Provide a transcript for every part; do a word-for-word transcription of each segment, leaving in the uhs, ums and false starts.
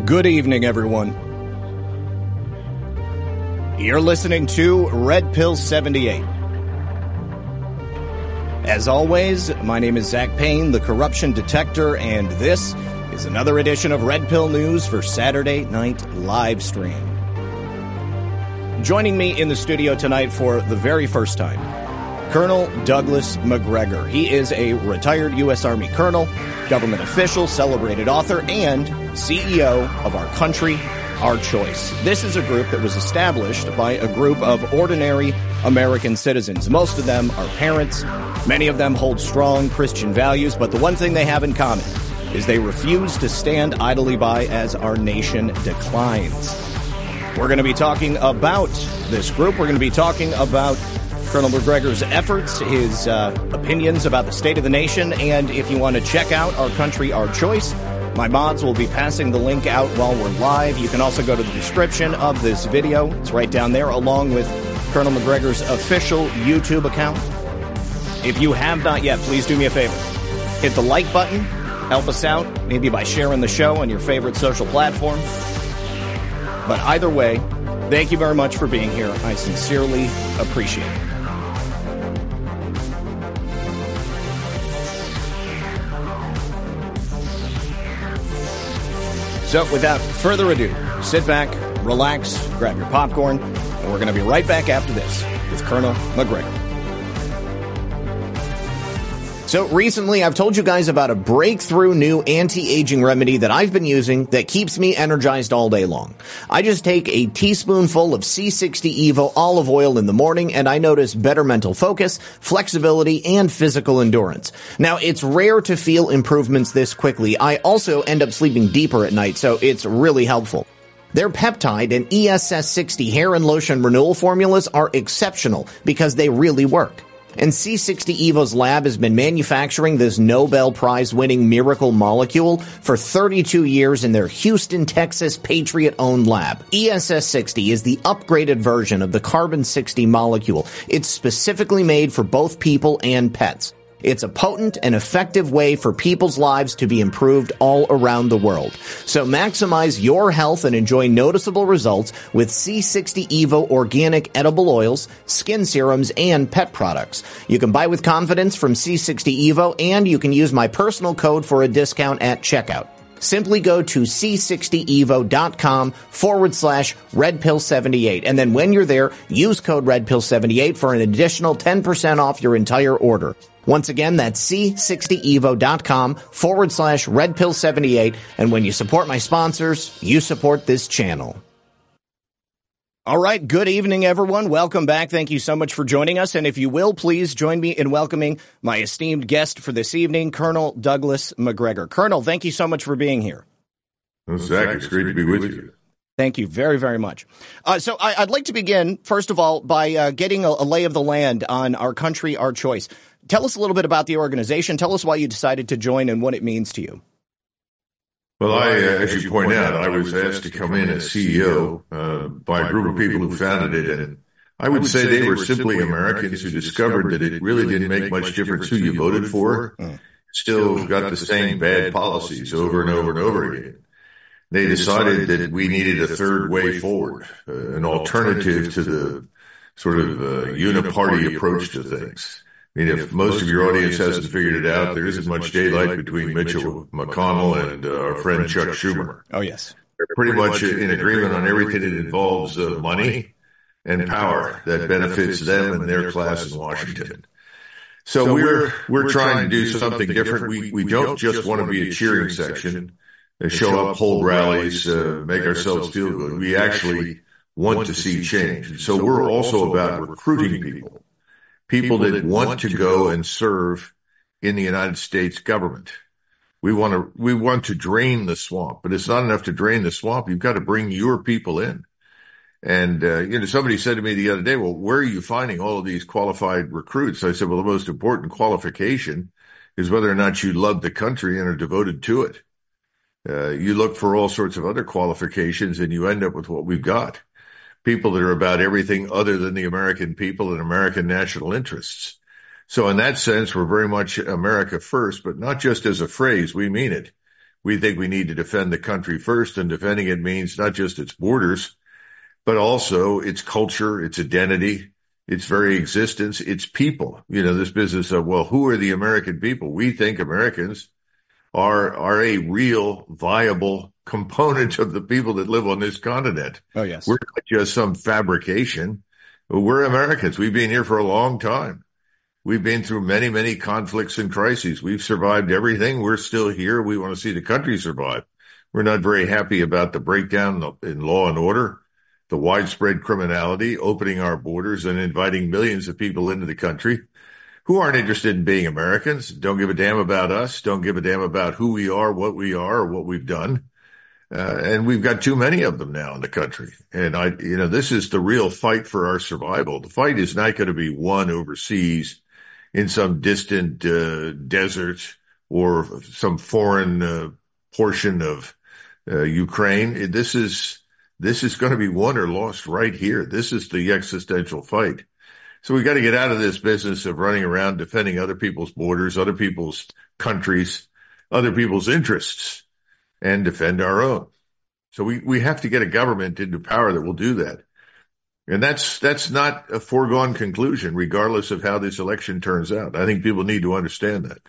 Good evening, everyone. You're listening to Red Pill seventy-eight. As always, my name is Zach Payne, the corruption detector, and this is another edition of Red Pill News for Saturday Night Live Stream. Joining me in the studio tonight for the very first time, Colonel Douglas Macgregor. He is a retired U S Army colonel, government official, celebrated author, and C E O of Our Country, Our Choice. This is a group that was established by a group of ordinary American citizens. Most of them are parents. Many of them hold strong Christian values, but the one thing they have in common is they refuse to stand idly by as our nation declines. We're going to be talking about this group. We're going to be talking about Colonel Macgregor's efforts, his uh, opinions about the state of the nation, and if you want to check out Our Country, Our Choice, my mods will be passing the link out while we're live. You can also go to the description of this video. It's right down there, along with Colonel Macgregor's official YouTube account. If you have not yet, please do me a favor. Hit the like button. Help us out, maybe by sharing the show on your favorite social platform. But either way, thank you very much for being here. I sincerely appreciate it. So without further ado, sit back, relax, grab your popcorn, and we're going to be right back after this with Colonel Macgregor. So recently, I've told you guys about a breakthrough new anti-aging remedy that I've been using that keeps me energized all day long. I just take a teaspoonful of C sixty Evo olive oil in the morning, and I notice better mental focus, flexibility, and physical endurance. Now, it's rare to feel improvements this quickly. I also end up sleeping deeper at night, so it's really helpful. Their peptide and E S S sixty hair and lotion renewal formulas are exceptional because they really work. And C sixty Evo's lab has been manufacturing this Nobel Prize-winning miracle molecule for thirty-two years in their Houston, Texas, Patriot-owned lab. E S S sixty is the upgraded version of the carbon sixty molecule. It's specifically made for both people and pets. It's a potent and effective way for people's lives to be improved all around the world. So maximize your health and enjoy noticeable results with C sixty Evo organic edible oils, skin serums, and pet products. You can buy with confidence from C sixty Evo, and you can use my personal code for a discount at checkout. Simply go to c sixty evo dot com forward slash red pill seventy-eight. And then when you're there, use code red pill seventy-eight for an additional ten percent off your entire order. Once again, that's c sixty evo dot com forward slash red pill seventy-eight. And when you support my sponsors, you support this channel. All right. Good evening, everyone. Welcome back. Thank you so much for joining us. And if you will, please join me in welcoming my esteemed guest for this evening, Colonel Douglas Macgregor. Colonel, thank you so much for being here. Well, Zach, it's great to be with you. Thank you very, very much. Uh, so I, I'd like to begin, first of all, by uh, getting a, a lay of the land on Our Country, Our Choice. Tell us a little bit about the organization. Tell us why you decided to join and what it means to you. Well, I, uh, as you point out, I was asked to come in as C E O uh, by a group of people who founded it, and I would say they were simply Americans who discovered that it really didn't make much difference who you voted for. Still got the same bad policies over and over and over again. They decided that we needed a third way forward, uh, an alternative to the sort of uh, uniparty approach to things. I mean, if most of your audience hasn't figured it out, there isn't much daylight between Mitchell McConnell and uh, our friend Chuck Schumer. Oh, yes. They're pretty much in agreement on everything that involves uh, money and power that benefits them and their class in Washington. So we're we're trying to do something different. We we don't just want to be a cheering section, show up, hold rallies, uh, make ourselves feel good. We actually want to see change. So we're also about recruiting people. People that want to go and serve in the United States government. We want to we want to drain the swamp, but it's not enough to drain the swamp. You've got to bring your people in. And uh, you know, somebody said to me the other day, "Well, where are you finding all of these qualified recruits?" I said, "Well, the most important qualification is whether or not you love the country and are devoted to it. Uh, you look for all sorts of other qualifications, and you end up with what we've got." People that are about everything other than the American people and American national interests. So in that sense, we're very much America first, but not just as a phrase. We mean it. We think we need to defend the country first, and defending it means not just its borders, but also its culture, its identity, its very existence, its people. You know, this business of, well, who are the American people? We think Americans are are a real, viable component of the people that live on this continent. Oh, yes. We're not just some fabrication. We're Americans. We've been here for a long time. We've been through many, many conflicts and crises. We've survived everything. We're still here. We want to see the country survive. We're not very happy about the breakdown in law and order, the widespread criminality, opening our borders and inviting millions of people into the country who aren't interested in being Americans, don't give a damn about us, don't give a damn about who we are, what we are, or what we've done. Uh, and we've got too many of them now in the country. And I, you know, this is the real fight for our survival. The fight is not going to be won overseas in some distant uh, desert or some foreign uh, portion of uh, Ukraine. This is this is going to be won or lost right here. This is the existential fight. So we got to get out of this business of running around defending other people's borders, other people's countries, other people's interests, and defend our own. So we, we have to get a government into power that will do that. And that's that's not a foregone conclusion, regardless of how this election turns out. I think people need to understand that.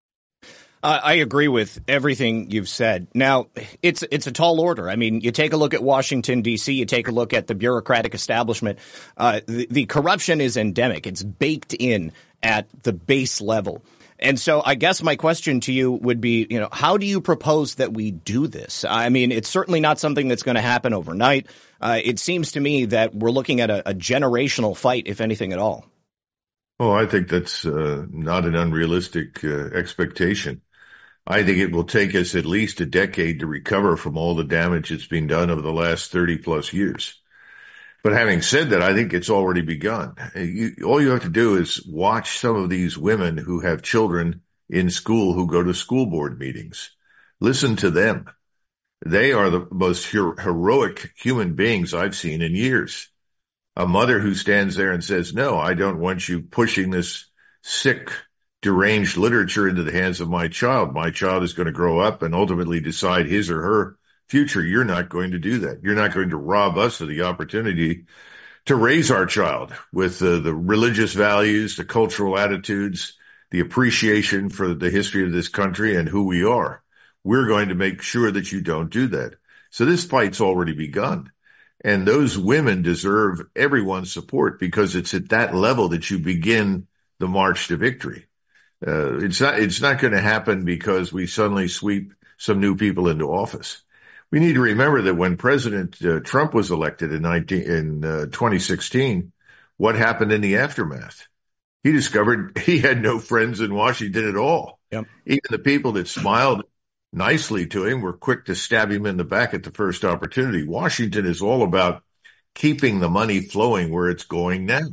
Uh, I agree with everything you've said. Now, it's it's a tall order. I mean, you take a look at Washington, D C, you take a look at the bureaucratic establishment. Uh, the, the corruption is endemic. It's baked in at the base level. And so I guess my question to you would be, you know, how do you propose that we do this? I mean, it's certainly not something that's going to happen overnight. Uh, it seems to me that we're looking at a, a generational fight, if anything at all. Oh, I think that's uh, not an unrealistic uh, expectation. I think it will take us at least a decade to recover from all the damage that's been done over the last thirty plus years. But having said that, I think it's already begun. You, all you have to do is watch some of these women who have children in school who go to school board meetings. Listen to them. They are the most her- heroic human beings I've seen in years. A mother who stands there and says, no, I don't want you pushing this sick, deranged literature into the hands of my child. My child is going to grow up and ultimately decide his or her future. You're not going to do that. You're not going to rob us of the opportunity to raise our child with uh, the religious values, the cultural attitudes, the appreciation for the history of this country and who we are. We're going to make sure that you don't do that. So this fight's already begun. And those women deserve everyone's support because it's at that level that you begin the march to victory. Uh, it's not, it's not going to happen because we suddenly sweep some new people into office. We need to remember that when President uh, Trump was elected in, nineteen, in uh, twenty sixteen, what happened in the aftermath? He discovered he had no friends in Washington at all. Yep. Even the people that smiled nicely to him were quick to stab him in the back at the first opportunity. Washington is all about keeping the money flowing where it's going now.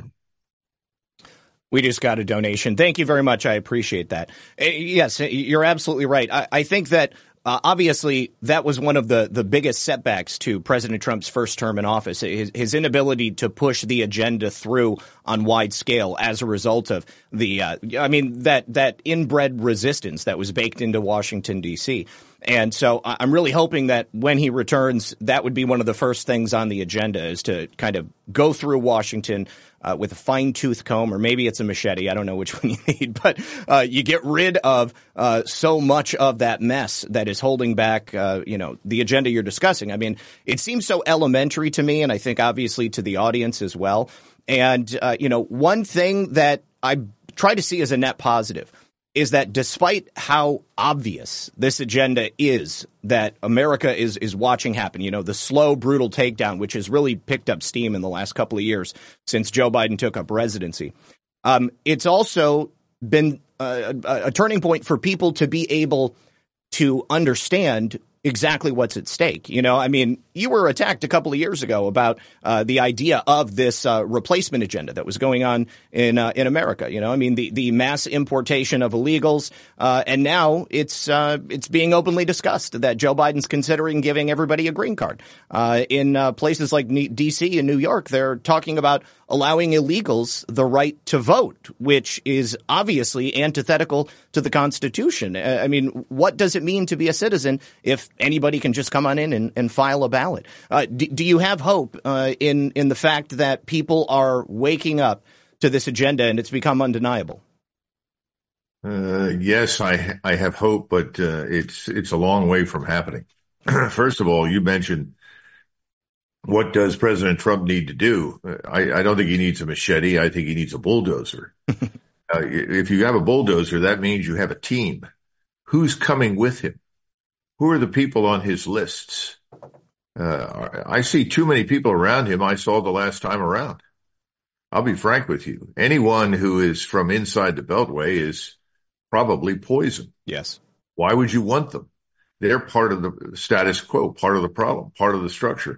We just got a donation. Thank you very much. I appreciate that. Uh, yes, you're absolutely right. I, I think that Uh, obviously, that was one of the, the biggest setbacks to President Trump's first term in office, his, his inability to push the agenda through on wide scale as a result of the, uh, I mean, that, that inbred resistance that was baked into Washington, D C. And so I'm really hoping that when he returns, that would be one of the first things on the agenda is to kind of go through Washington uh, with a fine-tooth comb, or maybe it's a machete. I don't know which one you need, but uh, you get rid of uh, so much of that mess that is holding back, uh, you know, the agenda you're discussing. I mean, it seems so elementary to me, and I think obviously to the audience as well. And, uh, you know, one thing that I try to see as a net positive is that despite how obvious this agenda is that America is is watching happen, you know, the slow, brutal takedown, which has really picked up steam in the last couple of years since Joe Biden took up residency, um, it's also been a, a, a turning point for people to be able to understand exactly what's at stake. You know, I mean, you were attacked a couple of years ago about uh, the idea of this uh, replacement agenda that was going on in uh, in America. You know, I mean, the, the mass importation of illegals, uh, and now it's uh, it's being openly discussed that Joe Biden's considering giving everybody a green card. Uh, in uh, places like D C and New York, they're talking about allowing illegals the right to vote, which is obviously antithetical to the Constitution. I mean, what does it mean to be a citizen if anybody can just come on in and, and file a ballot? Uh, do, do you have hope uh, in in the fact that people are waking up to this agenda and it's become undeniable? Uh, yes, I I have hope, but uh, it's it's a long way from happening. First of all, you mentioned, what does President Trump need to do? I, I don't think he needs a machete. I think he needs a bulldozer. uh, if you have a bulldozer, that means you have a team. Who's coming with him? Who are the people on his lists? Uh, I see too many people around him I saw the last time around. I'll be frank with you. Anyone who is from inside the Beltway is probably poison. Yes. Why would you want them? They're part of the status quo, part of the problem, part of the structure.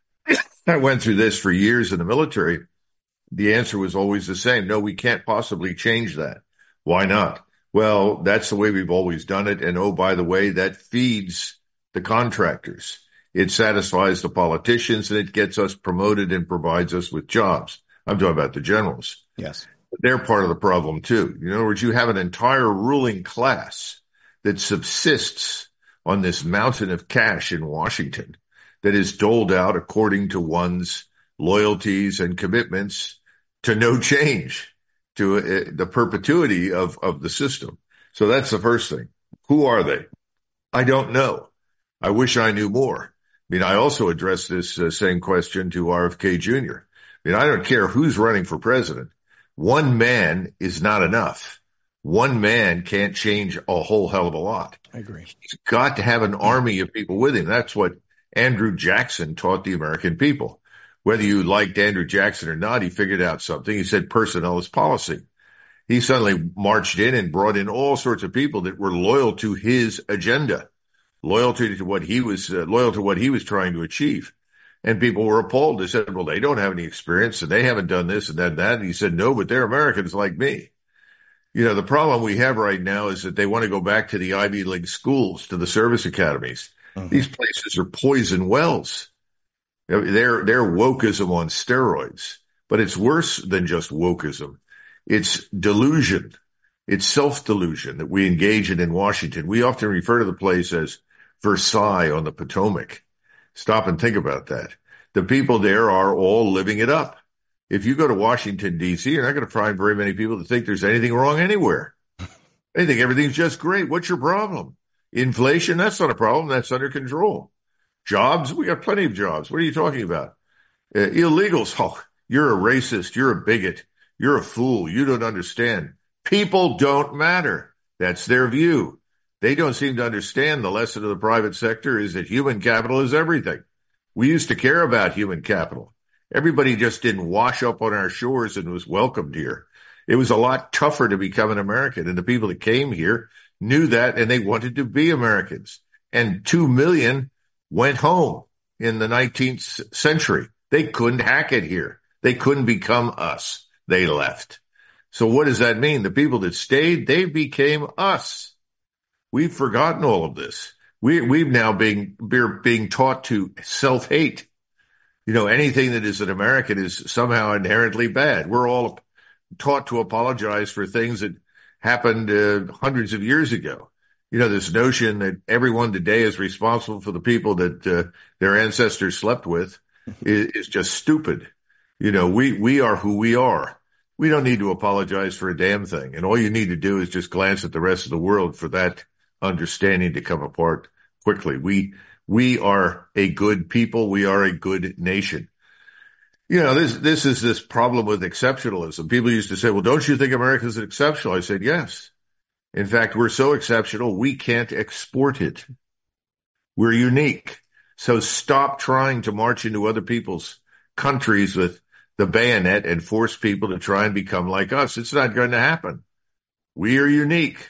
I went through this for years in the military. The answer was always the same. No, we can't possibly change that. Why not? Well, that's the way we've always done it. And oh, by the way, that feeds the contractors. It satisfies the politicians and it gets us promoted and provides us with jobs. I'm talking about the generals. Yes. But they're part of the problem too. In other words, you have an entire ruling class that subsists on this mountain of cash in Washington that is doled out according to one's loyalties and commitments to no change, to uh, the perpetuity of, of the system. So that's the first thing. Who are they? I don't know. I wish I knew more. I mean, I also addressed this uh, same question to R F K Junior I mean, I don't care who's running for president. One man is not enough. One man can't change a whole hell of a lot. I agree. He's got to have an army of people with him. That's what Andrew Jackson taught the American people. Whether you liked Andrew Jackson or not, he figured out something. He said personnel is policy. He suddenly marched in and brought in all sorts of people that were loyal to his agenda, loyalty to what he was, uh, loyal to what he was trying to achieve. And people were appalled. They said, well, they don't have any experience and they haven't done this and that and that. And he said, no, but they're Americans like me. You know, the problem we have right now is that they want to go back to the Ivy League schools, to the service academies. Mm-hmm. These places are poison wells. They're, they're wokeism on steroids, but it's worse than just wokeism. It's delusion. It's self-delusion that we engage in in Washington. We often refer to the place as Versailles on the Potomac. Stop and think about that. The people there are all living it up. If you go to Washington, D C, you're not going to find very many people that think there's anything wrong anywhere. They think everything's just great. What's your problem? Inflation? That's not a problem. That's under control. Jobs? We got plenty of jobs. What are you talking about? Uh, illegals? Oh, you're a racist. You're a bigot. You're a fool. You don't understand. People don't matter. That's their view. They don't seem to understand the lesson of the private sector is that human capital is everything. We used to care about human capital. Everybody just didn't wash up on our shores and was welcomed here. It was a lot tougher to become an American, and the people that came here knew that, and they wanted to be Americans. And two million went home in the nineteenth century. They couldn't hack it here. They couldn't become us. They left. So what does that mean? The people that stayed, they became us. We've forgotten all of this. We, we've now being, we're being taught to self-hate. You know, anything that is an American is somehow inherently bad. We're all taught to apologize for things that happened uh, hundreds of years ago. You know, this notion that everyone today is responsible for the people that uh, their ancestors slept with is, is just stupid. You know, we, we are who we are. We don't need to apologize for a damn thing. And all you need to do is just glance at the rest of the world for that understanding to come apart quickly. We, we are a good people. We are a good nation. You know, this, this is this problem with exceptionalism. People used to say, well, don't you think America's exceptional? I said, yes. In fact, we're so exceptional, we can't export it. We're unique. So stop trying to march into other people's countries with the bayonet and force people to try and become like us. It's not going to happen. We are unique.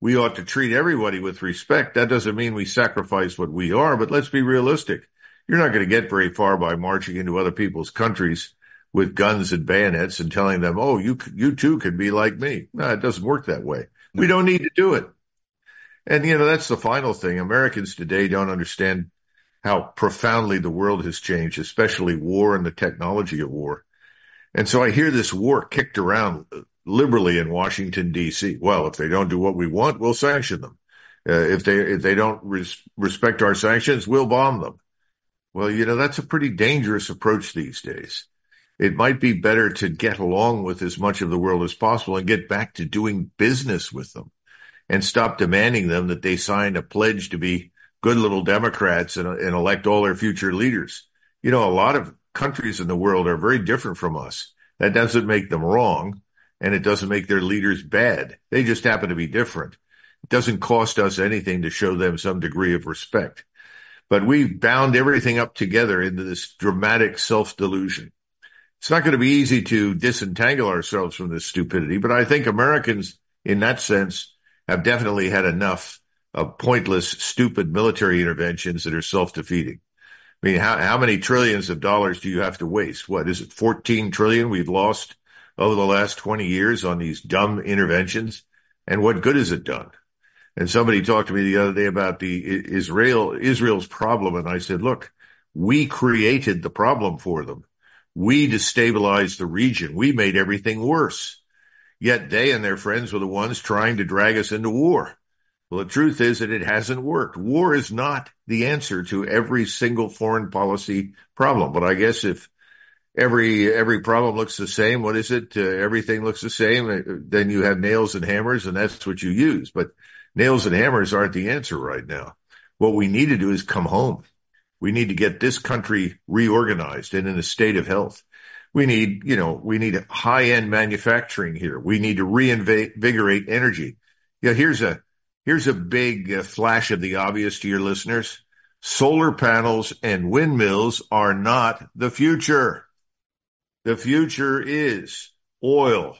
we ought to treat everybody with respect. That doesn't mean we sacrifice what we are, but let's be realistic. You're not going to get very far by marching into other people's countries with guns and bayonets and telling them, oh, you you too can be like me. No, it doesn't work that way. We don't need to do it. And, you know, that's the final thing. Americans today don't understand how profoundly the world has changed, especially war and the technology of war. And so I hear this war kicked around liberally in Washington, D C. Well, if they don't do what we want, we'll sanction them. Uh, if they if they don't res- respect our sanctions, we'll bomb them. Well, you know, that's a pretty dangerous approach these days. It might be better to get along with as much of the world as possible and get back to doing business with them and stop demanding them that they sign a pledge to be good little Democrats and, and elect all their future leaders. You know, a lot of countries in the world are very different from us. That doesn't make them wrong, and it doesn't make their leaders bad. They just happen to be different. It doesn't cost us anything to show them some degree of respect. But we've bound everything up together into this dramatic self-delusion. It's not going to be easy to disentangle ourselves from this stupidity, but I think Americans, in that sense, have definitely had enough of pointless, stupid military interventions that are self-defeating. I mean, how, how many trillions of dollars do you have to waste? What is it, fourteen trillion we've lost over the last twenty years on these dumb interventions? And what good has it done? And somebody talked to me the other day about the Israel, Israel's problem. And I said, look, we created the problem for them. We destabilized the region. We made everything worse. Yet they and their friends were the ones trying to drag us into war. Well, the truth is that it hasn't worked. War is not the answer to every single foreign policy problem. But I guess if every every problem looks the same, what is it? Uh, everything looks the same. Uh, then you have nails and hammers, and that's what you use. But nails and hammers aren't the answer right now. What we need to do is come home. We need to get this country reorganized and in a state of health. We need, you know, we need high-end manufacturing here. We need to reinvigorate energy. Yeah, here's a here's a big uh, flash of the obvious to your listeners. Solar panels and windmills are not the future. The future is oil,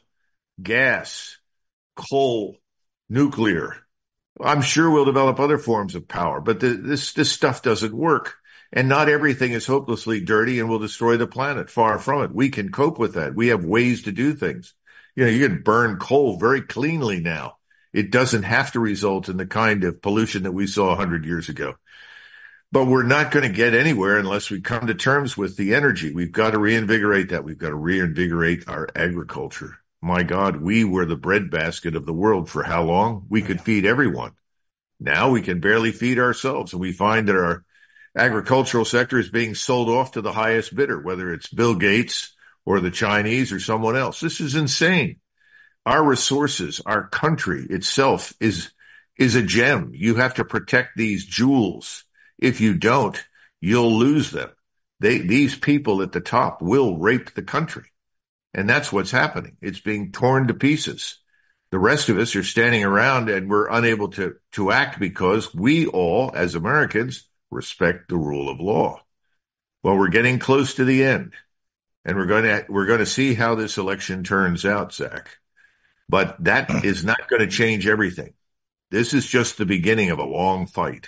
gas, coal, nuclear. I'm sure we'll develop other forms of power, but the, this this stuff doesn't work. And not everything is hopelessly dirty and will destroy the planet. Far from it. We can cope with that. We have ways to do things. You know, you can burn coal very cleanly now. It doesn't have to result in the kind of pollution that we saw one hundred years ago. But we're not going to get anywhere unless we come to terms with the energy. We've got to reinvigorate that. We've got to reinvigorate our agriculture. My God, we were the breadbasket of the world for how long? We could feed everyone. Now we can barely feed ourselves, and we find that our agricultural sector is being sold off to the highest bidder, whether it's Bill Gates or the Chinese or someone else. This is insane. Our resources, our country itself is, is a gem. You have to protect these jewels. If you don't, you'll lose them. They, these people at the top will rape the country. And that's what's happening. It's being torn to pieces. The rest of us are standing around and we're unable to, to act because we all, as Americans, respect the rule of law. Well, we're getting close to the end, and we're going to we're going to see how this election turns out, Zach. But that is not going to change everything. This is just the beginning of a long fight.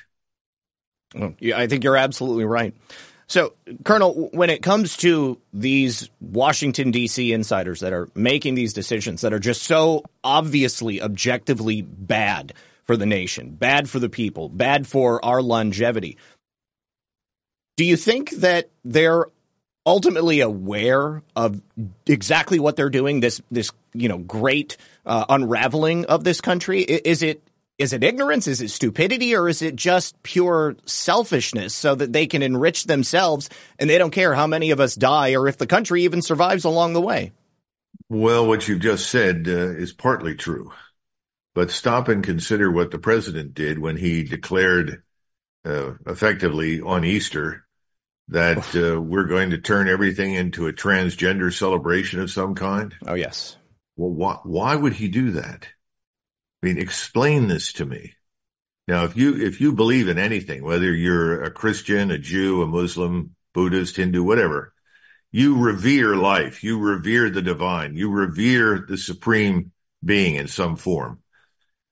Well, yeah, I think you're absolutely right. So, Colonel, when it comes to these Washington, D C insiders that are making these decisions that are just so obviously, objectively bad for the nation, bad for the people, bad for our longevity, do you think that they're ultimately aware of exactly what they're doing, this, this you know, great uh, unraveling of this country? Is it is it ignorance? Is it stupidity? Or is it just pure selfishness so that they can enrich themselves and they don't care how many of us die or if the country even survives along the way? Well, what you just said uh, is partly true. But stop and consider what the president did when he declared uh, effectively on Easter that uh, we're going to turn everything into a transgender celebration of some kind. Oh, yes. Well, why, why would he do that? I mean, explain this to me. Now, if you if you believe in anything, whether you're a Christian, a Jew, a Muslim, Buddhist, Hindu, whatever, you revere life. You revere the divine. You revere the supreme being in some form.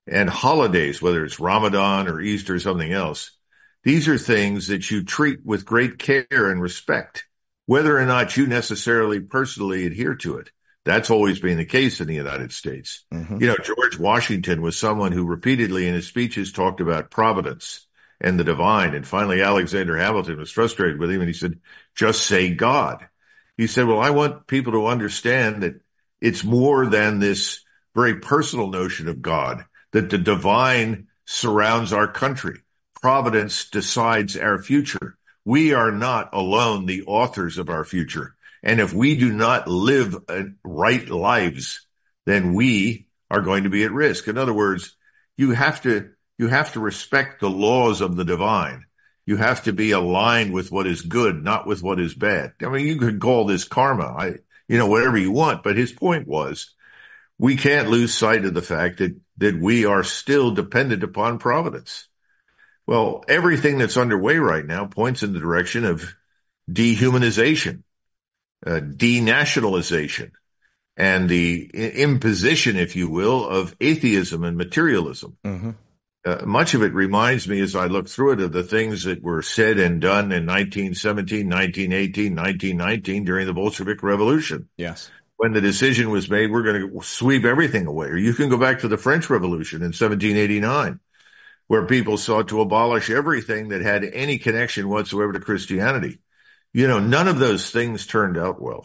And holidays, whether it's Ramadan or Easter or something else, these are things that you treat with great care and respect, whether or not you necessarily personally adhere to it. That's always been the case in the United States. Mm-hmm. You know, George Washington was someone who repeatedly in his speeches talked about providence and the divine. And finally, Alexander Hamilton was frustrated with him and he said, just say God. He said, well, I want people to understand that it's more than this very personal notion of God, that the divine surrounds our country. Providence decides our future. We are not alone the authors of our future. And if we do not live right lives, then we are going to be at risk. In other words, you have to, you have to respect the laws of the divine. You have to be aligned with what is good, not with what is bad. I mean, you could call this karma, I, you know, whatever you want. But his point was, we can't lose sight of the fact that, that we are still dependent upon providence. Well, everything that's underway right now points in the direction of dehumanization, uh, denationalization, and the imposition, if you will, of atheism and materialism. Mm-hmm. Uh, much of it reminds me, as I look through it, of the things that were said and done in nineteen seventeen, nineteen eighteen, nineteen nineteen during the Bolshevik Revolution. Yes. When the decision was made, we're going to sweep everything away. Or you can go back to the French Revolution in seventeen eighty-nine, where people sought to abolish everything that had any connection whatsoever to Christianity. You know, none of those things turned out well.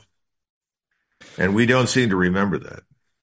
And we don't seem to remember that.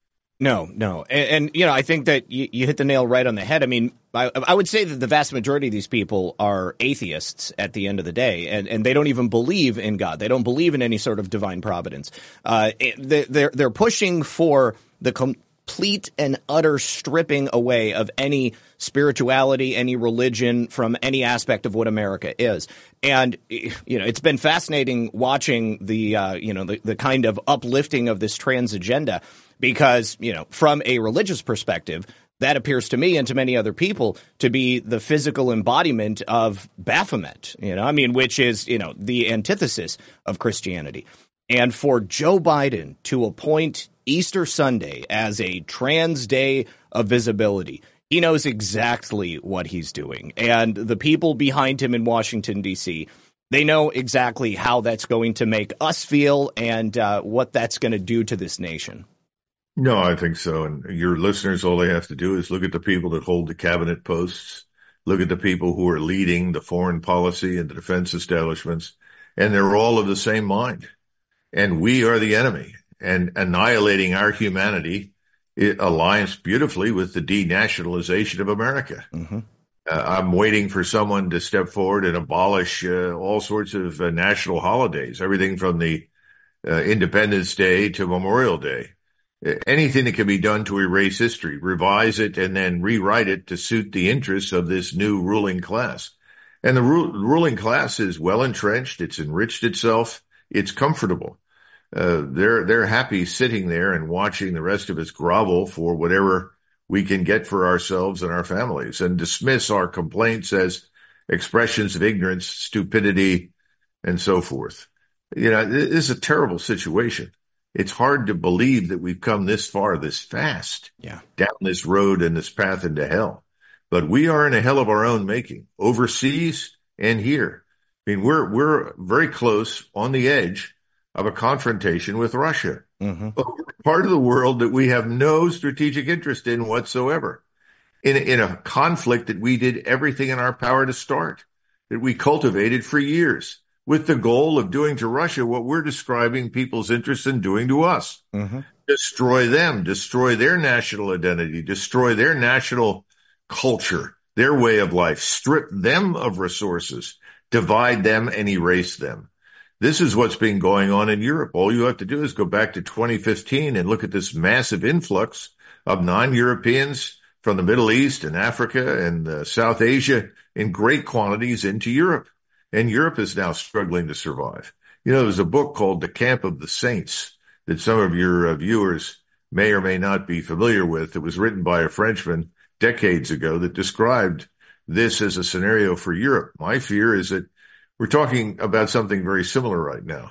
No, no. And, and you know, I think that you, you hit the nail right on the head. I mean, I, I would say that the vast majority of these people are atheists at the end of the day, and, and they don't even believe in God. They don't believe in any sort of divine providence. Uh, they, they're, they're pushing for the complete and utter stripping away of any spirituality, any religion from any aspect of what America is. And, you know, it's been fascinating watching the, uh, you know, the, the kind of uplifting of this trans agenda. Because, you know, from a religious perspective, that appears to me and to many other people to be the physical embodiment of Baphomet, you know, I mean, which is, you know, the antithesis of Christianity. And for Joe Biden to appoint Easter Sunday as a trans day of visibility, he knows exactly what he's doing. And the people behind him in Washington, D C, they know exactly how that's going to make us feel and uh, what that's going to do to this nation. No, I think so. And your listeners, all they have to do is look at the people that hold the cabinet posts, look at the people who are leading the foreign policy and the defense establishments, and they're all of the same mind. And we are the enemy. And annihilating our humanity, it aligns beautifully with the denationalization of America. Mm-hmm. Uh, I'm waiting for someone to step forward and abolish uh, all sorts of uh, national holidays, everything from the uh, Independence Day to Memorial Day. Anything that can be done to erase history, revise it, and then rewrite it to suit the interests of this new ruling class. And the ru- ruling class is well entrenched. It's enriched itself. It's comfortable. Uh, they're they're happy sitting there and watching the rest of us grovel for whatever we can get for ourselves and our families, and dismiss our complaints as expressions of ignorance, stupidity, and so forth. You know, this is a terrible situation. It's hard to believe that we've come this far, this fast, yeah. down this road and this path into hell. But we are in a hell of our own making, overseas and here. I mean, we're we're very close on the edge of a confrontation with Russia, mm-hmm. part of the world that we have no strategic interest in whatsoever, in, in a conflict that we did everything in our power to start, that we cultivated for years, with the goal of doing to Russia what we're describing people's interest in doing to us. Mm-hmm. Destroy them, destroy their national identity, destroy their national culture, their way of life, strip them of resources, divide them and erase them. This is what's been going on in Europe. All you have to do is go back to twenty fifteen and look at this massive influx of non-Europeans from the Middle East and Africa and uh, South Asia in great quantities into Europe. And Europe is now struggling to survive. You know, there's a book called The Camp of the Saints that some of your uh, viewers may or may not be familiar with. It was written by a Frenchman decades ago that described this as a scenario for Europe. My fear is that we're talking about something very similar right now.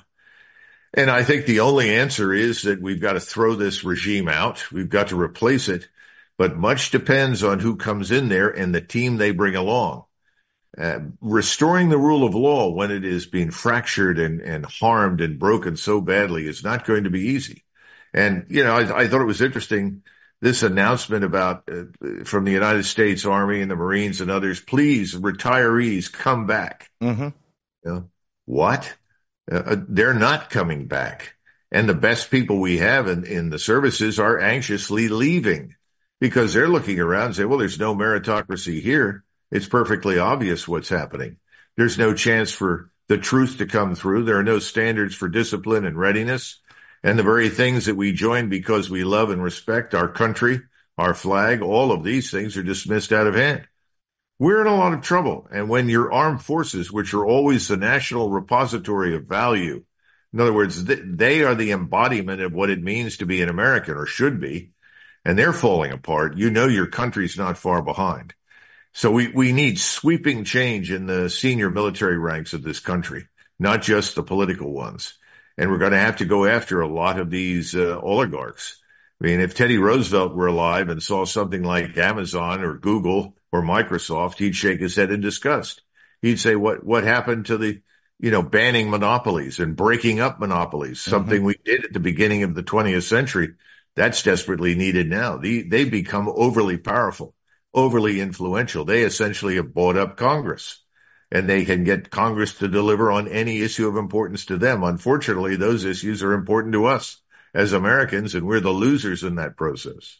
And I think the only answer is that we've got to throw this regime out. We've got to replace it but much depends on who comes in there and the team they bring along. Uh, restoring the rule of law when it is being fractured and, and harmed and broken so badly is not going to be easy. And, you know, I, I thought it was interesting, this announcement about uh, from the United States Army and the Marines and others, please, retirees, come back. Mm-hmm. You know, what? Uh, they're not coming back. And the best people we have in, in the services are anxiously leaving because they're looking around and say, well, there's no meritocracy here. It's perfectly obvious what's happening. There's no chance for the truth to come through. There are no standards for discipline and readiness. And the very things that we join because we love and respect our country, our flag, all of these things are dismissed out of hand. We're in a lot of trouble. And when your armed forces, which are always the national repository of value, in other words, they are the embodiment of what it means to be an American, or should be, and they're falling apart, you know your country's not far behind. So we, we need sweeping change in the senior military ranks of this country, not just the political ones. And we're going to have to go after a lot of these uh, oligarchs. I mean, if Teddy Roosevelt were alive and saw something like Amazon or Google or Microsoft, he'd shake his head in disgust. He'd say, what, what happened to the, you know, banning monopolies and breaking up monopolies, mm-hmm. something we did at the beginning of the twentieth century. That's desperately needed now. They, they become overly powerful, overly influential. They essentially have bought up Congress, and they can get Congress to deliver on any issue of importance to them. Unfortunately, those issues are important to us as Americans, and we're the losers in that process.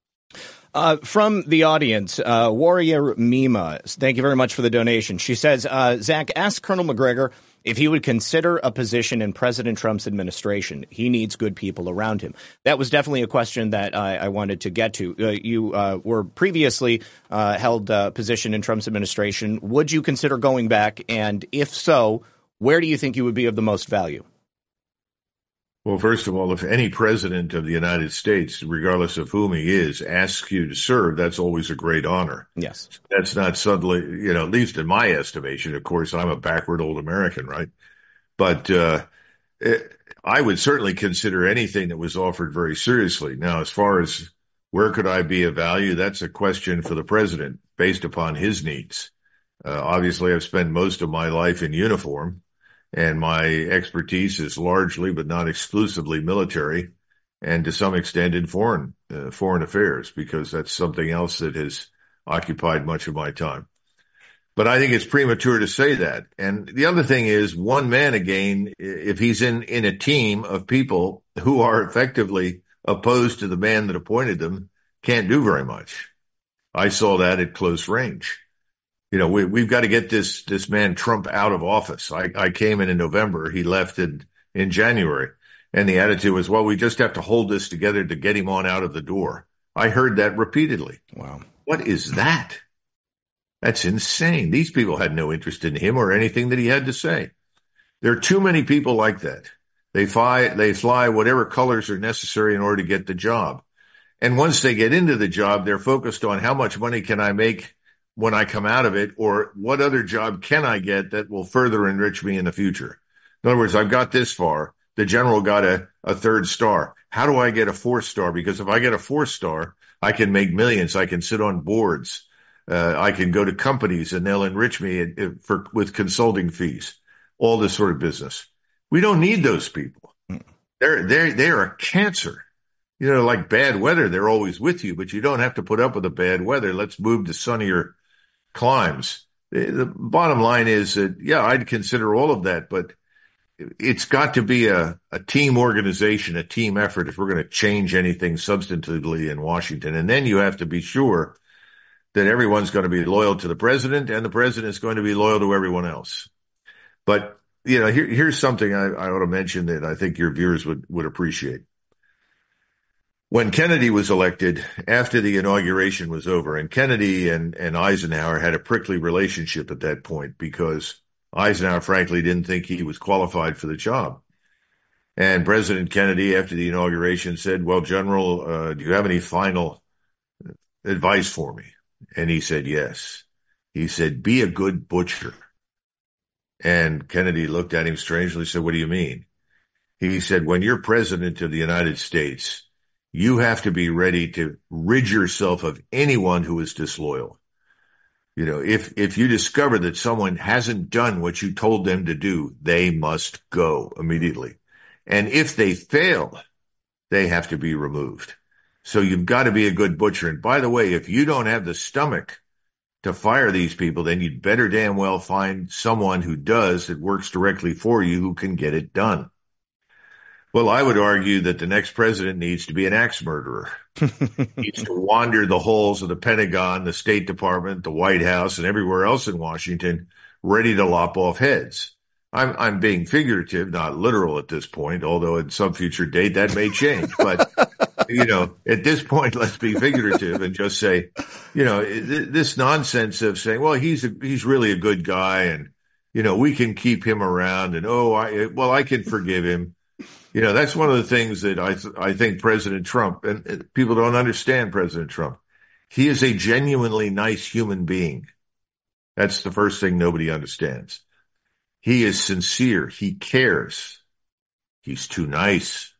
Uh, from the audience, uh, Warrior Mima, thank you very much for the donation. She says, uh, Zach, ask Colonel Macgregor if he would consider a position in President Trump's administration. He needs good people around him. That was definitely a question that I, I wanted to get to. Uh, you uh, were previously uh, held a position in Trump's administration. Would you consider going back? And if so, where do you think you would be of the most value? Well, first of all, if any president of the United States, regardless of whom he is, asks you to serve, that's always a great honor. Yes. That's not suddenly, you know, at least in my estimation, of course, I'm a backward old American, right? But uh, it, I would certainly consider anything that was offered very seriously. Now, as far as where could I be of value, that's a question for the president based upon his needs. Uh, obviously, I've spent most of my life in uniform, and my expertise is largely, but not exclusively, military, and to some extent in foreign uh, foreign affairs, because that's something else that has occupied much of my time. But I think it's premature to say that. And the other thing is, one man, again, if he's in, in a team of people who are effectively opposed to the man that appointed them, can't do very much. I saw that at close range. You know, we, we've got to get this, this man Trump out of office. I, I came in in November. He left in, in January. And the attitude was, well, we just have to hold this together to get him on out of the door. I heard that repeatedly. Wow. What is that? That's insane. These people had no interest in him or anything that he had to say. There are too many people like that. They fly, they fly whatever colors are necessary in order to get the job. And once they get into the job, they're focused on how much money can I make when I come out of it, or what other job can I get that will further enrich me in the future? In other words, I've got this far. The general got a, a third star. How do I get a fourth star? Because if I get a fourth star, I can make millions. I can sit on boards. Uh, I can go to companies and they'll enrich me for, with consulting fees, all this sort of business. We don't need those people. They're, they're, they're a cancer. You know, like bad weather, they're always with you, but you don't have to put up with the bad weather. Let's move to sunnier climbs. The bottom line is that, yeah, I'd consider all of that, but it's got to be a, a team organization, a team effort if we're going to change anything substantively in Washington. And then you have to be sure that everyone's going to be loyal to the president and the president is going to be loyal to everyone else. But, you know, here, here's something I, I ought to mention that I think your viewers would, would appreciate. When Kennedy was elected, after the inauguration was over, and Kennedy and, and Eisenhower had a prickly relationship at that point because Eisenhower, frankly, didn't think he was qualified for the job. And President Kennedy, after the inauguration, said, well, General, uh, do you have any final advice for me? And he said, yes. He said, be a good butcher. And Kennedy looked at him strangely and said, what do you mean? He said, when you're president of the United States, you have to be ready to rid yourself of anyone who is disloyal. You know, if, if you discover that someone hasn't done what you told them to do, they must go immediately. And if they fail, they have to be removed. So you've got to be a good butcher. And by the way, if you don't have the stomach to fire these people, then you'd better damn well find someone who does, that works directly for you, who can get it done. Well, I would argue that the next president needs to be an axe murderer. Needs to wander the halls of the Pentagon, the State Department, the White House, and everywhere else in Washington, ready to lop off heads. I'm, I'm being figurative, not literal at this point, although at some future date that may change. But, you know, at this point, let's be figurative and just say, you know, this nonsense of saying, well, he's a, he's really a good guy and, you know, we can keep him around and, oh, I, well, I can forgive him. You know, that's one of the things that I th- I think President Trump, and, and people don't understand President Trump. He is a genuinely nice human being. That's the first thing nobody understands. He is sincere. He cares. He's too nice.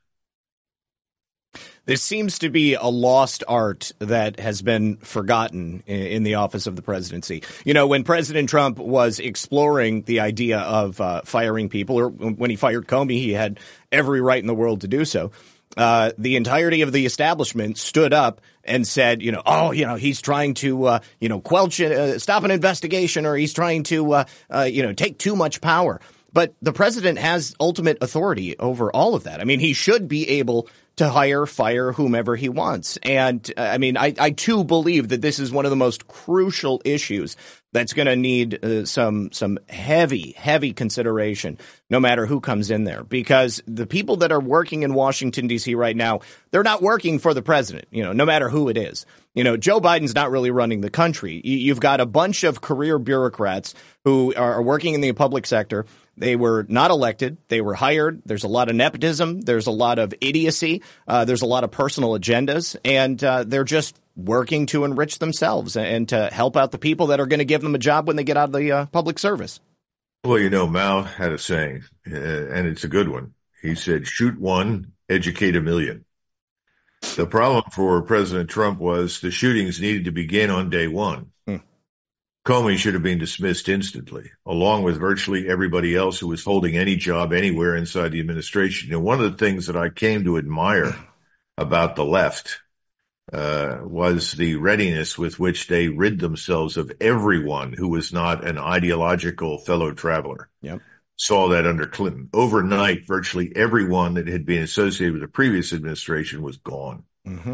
This seems to be a lost art that has been forgotten in the office of the presidency. You know, when President Trump was exploring the idea of uh, firing people, or when he fired Comey, he had every right in the world to do so. Uh, the entirety of the establishment stood up and said, you know, oh, you know, he's trying to, uh, you know, quelch, uh, stop an investigation, or he's trying to, uh, uh, you know, take too much power. But the president has ultimate authority over all of that. I mean, he should be able to hire, fire whomever he wants. And uh, I mean, I, I too believe that this is one of the most crucial issues that's going to need uh, some some heavy, heavy consideration, no matter who comes in there, because the people that are working in Washington, D C right now, they're not working for the president, you know, no matter who it is. You know, Joe Biden's not really running the country. You've got a bunch of career bureaucrats who are working in the public sector. They were not elected. They were hired. There's a lot of nepotism. There's a lot of idiocy. Uh, there's a lot of personal agendas, and uh, they're just working to enrich themselves and to help out the people that are going to give them a job when they get out of the uh, public service. Well, you know, Mao had a saying, uh, and it's a good one. He said, shoot one, educate a million. The problem for President Trump was the shootings needed to begin on day one. Hmm. Comey should have been dismissed instantly, along with virtually everybody else who was holding any job anywhere inside the administration. And one of the things that I came to admire about the left uh, was the readiness with which they rid themselves of everyone who was not an ideological fellow traveler. Yep. Saw that under Clinton. Overnight, virtually everyone that had been associated with the previous administration was gone. Mm-hmm.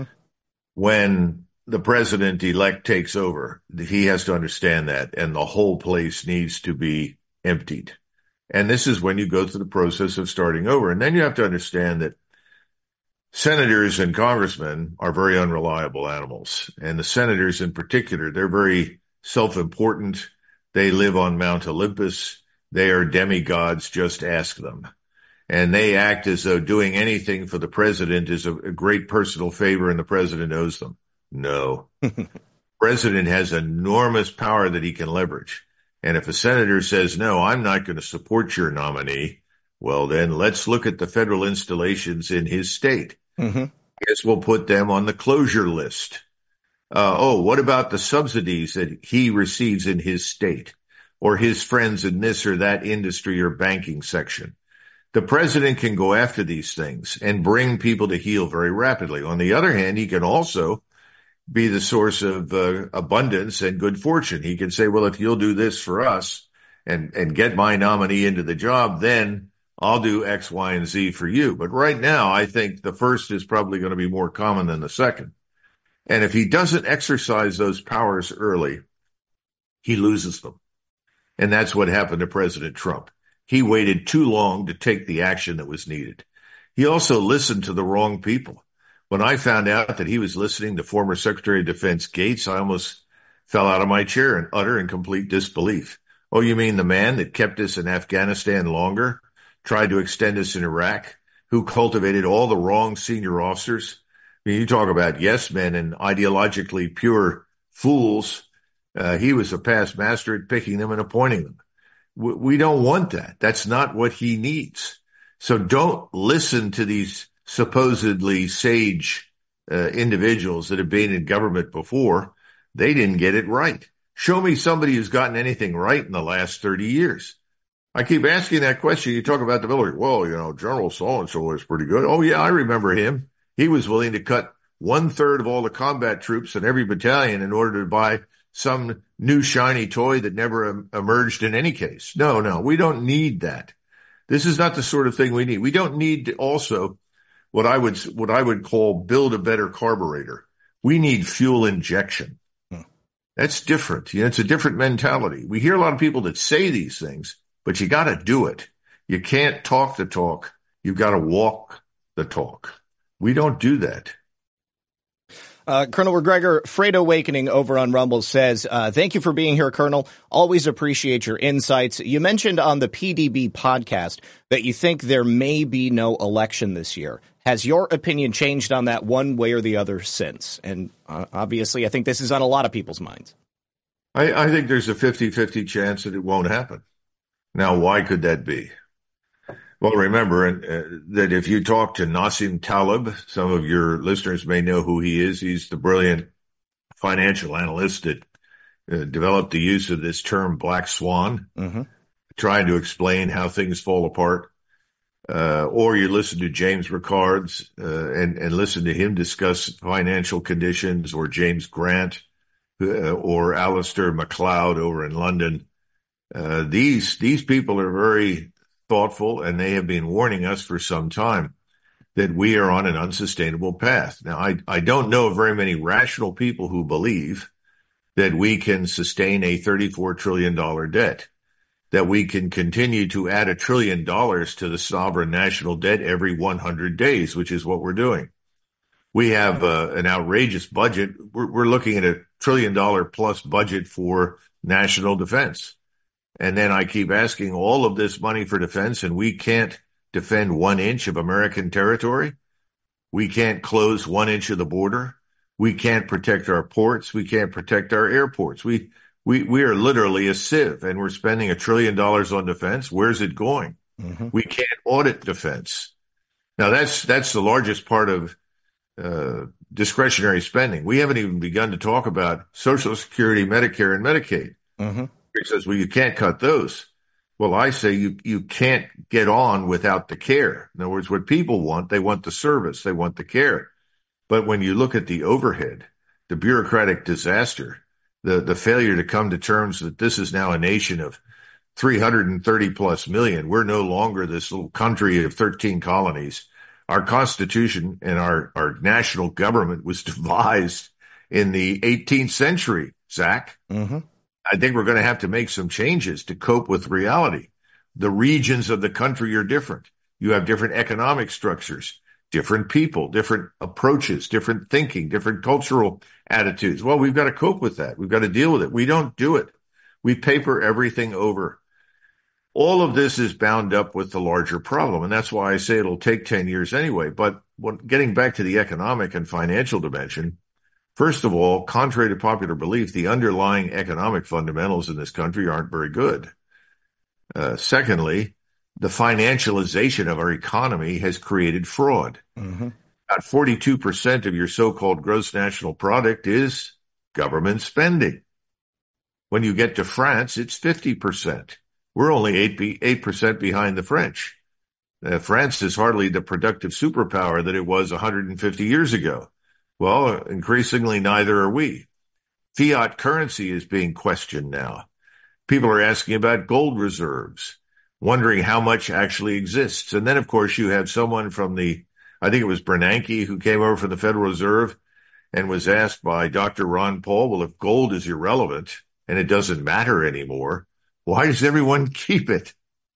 When the president-elect takes over, he has to understand that, and the whole place needs to be emptied. And this is when you go through the process of starting over. And then you have to understand that senators and congressmen are very unreliable animals. And the senators in particular, they're very self-important. They live on Mount Olympus. They are demigods, just ask them. And they act as though doing anything for the president is a, a great personal favor and the president owes them. No. President has enormous power that he can leverage. And if a senator says, no, I'm not going to support your nominee, well, then let's look at the federal installations in his state. Mm-hmm. I guess we'll put them on the closure list. Uh, oh, what about the subsidies that he receives in his state or his friends in this or that industry or banking section? The president can go after these things and bring people to heel very rapidly. On the other hand, he can also be the source of uh, abundance and good fortune. He can say, well, if you'll do this for us and, and get my nominee into the job, then I'll do X, Y, and Z for you. But right now, I think the first is probably going to be more common than the second. And if he doesn't exercise those powers early, he loses them. And that's what happened to President Trump. He waited too long to take the action that was needed. He also listened to the wrong people. When I found out that he was listening to former Secretary of Defense Gates, I almost fell out of my chair in utter and complete disbelief. Oh, you mean the man that kept us in Afghanistan longer, tried to extend us in Iraq, who cultivated all the wrong senior officers? I mean, you talk about yes men and ideologically pure fools. Uh, he was a past master at picking them and appointing them. We, we don't want that. That's not what he needs. So don't listen to these supposedly sage uh, individuals that have been in government before, they didn't get it right. Show me somebody who's gotten anything right in the last thirty years. I keep asking that question. You talk about the military. Well, you know, General so-and-so was pretty good. Oh, yeah, I remember him. He was willing to cut one third of all the combat troops in every battalion in order to buy some new shiny toy that never em- emerged in any case. No, no, we don't need that. This is not the sort of thing we need. We don't need to also what I would, what I would call build a better carburetor. We need fuel injection. Hmm. That's different. You know, it's a different mentality. We hear a lot of people that say these things, but you got to do it. You can't talk the talk. You've got to walk the talk. We don't do that. Uh, Colonel McGregor, Freight Awakening over on Rumble says, uh, thank you for being here, Colonel. Always appreciate your insights. You mentioned on the P D B podcast that you think there may be no election this year. Has your opinion changed on that one way or the other since? And uh, obviously, I think this is on a lot of people's minds. I, I think there's a fifty-fifty chance that it won't happen. Now, why could that be? Well, remember uh, that if you talk to Nassim Taleb, some of your listeners may know who he is. He's the brilliant financial analyst that uh, developed the use of this term black swan, mm-hmm. trying to explain how things fall apart. Uh, or you listen to James Ricards uh, and, and listen to him discuss financial conditions, or James Grant uh, or Alistair MacLeod over in London. Uh, these these people are very thoughtful, and they have been warning us for some time that we are on an unsustainable path. Now, I, I don't know of very many rational people who believe that we can sustain a thirty-four trillion dollars debt, that we can continue to add a trillion dollars to the sovereign national debt every one hundred days, which is what we're doing. We have uh, an outrageous budget. We're, we're looking at a trillion dollar plus budget for national defense. And then I keep asking all of this money for defense, and we can't defend one inch of American territory. We can't close one inch of the border. We can't protect our ports. We can't protect our airports. We we we are literally a sieve, and we're spending a trillion dollars on defense. Where's it going? Mm-hmm. We can't audit defense. Now, that's that's the largest part of uh, discretionary spending. We haven't even begun to talk about Social Security, Medicare, and Medicaid. Mm-hmm. He says, well, you can't cut those. Well, I say you, you can't get on without the care. In other words, what people want, they want the service, they want the care. But when you look at the overhead, the bureaucratic disaster, the, the failure to come to terms that this is now a nation of three hundred thirty plus million. We're no longer this little country of thirteen colonies. Our Constitution and our, our national government was devised in the eighteenth century, Zach. Mm-hmm. I think we're going to have to make some changes to cope with reality. The regions of the country are different. You have different economic structures, different people, different approaches, different thinking, different cultural attitudes. Well, we've got to cope with that. We've got to deal with it. We don't do it. We paper everything over. All of this is bound up with the larger problem, and that's why I say it'll take ten years anyway. But when, getting back to the economic and financial dimension, first of all, contrary to popular belief, the underlying economic fundamentals in this country aren't very good. Uh, secondly, the financialization of our economy has created fraud. Mm-hmm. About forty-two percent of your so-called gross national product is government spending. When you get to France, it's fifty percent. We're only eight percent behind the French. Uh, France is hardly the productive superpower that it was one hundred fifty years ago. Well, increasingly, neither are we. Fiat currency is being questioned now. People are asking about gold reserves, wondering how much actually exists. And then, of course, you have someone from the, I think it was Bernanke, who came over from the Federal Reserve and was asked by Doctor Ron Paul, well, if gold is irrelevant and it doesn't matter anymore, why does everyone keep it?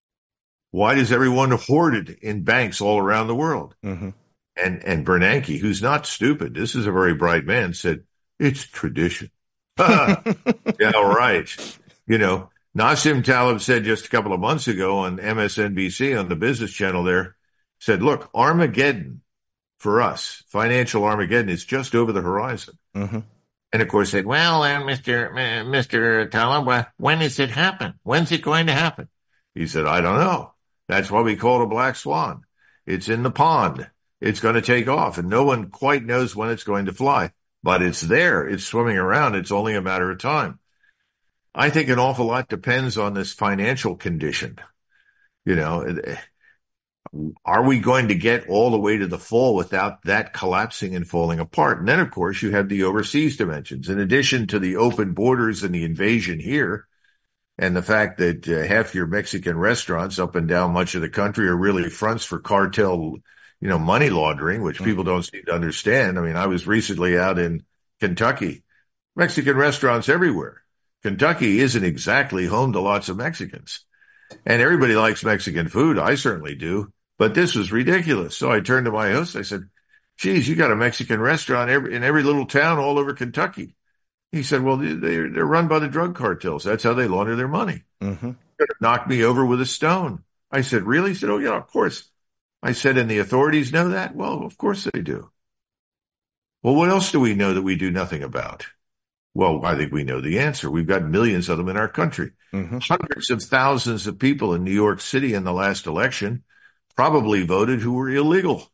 Why does everyone hoard it in banks all around the world? Mm-hmm. And and Bernanke, who's not stupid, this is a very bright man, said, it's tradition. Yeah, right. You know, Nassim Taleb said just a couple of months ago on M S N B C, on the business channel there, said, look, Armageddon for us, financial Armageddon, is just over the horizon. Mm-hmm. And of course said, well, uh, Mister Uh, Mister Taleb, uh, when does it happen? When's it going to happen? He said, I don't know. That's why we call it a black swan. It's in the pond. it's going to take off, and no one quite knows when it's going to fly, but it's there. It's swimming around. It's only a matter of time. I think an awful lot depends on this financial condition. You know, are we going to get all the way to the fall without that collapsing and falling apart? And then, of course, you have the overseas dimensions. In addition to the open borders and the invasion here, and the fact that uh, half your Mexican restaurants up and down much of the country are really fronts for cartel, you know, money laundering, which people don't seem to understand. I mean, I was recently out in Kentucky, Mexican restaurants everywhere. Kentucky isn't exactly home to lots of Mexicans, and everybody likes Mexican food. I certainly do, but this was ridiculous. So I turned to my host. I said, geez, you got a Mexican restaurant every, in every little town all over Kentucky. He said, well, they're, they're run by the drug cartels. That's how they launder their money. Mm-hmm. Knocked me over with a stone. I said, really? He said, oh, yeah, of course. I said, and the authorities know that? Well, of course they do. Well, what else do we know that we do nothing about? Well, I think we know the answer. We've got millions of them in our country. Mm-hmm. Hundreds of thousands of people in New York City in the last election probably voted who were illegal.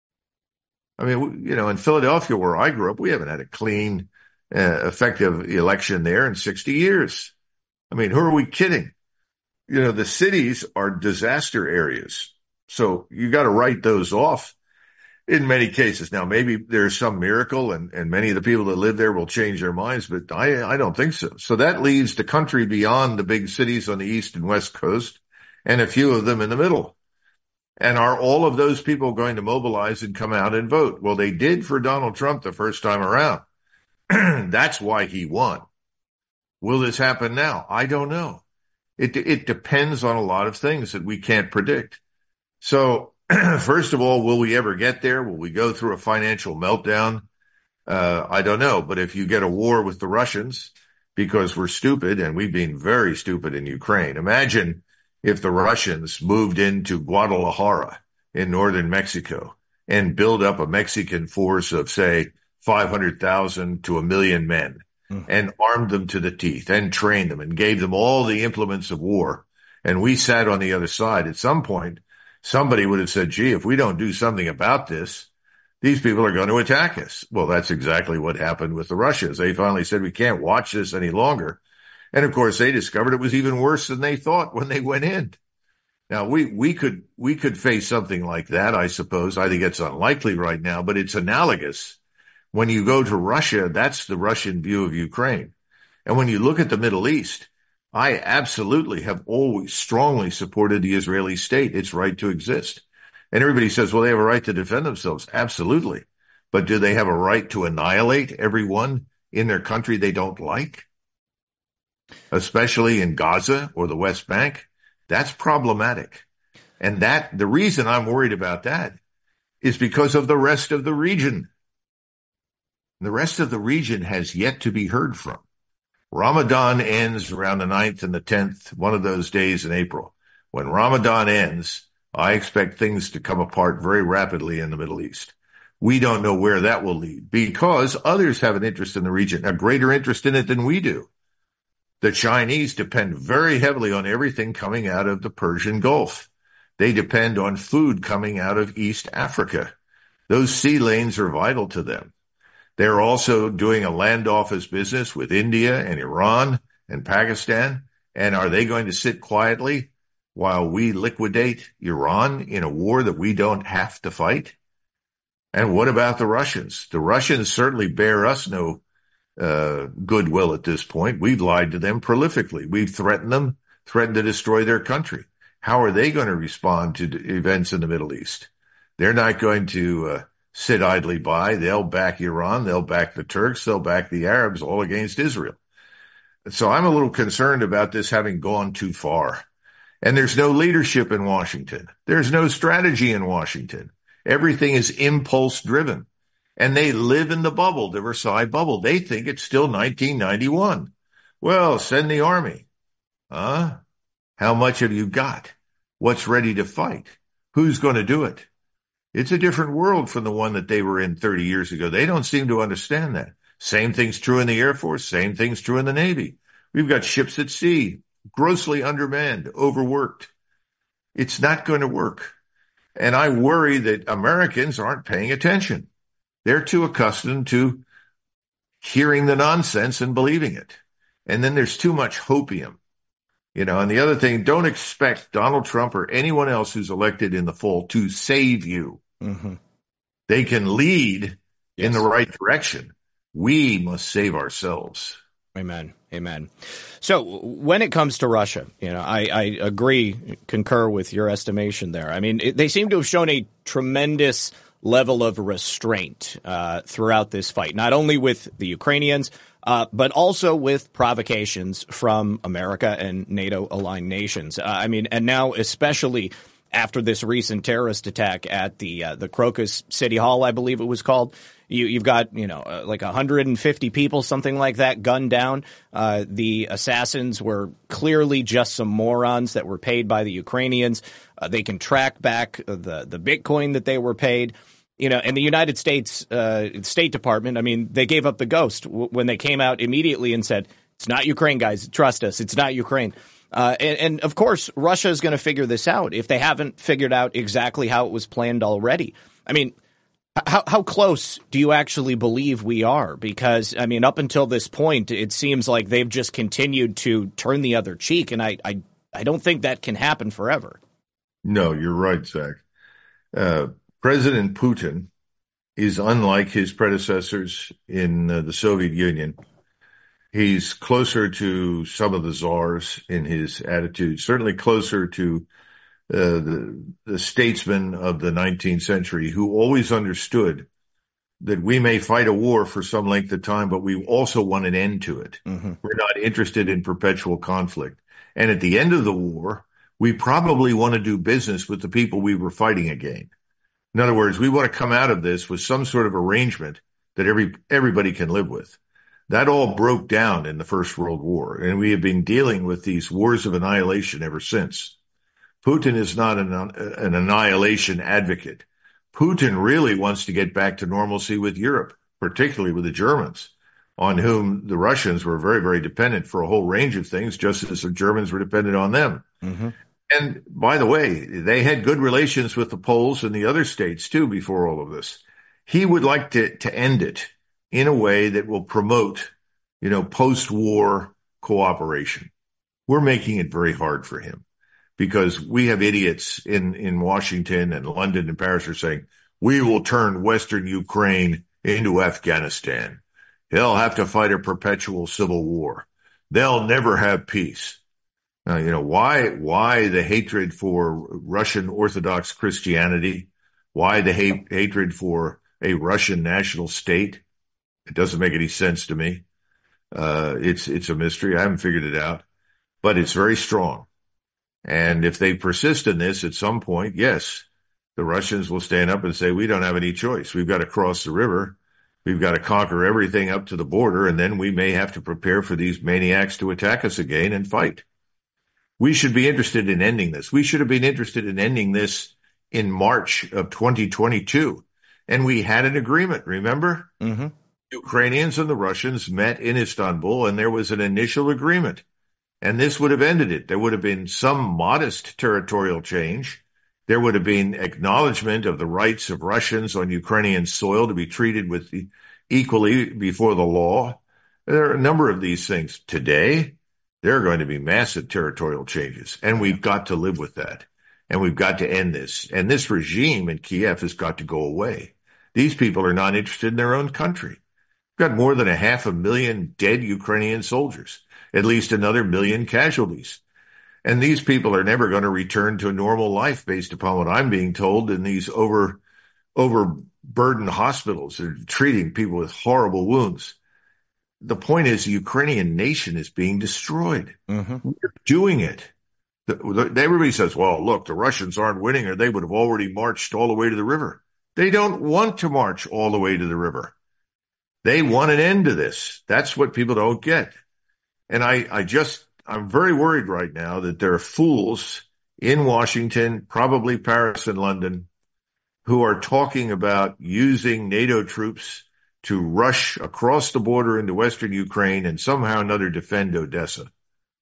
I mean, you know, in Philadelphia, where I grew up, we haven't had a clean, uh, effective election there in sixty years. I mean, who are we kidding? You know, the cities are disaster areas. So you got to write those off in many cases. Now, maybe there's some miracle and, and many of the people that live there will change their minds, but I, I don't think so. So that leaves the country beyond the big cities on the East and West Coast and a few of them in the middle. And are all of those people going to mobilize and come out and vote? Well, they did for Donald Trump the first time around. That's why he won. Will this happen now? I don't know. It, it depends on a lot of things that we can't predict. So, first of all, will we ever get there? Will we go through a financial meltdown? Uh, I don't know. But if you get a war with the Russians because we're stupid, and we've been very stupid in Ukraine. Imagine if the Russians moved into Guadalajara in northern Mexico and build up a Mexican force of, say, five hundred thousand to a million men mm. and armed them to the teeth and trained them and gave them all the implements of war. And we sat on the other side. At some point, somebody would have said, gee, if we don't do something about this, these people are going to attack us. Well, that's exactly what happened with the Russians. They finally said, we can't watch this any longer. And of course, they discovered it was even worse than they thought when they went in. Now, we, we could, we could face something like that, I suppose. I think it's unlikely right now, but it's analogous. When you go to Russia, that's the Russian view of Ukraine. And when you look at the Middle East, I absolutely have always strongly supported the Israeli state, its right to exist. And everybody says, well, they have a right to defend themselves. Absolutely. But do they have a right to annihilate everyone in their country they don't like? Especially in Gaza or the West Bank? That's problematic. And that the reason I'm worried about that is because of the rest of the region. The rest of the region has yet to be heard from. Ramadan ends around the ninth and the tenth, one of those days in April. When Ramadan ends, I expect things to come apart very rapidly in the Middle East. We don't know where that will lead because others have an interest in the region, a greater interest in it than we do. The Chinese depend very heavily on everything coming out of the Persian Gulf. They depend on food coming out of East Africa. Those sea lanes are vital to them. They're also doing a land office business with India and Iran and Pakistan. And are they going to sit quietly while we liquidate Iran in a war that we don't have to fight? And what about the Russians? The Russians certainly bear us no uh, goodwill at this point. We've lied to them prolifically. We've threatened them, threatened to destroy their country. How are they going to respond to events in the Middle East? They're not going to uh, sit idly by. They'll back Iran. They'll back the Turks. They'll back the Arabs, all against Israel. So I'm a little concerned about this having gone too far. And there's no leadership in Washington. There's no strategy in Washington. Everything is impulse driven. And they live in the bubble, the Versailles bubble. They think it's still nineteen ninety-one. Well, send the army. Huh? How much have you got? What's ready to fight? Who's going to do it? It's a different world from the one that they were in thirty years ago. They don't seem to understand that. Same thing's true in the Air Force. Same thing's true in the Navy. We've got ships at sea, grossly undermanned, overworked. It's not going to work. And I worry that Americans aren't paying attention. They're too accustomed to hearing the nonsense and believing it. And then there's too much hopium. You know, and the other thing, don't expect Donald Trump or anyone else who's elected in the fall to save you. Mm-hmm. They can lead yes. in the right direction. We must save ourselves. Amen. Amen. So when it comes to Russia, you know, I, I agree, concur with your estimation there. I mean, it, they seem to have shown a tremendous level of restraint uh, throughout this fight, not only with the Ukrainians, uh, but also with provocations from America and NATO-aligned nations. Uh, I mean, and now especially after this recent terrorist attack at the uh, the Crocus City Hall, I believe it was called. You, you've got, you know, uh, like one hundred fifty people, something like that, gunned down. Uh, the assassins were clearly just some morons that were paid by the Ukrainians. Uh, they can track back the, the Bitcoin that they were paid. You know, and the United States uh, State Department, I mean, they gave up the ghost w- when they came out immediately and said, it's not Ukraine, guys. Trust us. It's not Ukraine. Uh, and, and, of course, Russia is going to figure this out if they haven't figured out exactly how it was planned already. I mean, how, how close do you actually believe we are? Because, I mean, up until this point, it seems like they've just continued to turn the other cheek. And I, I, I don't think that can happen forever. No, you're right, Zach. Uh, President Putin is unlike his predecessors in uh, the Soviet Union. He's closer to some of the czars in his attitude, certainly closer to uh, the, the statesmen of the nineteenth century who always understood that we may fight a war for some length of time, but we also want an end to it. Mm-hmm. We're not interested in perpetual conflict. And at the end of the war, we probably want to do business with the people we were fighting against. In other words, we want to come out of this with some sort of arrangement that every everybody can live with. That all broke down in the First World War, and we have been dealing with these wars of annihilation ever since. Putin is not an, an annihilation advocate. Putin really wants to get back to normalcy with Europe, particularly with the Germans, on whom the Russians were very, very dependent for a whole range of things, just as the Germans were dependent on them. Mm-hmm. And by the way, they had good relations with the Poles and the other states, too, before all of this. He would like to, to end it in a way that will promote, you know, post-war cooperation. We're making it very hard for him because we have idiots in, in Washington and London and Paris are saying, we will turn Western Ukraine into Afghanistan. They'll have to fight a perpetual civil war. They'll never have peace. Uh, you know, why, why the hatred for Russian Orthodox Christianity? Why the hate, hatred for a Russian national state? It doesn't make any sense to me. Uh, it's, it's a mystery. I haven't figured it out, but it's very strong. And if they persist in this at some point, yes, the Russians will stand up and say, we don't have any choice. We've got to cross the river. We've got to conquer everything up to the border. And then we may have to prepare for these maniacs to attack us again and fight. We should be interested in ending this. We should have been interested in ending this in March of twenty twenty-two. And we had an agreement, remember? Mm-hmm. Ukrainians and the Russians met in Istanbul, and there was an initial agreement. And this would have ended it. There would have been some modest territorial change. There would have been acknowledgement of the rights of Russians on Ukrainian soil to be treated with the, equally before the law. There are a number of these things. Today, there are going to be massive territorial changes, and we've got to live with that. And we've got to end this. And this regime in Kiev has got to go away. These people are not interested in their own country. We've got more than a half a million dead Ukrainian soldiers, at least another million casualties. And these people are never going to return to a normal life based upon what I'm being told in these over, overburdened hospitals that are treating people with horrible wounds. The point is the Ukrainian nation is being destroyed. Mm-hmm. We're doing it. The, the, everybody says, well, look, the Russians aren't winning or they would have already marched all the way to the river. They don't want to march all the way to the river. They want an end to this. That's what people don't get. And I, I just, I'm very worried right now that there are fools in Washington, probably Paris and London, who are talking about using NATO troops to rush across the border into Western Ukraine and somehow or another defend Odessa.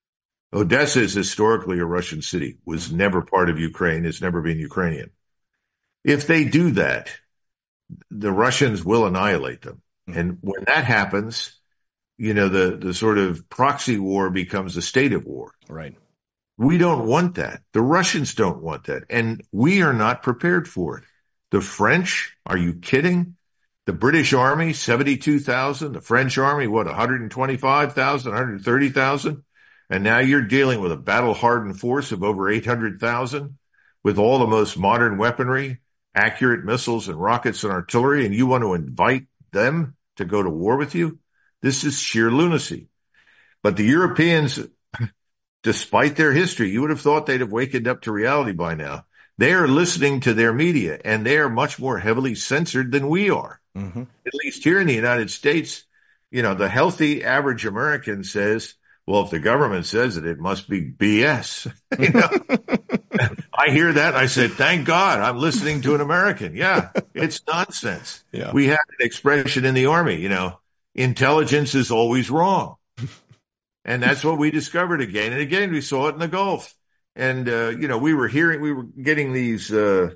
Odessa is historically a Russian city, was never part of Ukraine, has never been Ukrainian. If they do that, the Russians will annihilate them. Mm-hmm. And when that happens, you know, the, the sort of proxy war becomes a state of war. Right. We don't want that. The Russians don't want that. And we are not prepared for it. The French, are you kidding? The British Army, seventy-two thousand. The French Army, what, one hundred twenty-five thousand, one hundred thirty thousand? And now you're dealing with a battle-hardened force of over eight hundred thousand with all the most modern weaponry, accurate missiles and rockets and artillery, and you want to invite them to go to war with you? This is sheer lunacy. But the Europeans, despite their history, you would have thought they'd have wakened up to reality by now. They are listening to their media, and they are much more heavily censored than we are. Mm-hmm. At least here in the United States, you know, the healthy average American says, well, if the government says it, it must be B S. You know, I hear that. I said, thank God I'm listening to an American. Yeah, it's nonsense. Yeah. We had an expression in the Army, you know, intelligence is always wrong. And that's what we discovered again. And again, we saw it in the Gulf. And, uh, you know, we were hearing, we were getting these uh,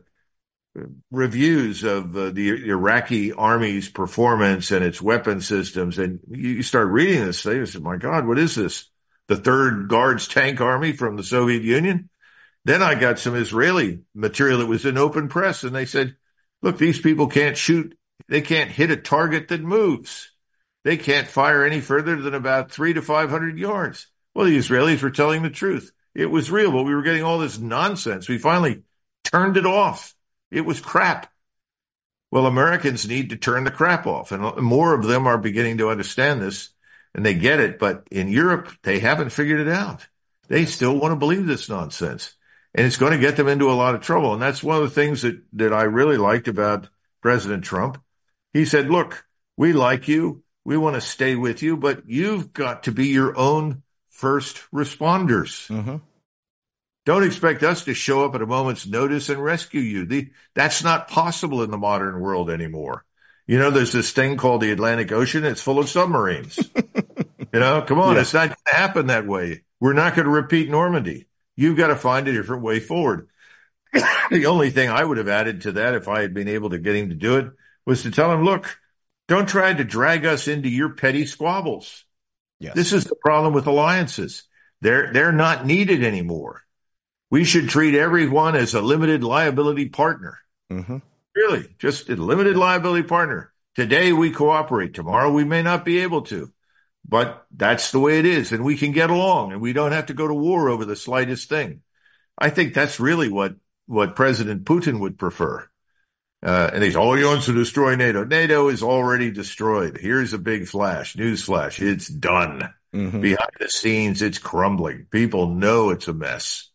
reviews of uh, the Iraqi army's performance and its weapon systems. And you start reading this thing and say, my God, what is this? The Third Guards Tank Army from the Soviet Union? Then I got some Israeli material that was in open press, and they said, look, these people can't shoot. They can't hit a target that moves. They can't fire any further than about three to five hundred yards. Well, the Israelis were telling the truth. It was real, but we were getting all this nonsense. We finally turned it off. It was crap. Well, Americans need to turn the crap off, and more of them are beginning to understand this, and they get it. But in Europe, they haven't figured it out. They still want to believe this nonsense, and it's going to get them into a lot of trouble. And that's one of the things that, that I really liked about President Trump. He said, look, we like you. We want to stay with you, but you've got to be your own first responders. Mm-hmm. Don't expect us to show up at a moment's notice and rescue you. The, that's not possible in the modern world anymore. You know, there's this thing called the Atlantic Ocean. It's full of submarines. You know, come on. Yeah. It's not going to happen that way. We're not going to repeat Normandy. You've got to find a different way forward. The only thing I would have added to that, if I had been able to get him to do it, was to tell him, look, don't try to drag us into your petty squabbles. Yes. This is the problem with alliances. They're, they're not needed anymore. We should treat everyone as a limited liability partner. Mm-hmm. Really, just a limited liability partner. Today we cooperate. Tomorrow we may not be able to. But that's the way it is, and we can get along, and we don't have to go to war over the slightest thing. I think that's really what, what President Putin would prefer. Uh, and he's, oh, he wants to destroy NATO. NATO is already destroyed. Here's a big flash, news flash. It's done. Mm-hmm. Behind the scenes, it's crumbling. People know it's a mess.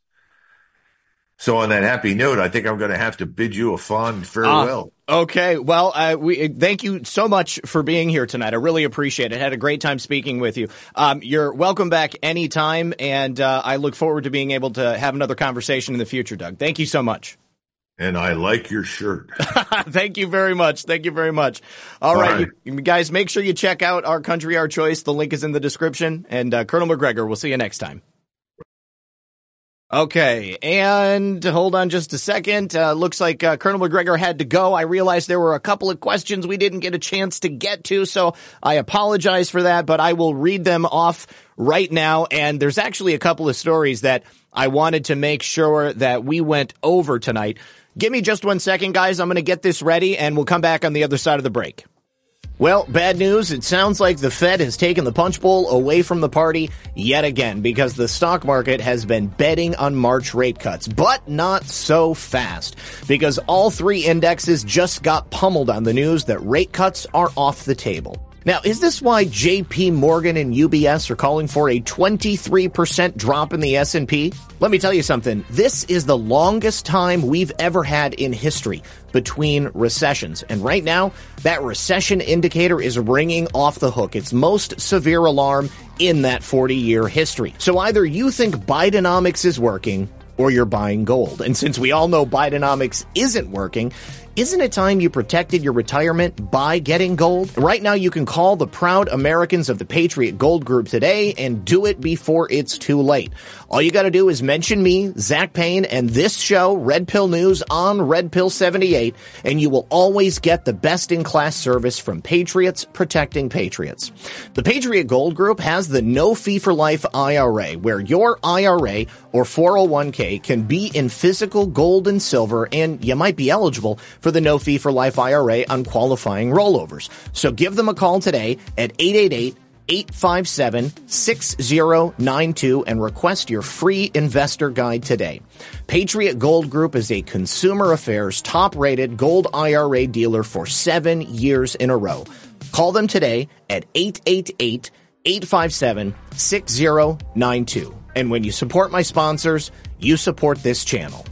So on that happy note, I think I'm going to have to bid you a fond farewell. Uh, okay. Well, uh, we thank you so much for being here tonight. I really appreciate it. Had a great time speaking with you. Um, you're welcome back anytime, and uh, I look forward to being able to have another conversation in the future, Doug. Thank you so much. And I like your shirt. Thank you very much. Thank you very much. All, All right, right. You, you guys, make sure you check out Our Country, Our Choice. The link is in the description. And uh, Colonel McGregor, we'll see you next time. Okay, and hold on just a second. Uh, looks like uh, Colonel McGregor had to go. I realized there were a couple of questions we didn't get a chance to get to, so I apologize for that, but I will read them off right now. And there's actually a couple of stories that I wanted to make sure that we went over tonight. Give me just one second, guys. I'm going to get this ready, and we'll come back on the other side of the break. Well, bad news. It sounds like the Fed has taken the punch bowl away from the party yet again, because the stock market has been betting on March rate cuts, but not so fast, because all three indexes just got pummeled on the news that rate cuts are off the table. Now, is this why J P Morgan and U B S are calling for a twenty-three percent drop in the S and P? Let me tell you something. This is the longest time we've ever had in history between recessions. And right now, that recession indicator is ringing off the hook. It's most severe alarm in that forty-year history. So either you think Bidenomics is working, or you're buying gold. And since we all know Bidenomics isn't working, Isn't it time you protected your retirement by getting gold? Right now, you can call the proud Americans of the Patriot Gold Group today and do it before it's too late. All you got to do is mention me, Zach Payne, and this show, Red Pill News, on Red Pill seventy-eight, and you will always get the best-in-class service from Patriots protecting Patriots. The Patriot Gold Group has the no-fee-for-life I R A, where your I R A or four oh one k can be in physical gold and silver, and you might be eligible for the no-fee-for-life I R A on qualifying rollovers. So give them a call today at eight eight eight, eight five seven, six oh nine two and request your free investor guide today. Patriot Gold Group is a Consumer Affairs top-rated gold I R A dealer for seven years in a row. Call them today at eight eight eight, eight five seven, six oh nine two. And when you support my sponsors, you support this channel.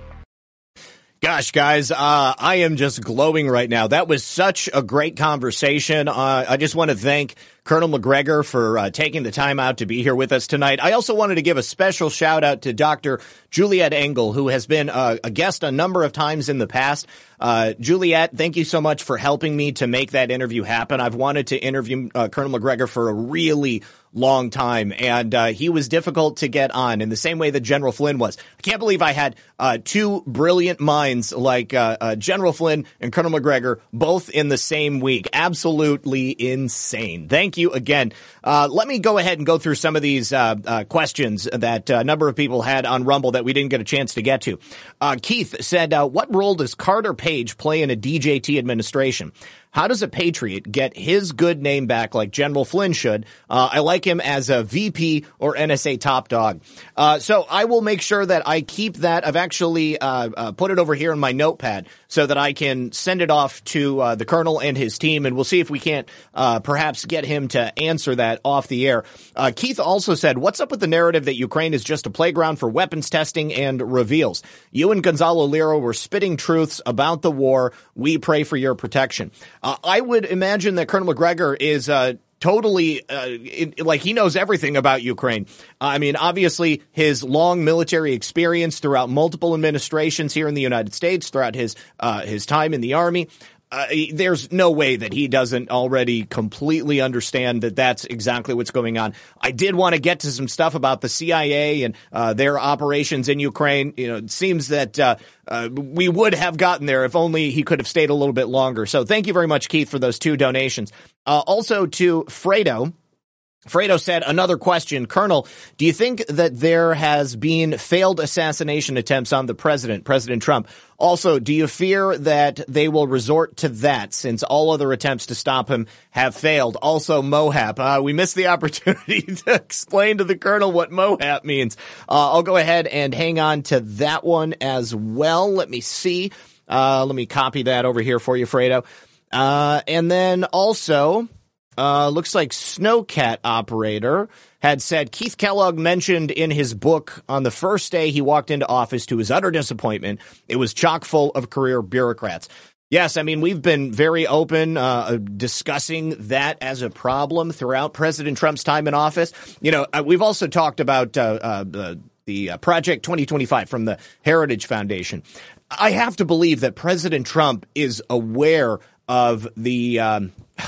Gosh, guys, uh, I am just glowing right now. That was such a great conversation. Uh, I just want to thank Colonel Macgregor for uh, taking the time out to be here with us tonight. I also wanted to give a special shout out to Doctor Juliet Engel, who has been uh, a guest a number of times in the past. Uh, Juliet, thank you so much for helping me to make that interview happen. I've wanted to interview uh, Colonel Macgregor for a really long time, and uh, he was difficult to get on in the same way that General Flynn was. I can't believe I had uh, two brilliant minds like uh, uh, General Flynn and Colonel Macgregor both in the same week. Absolutely insane. Thank you again. Uh, let me go ahead and go through some of these uh, uh, questions that a number of people had on Rumble that we didn't get a chance to get to. Uh, Keith said, uh, what role does Carter Page play in a D J T administration? How does a Patriot get his good name back like General Flynn should? Uh, I like him as a V P or N S A top dog. Uh, so I will make sure that I keep that. I've actually uh, uh, put it over here in my notepad so that I can send it off to uh, the Colonel and his team, and we'll see if we can't uh, perhaps get him to answer that off the air. Uh, Keith also said, what's up with the narrative that Ukraine is just a playground for weapons testing and reveals? You and Gonzalo Lira were spitting truths about the war. We pray for your protection. Uh, I would imagine that Colonel Macgregor is uh, totally uh, it, like he knows everything about Ukraine. Uh, I mean, obviously, his long military experience throughout multiple administrations here in the United States, throughout his uh, his time in the Army. Uh, there's no way that he doesn't already completely understand that that's exactly what's going on. I did want to get to some stuff about the C I A and uh, their operations in Ukraine. You know, it seems that uh, uh, we would have gotten there if only he could have stayed a little bit longer. So thank you very much, Keith, for those two donations. Uh, also to Fredo. Fredo said, another question, Colonel, do you think that there has been failed assassination attempts on the president, President Trump? Also, do you fear that they will resort to that since all other attempts to stop him have failed? Also, MOHAP. Uh, we missed the opportunity to explain to the Colonel what MOHAP means. Uh, I'll go ahead and hang on to that one as well. Let me see. Uh, let me copy that over here for you, Fredo. Uh, and then also... Uh, looks like Snowcat Operator had said Keith Kellogg mentioned in his book on the first day he walked into office to his utter disappointment, it was chock full of career bureaucrats. Yes, I mean, we've been very open uh, discussing that as a problem throughout President Trump's time in office. You know, uh, we've also talked about uh, uh, the, the uh, Project twenty twenty-five from the Heritage Foundation. I have to believe that President Trump is aware of the um,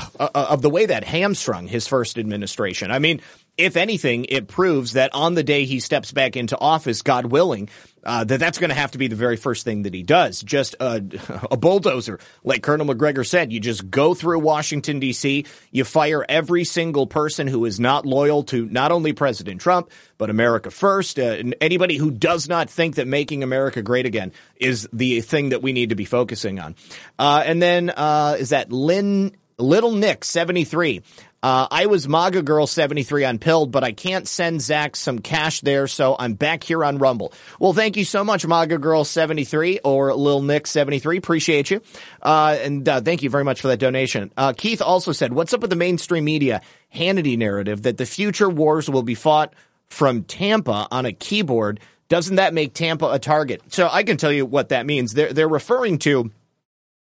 of the way that hamstrung his first administration. I mean, if anything, it proves that on the day he steps back into office, God willing, uh, that that's going to have to be the very first thing that he does. Just a, a bulldozer. Like Colonel Macgregor said, you just go through Washington, D C, you fire every single person who is not loyal to not only President Trump, but America first. Uh, and anybody who does not think that making America great again is the thing that we need to be focusing on. Uh, and then uh, is that Lynn Little Nick seventy-three. Uh, I was MAGA Girl seventy-three on Pilled, but I can't send Zach some cash there, so I'm back here on Rumble. Well, thank you so much, MAGA Girl seventy-three or Lil Nick seventy-three. Appreciate you. Uh, and uh, thank you very much for that donation. Uh, Keith also said, what's up with the mainstream media Hannity narrative that the future wars will be fought from Tampa on a keyboard? Doesn't that make Tampa a target? So I can tell you what that means. They're, they're referring to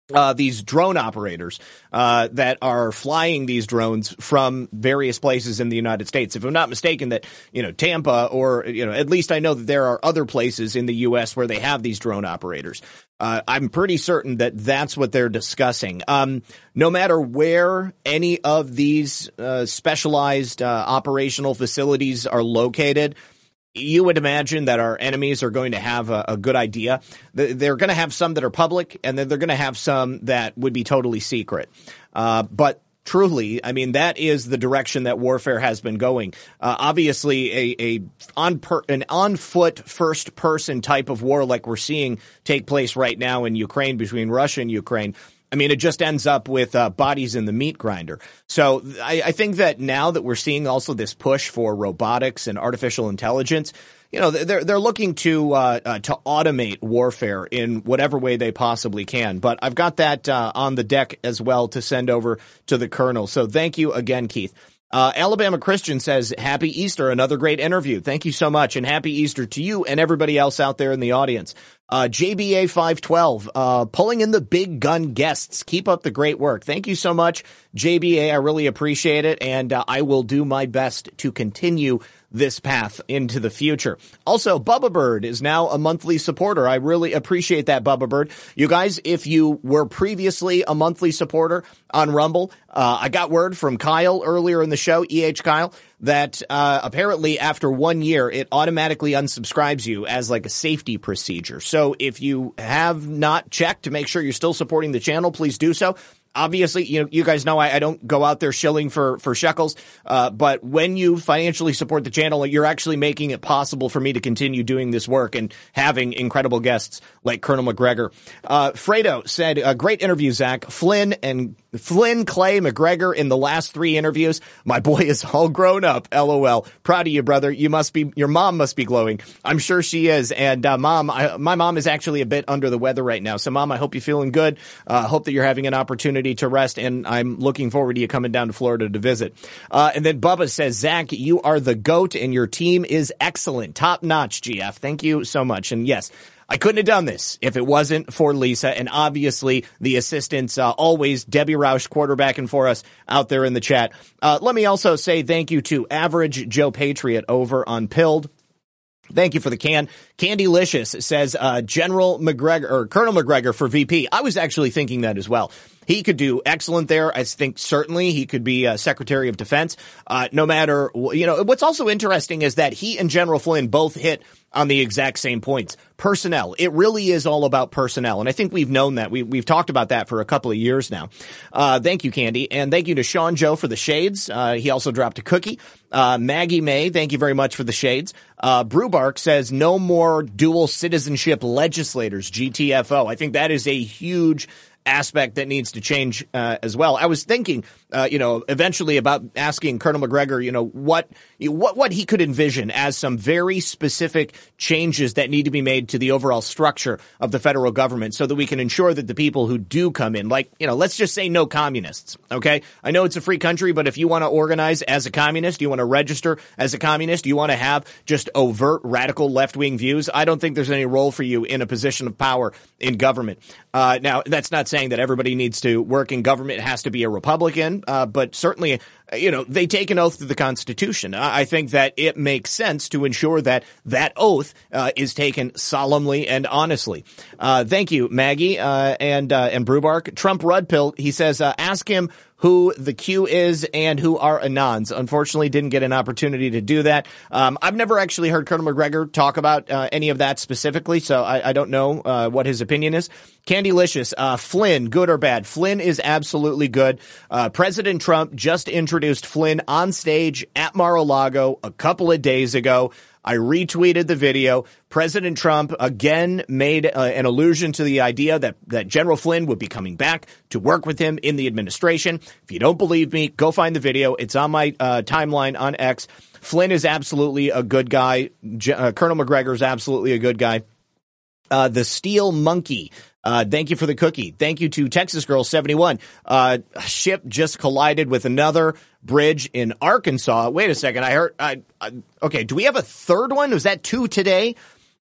Uh, these drone operators uh, that are flying these drones from various places in the United States. If I'm not mistaken, that, you know, Tampa or, you know, at least I know that there are other places in the U S where they have these drone operators. Uh, I'm pretty certain that that's what they're discussing. Um, no matter where any of these uh, specialized uh, operational facilities are located, you would imagine that our enemies are going to have a, a good idea. They're going to have some that are public, and then they're going to have some that would be totally secret. Uh, but truly, I mean, that is the direction that warfare has been going. Uh, obviously, a, a on per, an on-foot, first-person type of war like we're seeing take place right now in Ukraine between Russia and Ukraine. I mean, it just ends up with uh, bodies in the meat grinder. So I, I think that now that we're seeing also this push for robotics and artificial intelligence, you know, they're they're looking to uh, uh, to automate warfare in whatever way they possibly can. But I've got that uh, on the deck as well to send over to the Colonel. So thank you again, Keith. Uh, Alabama Christian says, happy Easter, another great interview. Thank you so much, and happy Easter to you and everybody else out there in the audience. Uh, J B A five twelve, uh, pulling in the big gun guests. Keep up the great work. Thank you so much, J B A. I really appreciate it, and uh, I will do my best to continue this path into the future. Also, Bubba Bird is now a monthly supporter. I really appreciate that, Bubba Bird. You guys, if you were previously a monthly supporter on Rumble, uh, I got word from Kyle earlier in the show, E H Kyle, that uh, apparently after one year, it automatically unsubscribes you as like a safety procedure. So if you have not checked to make sure you're still supporting the channel, please do so. Obviously, you know, you guys know I, I don't go out there shilling for, for shekels, uh, but when you financially support the channel, you're actually making it possible for me to continue doing this work and having incredible guests like Colonel McGregor. Uh, Fredo said, a great interview, Zach. Flynn and Flynn, Clay, McGregor in the last three interviews. My boy is all grown up. LOL. Proud of you, brother. You must be, your mom must be glowing. I'm sure she is. And, uh, mom, I, my mom is actually a bit under the weather right now. So mom, I hope you're feeling good. Uh, hope that you're having an opportunity to rest, and I'm looking forward to you coming down to Florida to visit. Uh, and then Bubba says, Zach, you are the GOAT and your team is excellent. Top notch, G F. Thank you so much. And yes, I couldn't have done this if it wasn't for Lisa, and obviously the assistants, uh, always Debbie Roush quarterbacking for us out there in the chat. Uh, let me also say thank you to Average Joe Patriot over on Pilled. Thank you for the can. Candylicious says, uh, General McGregor, or Colonel McGregor for V P. I was actually thinking that as well. He could do excellent there. I think certainly he could be uh, Secretary of Defense. Uh, no matter, you know, what's also interesting is that he and General Flynn both hit on the exact same points. Personnel. It really is all about personnel. And I think we've known that. We, we've talked about that for a couple of years now. Uh, thank you, Candy. And thank you to Sean Joe for the shades. Uh, he also dropped a cookie. Uh, Maggie May, thank you very much for the shades. Uh, Brewbark says no more dual citizenship legislators, G T F O. I think that is a huge aspect that needs to change uh, as well. I was thinking, uh, you know, eventually about asking Colonel McGregor, you know, what what what he could envision as some very specific changes that need to be made to the overall structure of the federal government so that we can ensure that the people who do come in, like, you know, let's just say no communists, okay? I know it's a free country, but if you want to organize as a communist, you want to register as a communist, you want to have just overt radical left-wing views, I don't think there's any role for you in a position of power in government. Uh, now, that's not saying that everybody needs to work in government. It has to be a Republican, uh, but certainly, you know, they take an oath to the Constitution. I think that it makes sense to ensure that that oath uh, is taken solemnly and honestly. Uh, thank you, Maggie uh, and uh, and Brewbark. Trump Rudpill, he says, uh, ask him who the Q is and who are Anons. Unfortunately, didn't get an opportunity to do that. Um, I've never actually heard Colonel McGregor talk about uh, any of that specifically, so I, I don't know uh, what his opinion is. Candylicious, uh, Flynn, good or bad? Flynn is absolutely good. Uh, President Trump just introduced Flynn on stage at Mar-a-Lago a couple of days ago. I retweeted the video. President Trump again made uh, an allusion to the idea that, that General Flynn would be coming back to work with him in the administration. If you don't believe me, go find the video. It's on my uh, timeline on X. Flynn is absolutely a good guy. G- uh, Colonel McGregor is absolutely a good guy. Uh, the Steel Monkey. Uh, thank you for the cookie. Thank you to Texas Girl seventy-one. Uh, ship just collided with another bridge in Arkansas. Wait a second. I heard, I, I, okay. Do we have a third one? Was that two today?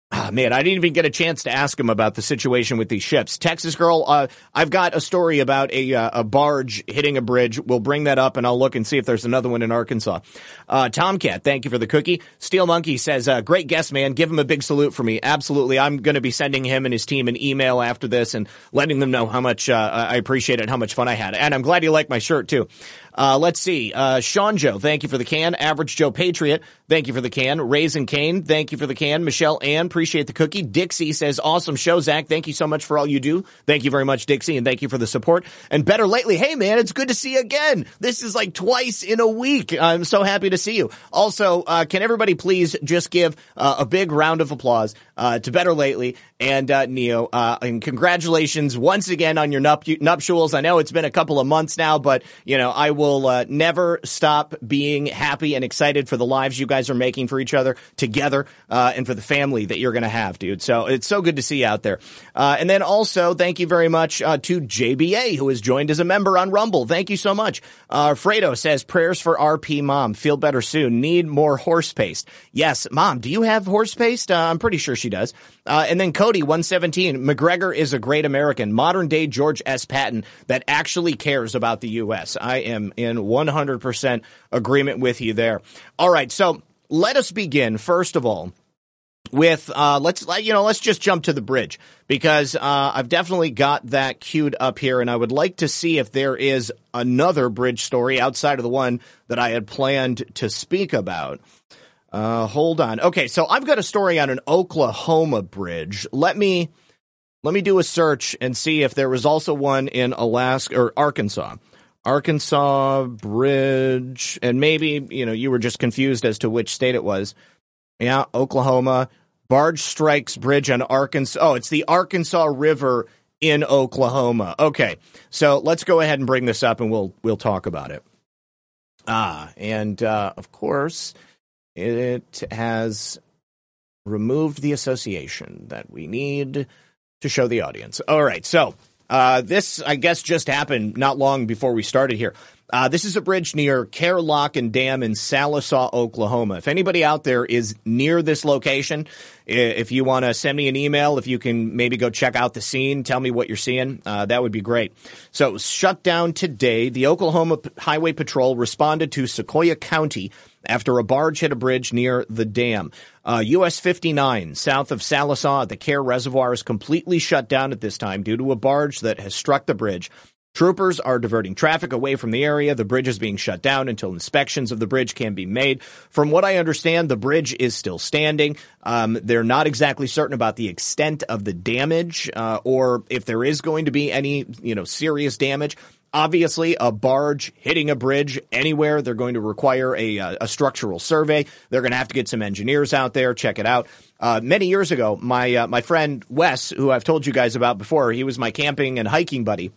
Ah, man, I didn't even get a chance to ask him about the situation with these ships. Texas Girl, uh, I've got a story about a uh, a barge hitting a bridge. We'll bring that up, and I'll look and see if there's another one in Arkansas. Uh, Tomcat, thank you for the cookie. Steel Monkey says, uh, great guest, man. Give him a big salute for me. Absolutely. I'm going to be sending him and his team an email after this and letting them know how much uh, I appreciate it and how much fun I had. And I'm glad you like my shirt, too. Uh, let's see. Uh, Sean Joe, thank you for the can. Average Joe Patriot, thank you for the can. Raisin Kane, thank you for the can. Michelle Ann, appreciate the cookie. Dixie says, awesome show, Zach. Thank you so much for all you do. Thank you very much, Dixie, and thank you for the support. And Better Lately, hey, man, it's good to see you again. This is like twice in a week. I'm so happy to see you. Also, uh, can everybody please just give uh, a big round of applause uh, to Better Lately and uh, Neo. Uh, and congratulations once again on your nup- nuptials. I know it's been a couple of months now, but, you know, I will will uh, never stop being happy and excited for the lives you guys are making for each other together uh, and for the family that you're going to have, dude. So it's so good to see you out there. Uh, and then also, thank you very much uh, to J B A, who has joined as a member on Rumble. Thank you so much. Uh, Fredo says, prayers for R P Mom. Feel better soon. Need more horse paste. Yes, Mom, do you have horse paste? Uh, I'm pretty sure she does. Uh, and then Cody, one seventeen, McGregor is a great American, modern-day George S. Patton that actually cares about the U S. I am in one hundred percent agreement with you there. All right, so let us begin, first of all, with, uh, let's, you know, let's just jump to the bridge, because uh, I've definitely got that queued up here, and I would like to see if there is another bridge story outside of the one that I had planned to speak about. Uh, hold on. Okay, so I've got a story on an Oklahoma bridge. Let me let me do a search and see if there was also one in Alaska or Arkansas. Arkansas bridge, and maybe, you know, you were just confused as to which state it was. Yeah, Oklahoma. Barge strikes bridge on Arkansas. Oh, it's the Arkansas River in Oklahoma. Okay, so let's go ahead and bring this up, and we'll we'll talk about it. Ah, and uh, of course, it has removed the association that we need to show the audience. All right, so uh, this, I guess, just happened not long before we started here. Uh, this is a bridge near Kerr Lock and Dam in Sallisaw, Oklahoma. If anybody out there is near this location, if you want to send me an email, if you can maybe go check out the scene, tell me what you're seeing, uh, that would be great. So it was shut down today. The Oklahoma Highway Patrol responded to Sequoia County after a barge hit a bridge near the dam. Uh, U S fifty-nine, south of Sallisaw, the Kerr Reservoir is completely shut down at this time due to a barge that has struck the bridge. Troopers are diverting traffic away from the area. The bridge is being shut down until inspections of the bridge can be made. From what I understand, the bridge is still standing. Um, they're not exactly certain about the extent of the damage, uh, or if there is going to be any, you know, serious damage. Obviously, a barge hitting a bridge anywhere, they're going to require a, a structural survey. They're going to have to get some engineers out there, check it out. Uh, many years ago, my uh, my friend Wes, who I've told you guys about before, he was my camping and hiking buddy.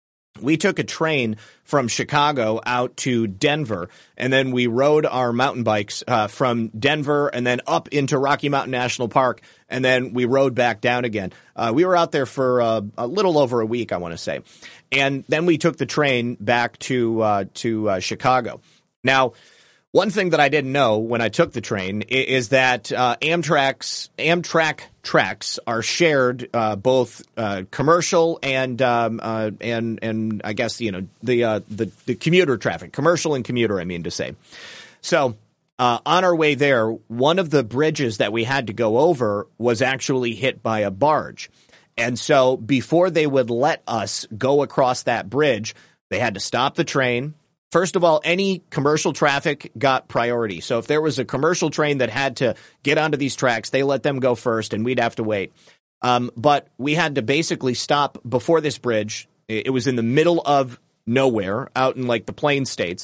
We took a train from Chicago out to Denver, and then we rode our mountain bikes uh, from Denver and then up into Rocky Mountain National Park, and then we rode back down again. Uh, we were out there for uh, a little over a week, I want to say. And then we took the train back to uh, to uh, Chicago. Now, one thing that I didn't know when I took the train is that uh, Amtrak's Amtrak tracks are shared, uh, both uh, commercial and um, uh, and and I guess you know the uh, the the commuter traffic, commercial and commuter. I mean to say. So uh, on our way there, one of the bridges that we had to go over was actually hit by a barge, and so before they would let us go across that bridge, they had to stop the train. First of all, any commercial traffic got priority. So if there was a commercial train that had to get onto these tracks, they let them go first, and we'd have to wait. Um, but we had to basically stop before this bridge. It was in the middle of nowhere, out in like the Plain States,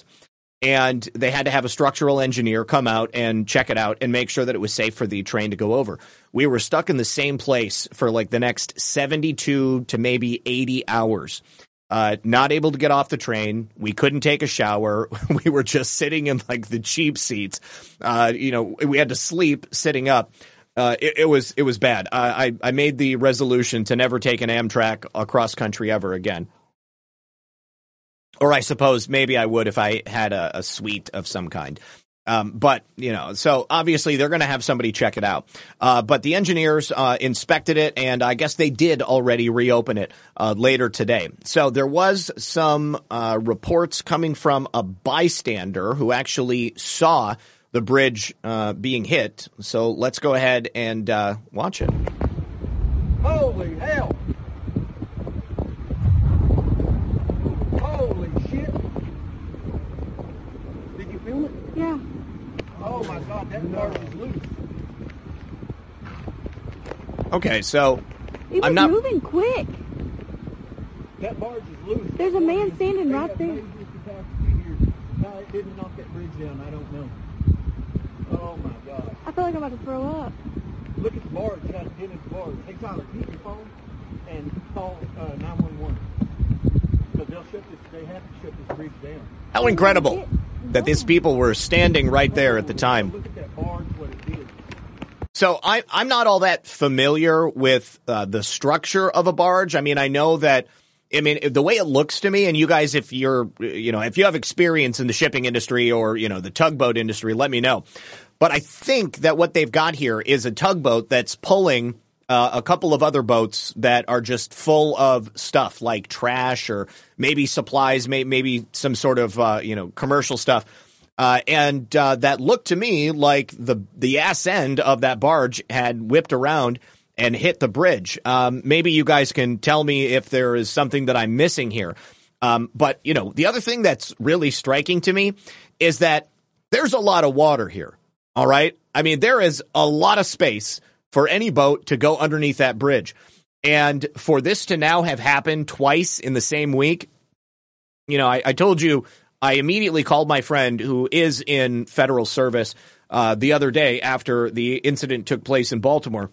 and they had to have a structural engineer come out and check it out and make sure that it was safe for the train to go over. We were stuck in the same place for like the next seventy-two to maybe eighty hours. Uh, not able to get off the train. We couldn't take a shower. We were just sitting in like the cheap seats. Uh, you know, we had to sleep sitting up. Uh, it, it was, it was bad. Uh, I, I made the resolution to never take an Amtrak across country ever again. Or I suppose maybe I would if I had a, a suite of some kind. Um, but, you know, so obviously they're going to have somebody check it out. Uh, but the engineers uh, inspected it, and I guess they did already reopen it uh, later today. So there was some uh, reports coming from a bystander who actually saw the bridge uh, being hit. So let's go ahead and uh, watch it. Holy hell! Holy shit! Did you feel it? Yeah. Oh my God, that barge is loose. Okay, so It was I'm not moving quick. That barge is loose. There's a man standing right there. No, it didn't knock that bridge down. I don't know. Oh my God. I feel like I'm about to throw up. Look at the barge. How it hit the barge. Hey Tyler, keep your phone and call uh, nine one one. Because they'll shut this. They have to shut this bridge down. how incredible that these people were standing right there at the time. Look at that barge. What it did. So I, I'm not all that familiar with uh, the structure of a barge. I mean, I know that, I mean, the way it looks to me, and you guys, if you're, you know, if you have experience in the shipping industry or, you know, the tugboat industry, let me know. But I think that what they've got here is a tugboat that's pulling uh, a couple of other boats that are just full of stuff like trash or maybe supplies, may, maybe some sort of, uh, you know, commercial stuff. Uh, and uh, that looked to me like the the ass end of that barge had whipped around and hit the bridge. Um, maybe you guys can tell me if there is something that I'm missing here. Um, but, you know, the other thing that's really striking to me is that there's a lot of water here. All right. I mean, there is a lot of space for any boat to go underneath that bridge. And for this to now have happened twice in the same week, you know, I, I told you I immediately called my friend who is in federal service uh, the other day after the incident took place in Baltimore.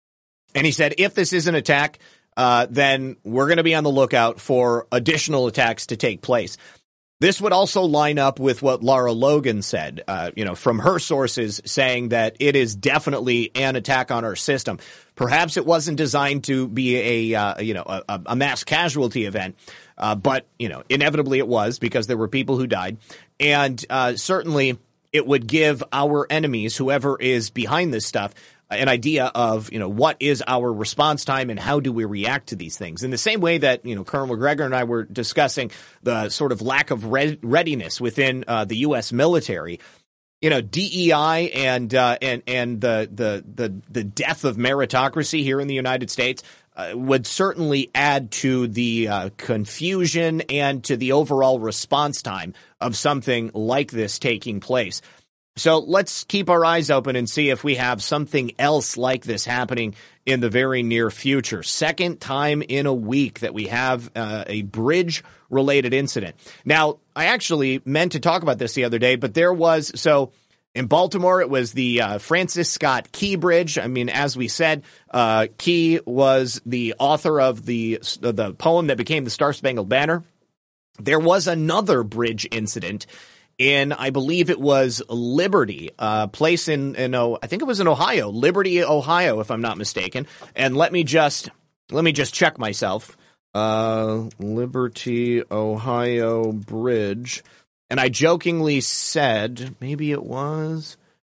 And he said, if this is an attack, uh, then we're going to be on the lookout for additional attacks to take place. This would also line up with what Lara Logan said, uh, you know, from her sources saying that it is definitely an attack on our system. Perhaps it wasn't designed to be a, uh, you know, a, a mass casualty event, uh, but, you know, inevitably it was because there were people who died. And uh, certainly it would give our enemies, whoever is behind this stuff, an idea of, you know, what is our response time and how do we react to these things? In the same way that, you know, Colonel McGregor and I were discussing the sort of lack of re- readiness within uh, the U S military, you know, D E I and uh, and and the, the the the death of meritocracy here in the United States uh, would certainly add to the uh, confusion and to the overall response time of something like this taking place. So let's keep our eyes open and see if we have something else like this happening in the very near future. Second time in a week that we have uh, a bridge-related incident. Now, I actually meant to talk about this the other day, but there was, so in Baltimore, it was the uh, Francis Scott Key Bridge. I mean, as we said, uh, Key was the author of the the poem that became the Star-Spangled Banner. There was another bridge incident in, I believe it was Liberty, a uh, place in, in, oh, I think it was in Ohio, Liberty, Ohio, if I'm not mistaken. And let me just, let me just check myself. Uh, Liberty, Ohio Bridge. And I jokingly said, maybe it was,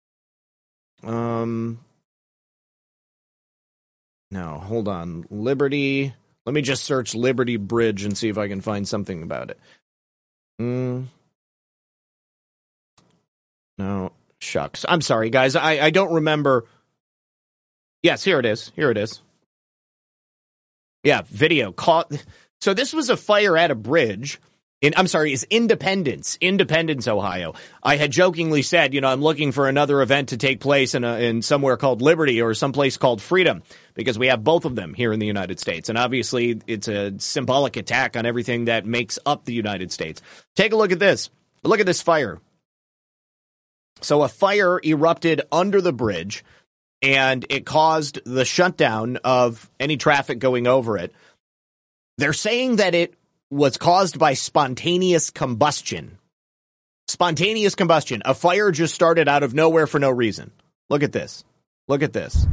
um, no, hold on. Liberty, let me just search Liberty Bridge and see if I can find something about it. Hmm. No, shucks. I'm sorry, guys. I, I don't remember. Yes, here it is. Here it is. Yeah, video caught. So this was a fire at a bridge in, I'm sorry, it's Independence, Independence, Ohio. I had jokingly said, you know, I'm looking for another event to take place in a, in somewhere called Liberty or someplace called Freedom, because we have both of them here in the United States. And obviously it's a symbolic attack on everything that makes up the United States. Take a look at this. Look at this fire. So a fire erupted under the bridge, and it caused the shutdown of any traffic going over it. They're saying that it was caused by spontaneous combustion. Spontaneous combustion. A fire just started out of nowhere for no reason. Look at this. Look at this.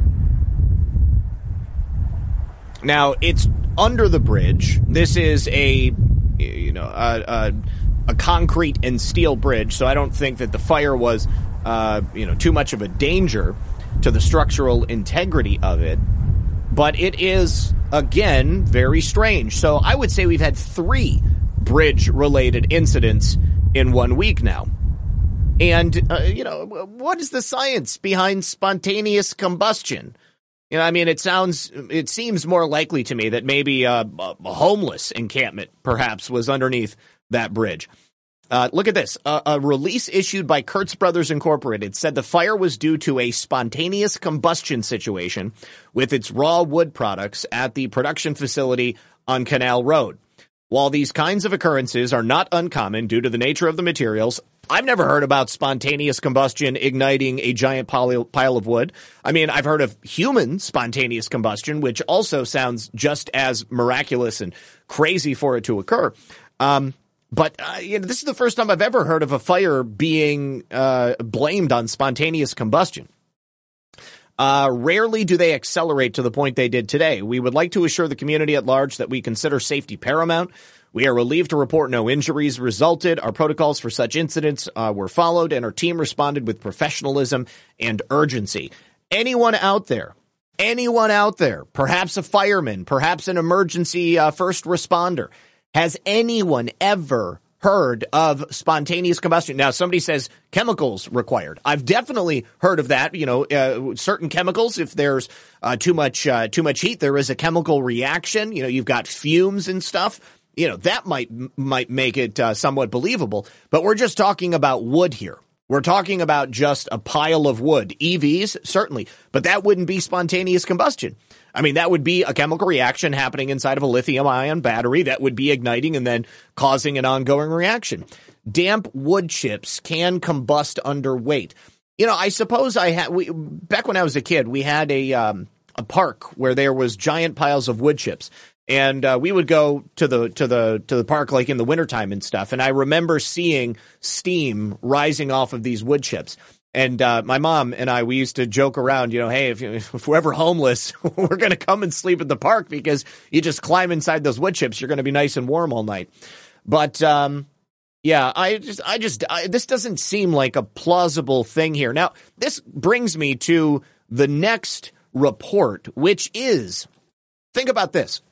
Now, it's under the bridge. This is a, you know, a, a, a concrete and steel bridge, so I don't think that the fire was uh, you know, too much of a danger to the structural integrity of it. But it is, again, very strange. So I would say we've had three bridge-related incidents in one week now. And, uh, you know, what is the science behind spontaneous combustion? You know, I mean, it sounds, it seems more likely to me that maybe a, a homeless encampment perhaps was underneath that bridge. Uh, look at this. Uh, a release issued by Kurtz Brothers Incorporated said the fire was due to a spontaneous combustion situation with its raw wood products at the production facility on Canal Road. While these kinds of occurrences are not uncommon due to the nature of the materials, I've never heard about spontaneous combustion igniting a giant pile of wood. I mean, I've heard of human spontaneous combustion, which also sounds just as miraculous and crazy for it to occur. Um, But uh, you know, this is the first time I've ever heard of a fire being uh, blamed on spontaneous combustion. Uh, rarely do they accelerate to the point they did today. We would like to assure the community at large that we consider safety paramount. We are relieved to report no injuries resulted. Our protocols for such incidents uh, were followed, and our team responded with professionalism and urgency. Anyone out there, anyone out there, perhaps a fireman, perhaps an emergency uh, first responder, has anyone ever heard of spontaneous combustion? Now, somebody says chemicals required. I've definitely heard of that. You know, uh, certain chemicals, if there's uh, too much uh, too much heat, there is a chemical reaction. You know, you've got fumes and stuff. You know, that might might make it uh, somewhat believable. But we're just talking about wood here. We're talking about just a pile of wood. E Vs, certainly. But that wouldn't be spontaneous combustion. I mean, that would be a chemical reaction happening inside of a lithium-ion battery that would be igniting and then causing an ongoing reaction. Damp wood chips can combust under weight. You know, I suppose I had we, back when I was a kid, we had a um, a park where there was giant piles of wood chips, and uh, we would go to the to the to the park like in the wintertime and stuff. And I remember seeing steam rising off of these wood chips. And uh, my mom and I, we used to joke around, you know, hey, if, if we're ever homeless, we're going to come and sleep at the park because you just climb inside those wood chips. You're going to be nice and warm all night. But, um, yeah, I just, I just, I, this doesn't seem like a plausible thing here. Now, this brings me to the next report, which is, think about this.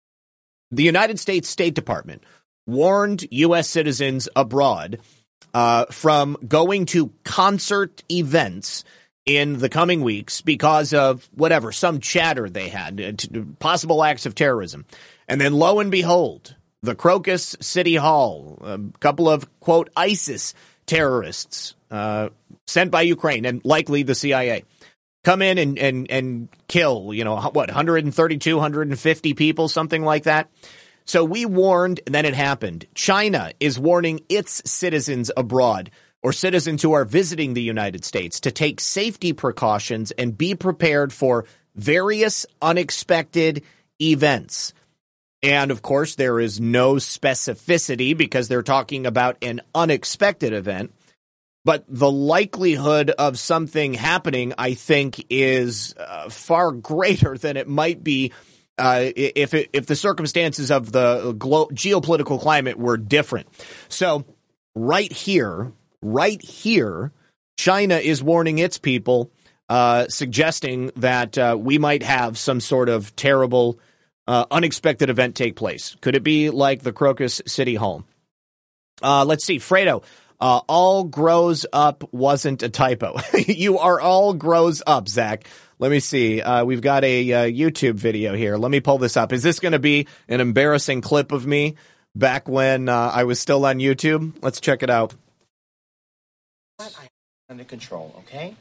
The United States State Department warned U S citizens abroad Uh, from going to concert events in the coming weeks because of whatever, some chatter they had, uh, t- possible acts of terrorism. And then lo and behold, the Crocus City Hall, a couple of, quote, ISIS terrorists uh, sent by Ukraine and likely the C I A, come in and, and, and kill, you know, what, one thirty-two, one fifty people, something like that. So we warned, and then it happened. China is warning its citizens abroad, or citizens who are visiting the United States, to take safety precautions and be prepared for various unexpected events. And, of course, there is no specificity because they're talking about an unexpected event. But the likelihood of something happening, I think, is uh, far greater than it might be Uh, if it, if the circumstances of the glo- geopolitical climate were different. So right here, right here, China is warning its people, uh, suggesting that uh, we might have some sort of terrible, uh, unexpected event take place. Could it be like the Crocus City Hall? Uh, let's see, Fredo. Uh, all grows up wasn't a typo. You are all grows up, Zach. Let me see. Uh, we've got a uh, YouTube video here. Let me pull this up. Is this going to be an embarrassing clip of me back when uh, I was still on YouTube? Let's check it out. I have it under control, okay?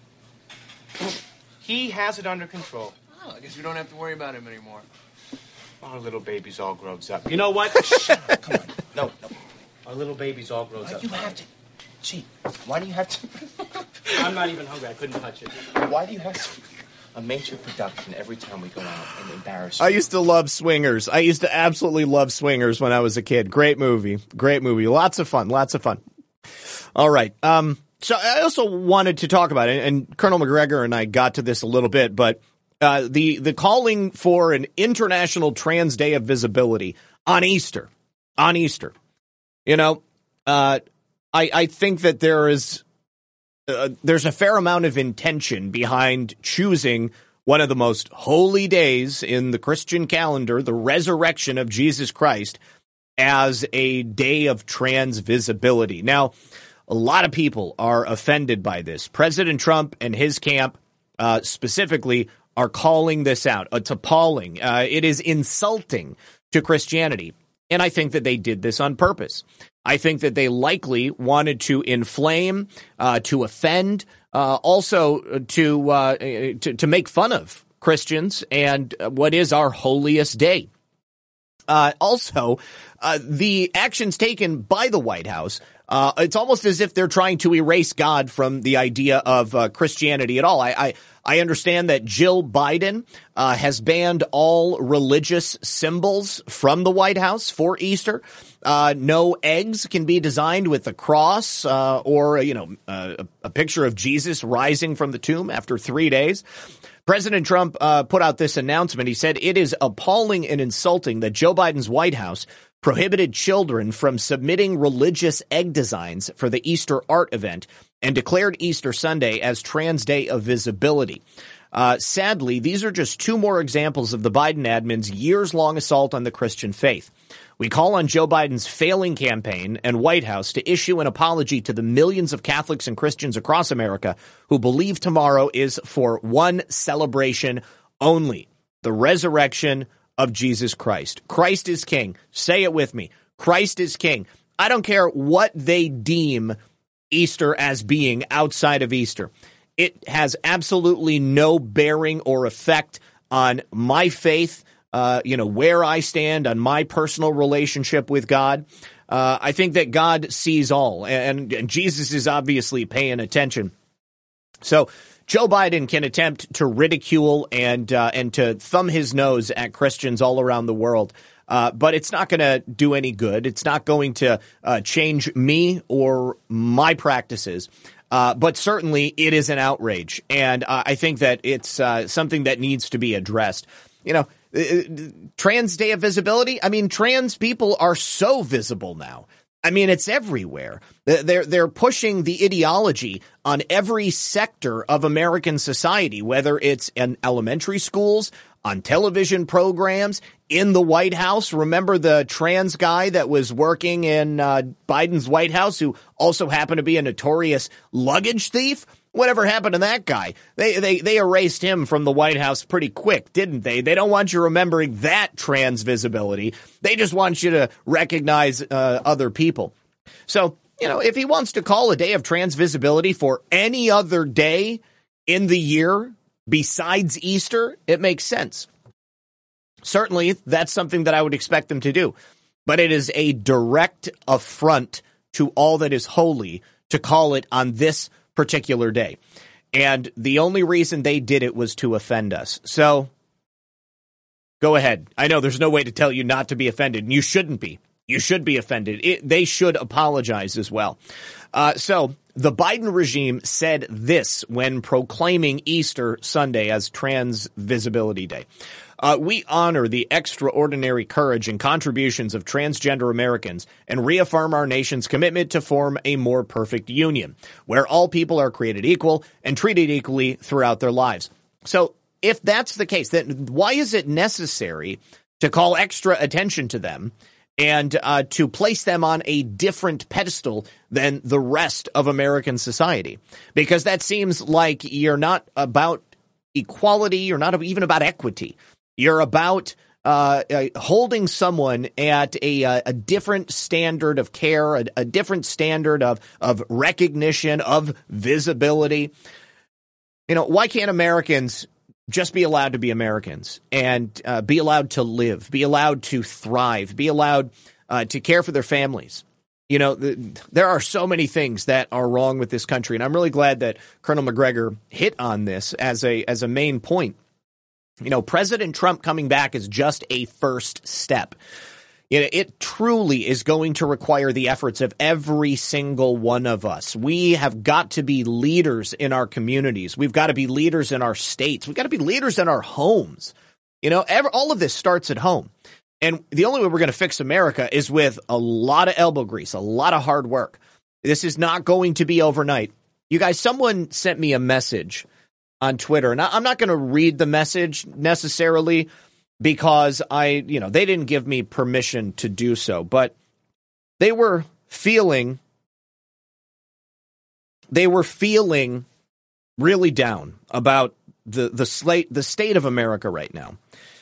He has it under control. Oh, I guess we don't have to worry about him anymore. Our little baby's all grows up. You know what? Shut up. Come on. No, no. Our little baby's all grows Why up. do you have to? Gee, why do you have to? I'm not even hungry. I couldn't touch it. Why do you have to? A major production every time we go out and embarrass you. I used to love Swingers. I used to absolutely love Swingers when I was a kid. Great movie. Great movie. Lots of fun. Lots of fun. All right. Um, so I also wanted to talk about it, and Colonel McGregor and I got to this a little bit, but uh, the, the calling for an International Trans Day of Visibility on Easter. On Easter. You know, uh, I, I think that there is uh, there's a fair amount of intention behind choosing one of the most holy days in the Christian calendar, the resurrection of Jesus Christ, as a day of trans visibility. Now, a lot of people are offended by this. President Trump and his camp uh, specifically are calling this out. It's appalling. Uh, it is insulting to Christianity. And I think that they did this on purpose. I think that they likely wanted to inflame, uh, to offend, uh, also to, uh, to to make fun of Christians and what is our holiest day. Uh, also, uh, the actions taken by the White House, uh, it's almost as if they're trying to erase God from the idea of uh, Christianity at all. I, I, I understand that Jill Biden uh, has banned all religious symbols from the White House for Easter. Uh, no eggs can be designed with a cross uh, or, you know, uh, a, a picture of Jesus rising from the tomb after three days. President Trump uh, put out this announcement. He said, "It is appalling and insulting that Joe Biden's White House prohibited children from submitting religious egg designs for the Easter art event and declared Easter Sunday as Trans Day of Visibility." Uh, sadly, these are just two more examples of the Biden admin's years-long assault on the Christian faith. We call on Joe Biden's failing campaign and White House to issue an apology to the millions of Catholics and Christians across America who believe tomorrow is for one celebration only, the resurrection of Jesus Christ. Christ is King. Say it with me. Christ is King. I don't care what they deem Easter as being outside of Easter. It has absolutely no bearing or effect on my faith, uh, you know, where I stand, on my personal relationship with God. Uh, I think that God sees all, and, and Jesus is obviously paying attention. So Joe Biden can attempt to ridicule and uh, and to thumb his nose at Christians all around the world. Uh, but it's not going to do any good. It's not going to uh, change me or my practices. Uh, but certainly it is an outrage. And uh, I think that it's uh, something that needs to be addressed. You know, uh, Trans Day of Visibility. I mean, trans people are so visible now. I mean, it's everywhere. They're they're pushing the ideology on every sector of American society, whether it's in elementary schools, on television programs, in the White House. Remember the trans guy that was working in uh, Biden's White House who also happened to be a notorious luggage thief? Whatever happened to that guy? They, they, they erased him from the White House pretty quick, didn't they? They don't want you remembering that trans visibility. They just want you to recognize uh, other people. So, you know, if he wants to call a day of trans visibility for any other day in the year besides Easter, it makes sense. Certainly, that's something that I would expect them to do. But it is a direct affront to all that is holy to call it on this particular day. And the only reason they did it was to offend us. So go ahead. I know there's no way to tell you not to be offended, and you shouldn't be. You should be offended. It, they should apologize as well. Uh, so the Biden regime said this when proclaiming Easter Sunday as Trans Visibility Day. Uh, we honor the extraordinary courage and contributions of transgender Americans and reaffirm our nation's commitment to form a more perfect union, where all people are created equal and treated equally throughout their lives. So if that's the case, then why is it necessary to call extra attention to them and uh, to place them on a different pedestal than the rest of American society? Because that seems like you're not about equality, you're not even about equity. You're about uh, uh, holding someone at a, uh, a different standard of care, a, a different standard of, of recognition, of visibility. You know, why can't Americans just be allowed to be Americans and uh, be allowed to live, be allowed to thrive, be allowed uh, to care for their families? You know, the, there are so many things that are wrong with this country, and I'm really glad that Colonel McGregor hit on this as a as a main point. You know, President Trump coming back is just a first step. You know, it truly is going to require the efforts of every single one of us. We have got to be leaders in our communities. We've got to be leaders in our states. We've got to be leaders in our homes. You know, every, all of this starts at home. And the only way we're going to fix America is with a lot of elbow grease, a lot of hard work. This is not going to be overnight. you guys, someone sent me a message on Twitter, and I'm not going to read the message necessarily because I, you know, they didn't give me permission to do so, but they were feeling, they were feeling really down about the the slate, the state of America right now,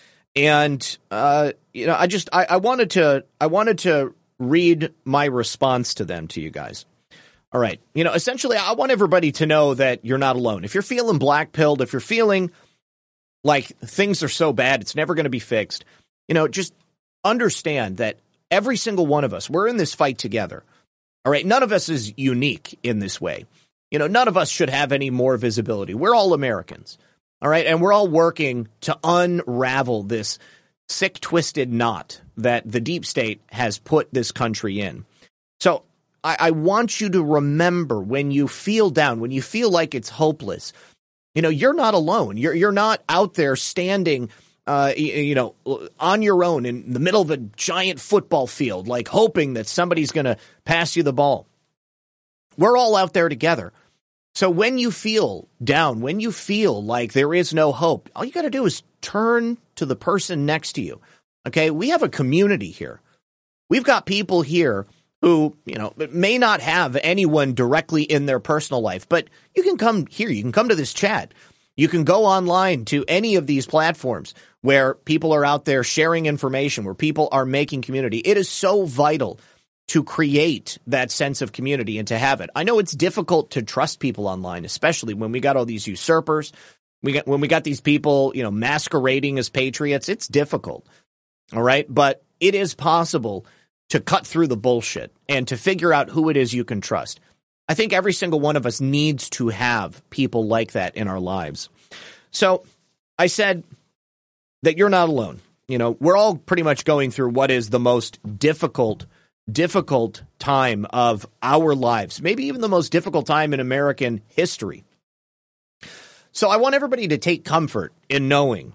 and uh, you know, I just I, I wanted to I wanted to read my response to them to you guys. All right. You know, essentially, I want everybody to know that you're not alone. If you're feeling black-pilled, if you're feeling like things are so bad, it's never going to be fixed, you know, just understand that every single one of us, we're in this fight together. All right. None of us is unique in this way. You know, none of us should have any more visibility. We're all Americans. All right. And we're all working to unravel this sick, twisted knot that the deep state has put this country in. So, I, I want you to remember when you feel down, when you feel like it's hopeless, you know, you're not alone. You're you're not out there standing, uh, you, you know, on your own in the middle of a giant football field, like hoping that somebody's going to pass you the ball. We're all out there together. So when you feel down, when you feel like there is no hope, all you got to do is turn to the person next to you. Okay, we have a community here. We've got people here who, you know, may not have anyone directly in their personal life, but you can come here. You can come to this chat. You can go online to any of these platforms where people are out there sharing information, where people are making community. It is so vital to create that sense of community and to have it. I know it's difficult to trust people online, especially when we got all these usurpers. We got when we got these people, you know, masquerading as patriots. It's difficult. All right. But it is possible to cut through the bullshit and to figure out who it is you can trust. I think every single one of us needs to have people like that in our lives. So I said that you're not alone. You know, we're all pretty much going through what is the most difficult, difficult time of our lives, maybe even the most difficult time in American history. So I want everybody to take comfort in knowing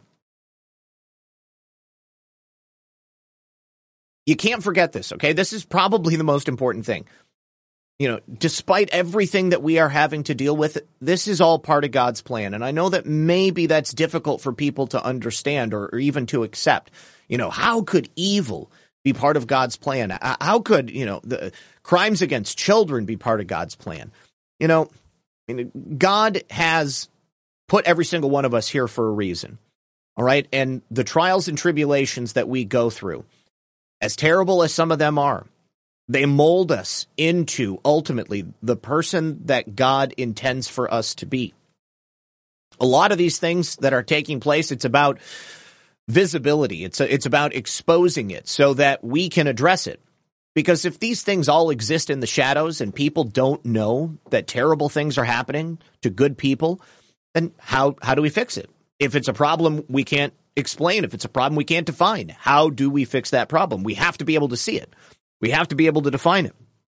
you can't forget this, okay? This is probably the most important thing. You know, despite everything that we are having to deal with, this is all part of God's plan. And I know that maybe that's difficult for people to understand or, or even to accept. You know, how could evil be part of God's plan? How could, you know, the crimes against children be part of God's plan? You know, God has put every single one of us here for a reason, all right? And the trials and tribulations that we go through, as terrible as some of them are, they mold us into, ultimately, the person that God intends for us to be. A lot of these things that are taking place, it's about visibility. It's a, it's about exposing it so that we can address it. Because if these things all exist in the shadows and people don't know that terrible things are happening to good people, then how how do we fix it? If it's a problem we can't explain, if it's a problem we can't define, how do we fix that problem? We have to be able to see it. We have to be able to define it.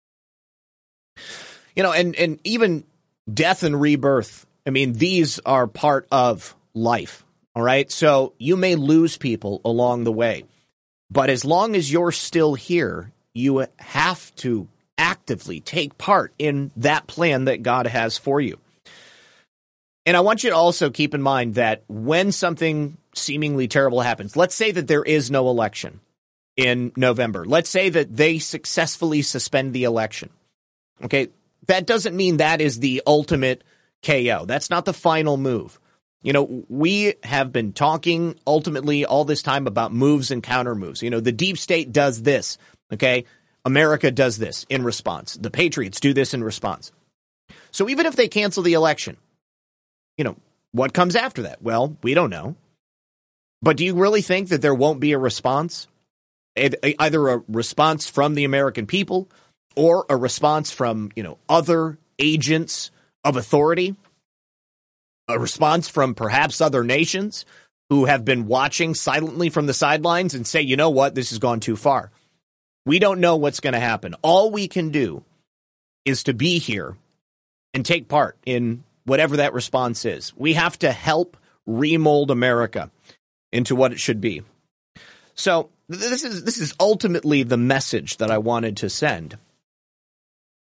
You know, and, and even death and rebirth, I mean, these are part of life, all right? So you may lose people along the way, but as long as you're still here, you have to actively take part in that plan that God has for you. And I want you to also keep in mind that when something seemingly terrible happens, let's say that there is no election in November. Let's say that they successfully suspend the election. Okay, that doesn't mean that is the ultimate K O. That's not the final move. You know, we have been talking ultimately all this time about moves and counter moves. You know, the deep state does this. Okay, America does this in response. The patriots do this in response. So even if they cancel the election, you know, what comes after that? Well, we don't know. But do you really think that there won't be a response? Either a response from the American people or a response from, you know, other agents of authority, a response from perhaps other nations who have been watching silently from the sidelines and say, you know what, this has gone too far. We don't know what's going to happen. All we can do is to be here and take part in whatever that response is. We have to help remold America into what it should be. So this is this is ultimately the message that I wanted to send.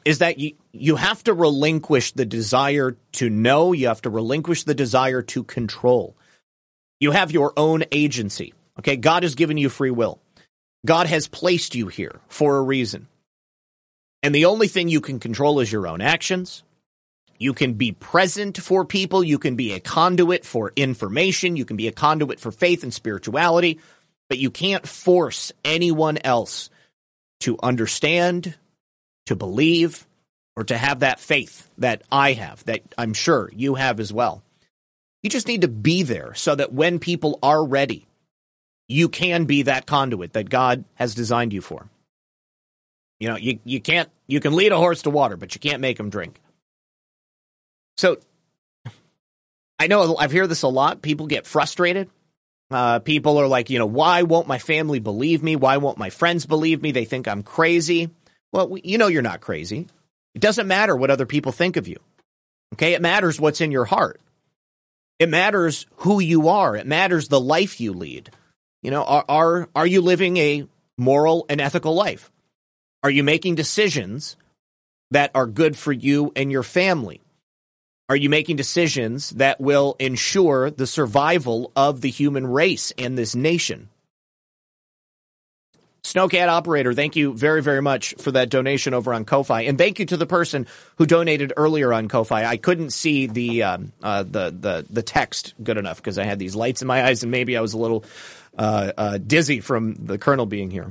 is that you, you have to relinquish the desire to know. You have to relinquish the desire to control. You have your own agency. Okay, God has given you free will. God has placed you here for a reason. And the only thing you can control is your own actions. You can be present for people. You can be a conduit for information. You can be a conduit for faith and spirituality. But you can't force anyone else to understand, to believe, or to have that faith that I have, that I'm sure you have as well. You just need to be there so that when people are ready, you can be that conduit that God has designed you for. You know, you, you can't, you can lead a horse to water, but you can't make him drink. So I know I've heard this a lot. People get frustrated. Uh, people are like, you know, why won't my family believe me? Why won't my friends believe me? They think I'm crazy. Well, you know, you're not crazy. It doesn't matter what other people think of you. Okay. It matters what's in your heart. It matters who you are. It matters the life you lead. You know, are, are, are you living a moral and ethical life? Are you making decisions that are good for you and your family? Are you making decisions that will ensure the survival of the human race and this nation? Snowcat Operator, thank you very, very much for that donation over on Ko-Fi. And thank you to the person who donated earlier on Ko-Fi. I couldn't see the um, uh, the, the the text good enough because I had these lights in my eyes and maybe I was a little uh, uh, dizzy from the Colonel being here.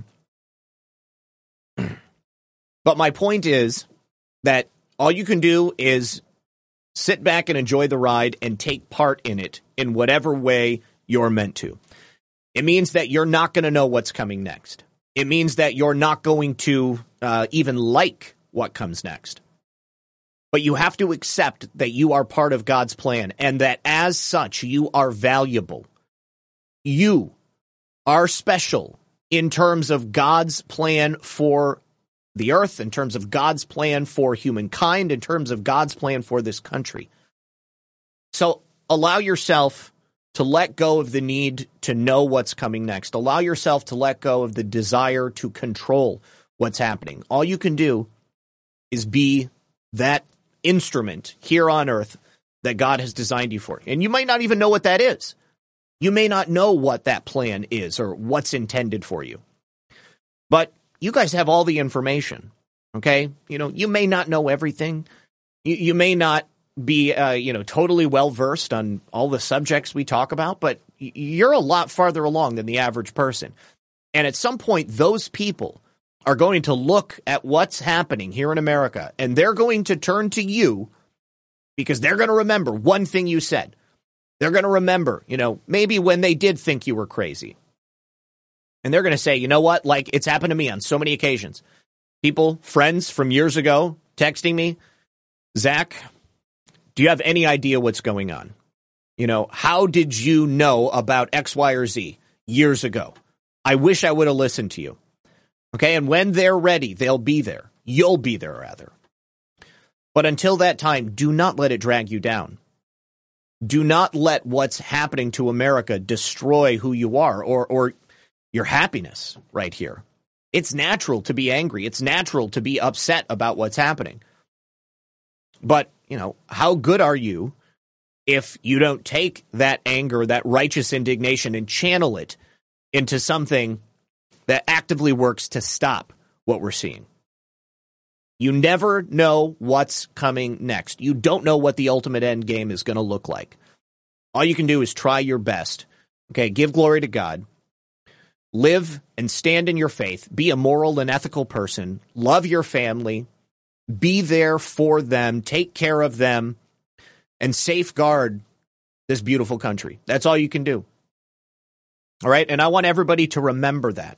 But my point is that all you can do is sit back and enjoy the ride and take part in it in whatever way you're meant to. It means that you're not going to know what's coming next. It means that you're not going to uh, even like what comes next. But you have to accept that you are part of God's plan and that as such, you are valuable. You are special in terms of God's plan for the earth, in terms of God's plan for humankind, in terms of God's plan for this country. So allow yourself to let go of the need to know what's coming next. Allow yourself to let go of the desire to control what's happening. All you can do is be that instrument here on earth that God has designed you for. And you might not even know what that is. You may not know what that plan is or what's intended for you. But you guys have all the information, okay? You know, you may not know everything. You, you may not be, uh, you know, totally well-versed on all the subjects we talk about, but you're a lot farther along than the average person. And at some point, those people are going to look at what's happening here in America, and they're going to turn to you because they're going to remember one thing you said. They're going to remember, you know, maybe when they did think you were crazy. And they're going to say, you know what, like it's happened to me on so many occasions. People, friends from years ago, texting me, Zach, do you have any idea what's going on? You know, how did you know about X, Y, or Z years ago? I wish I would have listened to you. Okay, and when they're ready, they'll be there. You'll be there, rather. But until that time, do not let it drag you down. Do not let what's happening to America destroy who you are or or your happiness right here. It's natural to be angry. It's natural to be upset about what's happening. But, you know, how good are you if you don't take that anger, that righteous indignation, and channel it into something that actively works to stop what we're seeing? You never know what's coming next. You don't know what the ultimate end game is going to look like. All you can do is try your best. Okay, give glory to God. Live and stand in your faith. Be a moral and ethical person. Love your family. Be there for them. Take care of them. And safeguard this beautiful country. That's all you can do. All right? And I want everybody to remember that.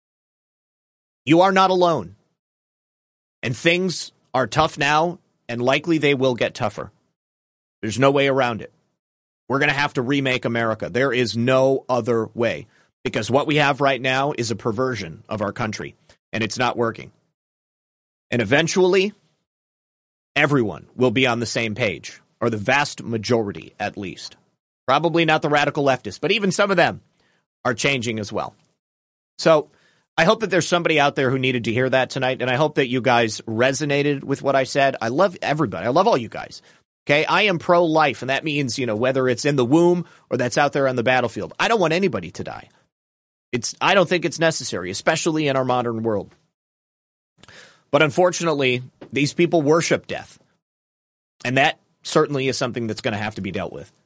You are not alone. And things are tough now, and likely they will get tougher. There's no way around it. We're going to have to remake America. There is no other way. Because what we have right now is a perversion of our country, and it's not working. And eventually, everyone will be on the same page, or the vast majority at least. Probably not the radical leftists, but even some of them are changing as well. So I hope that there's somebody out there who needed to hear that tonight, and I hope that you guys resonated with what I said. I love everybody. I love all you guys. Okay, I am pro-life, and that means, you know, whether it's in the womb or that's out there on the battlefield. I don't want anybody to die. It's I don't think it's necessary, especially in our modern world. But unfortunately, these people worship death, and that certainly is something that's going to have to be dealt with.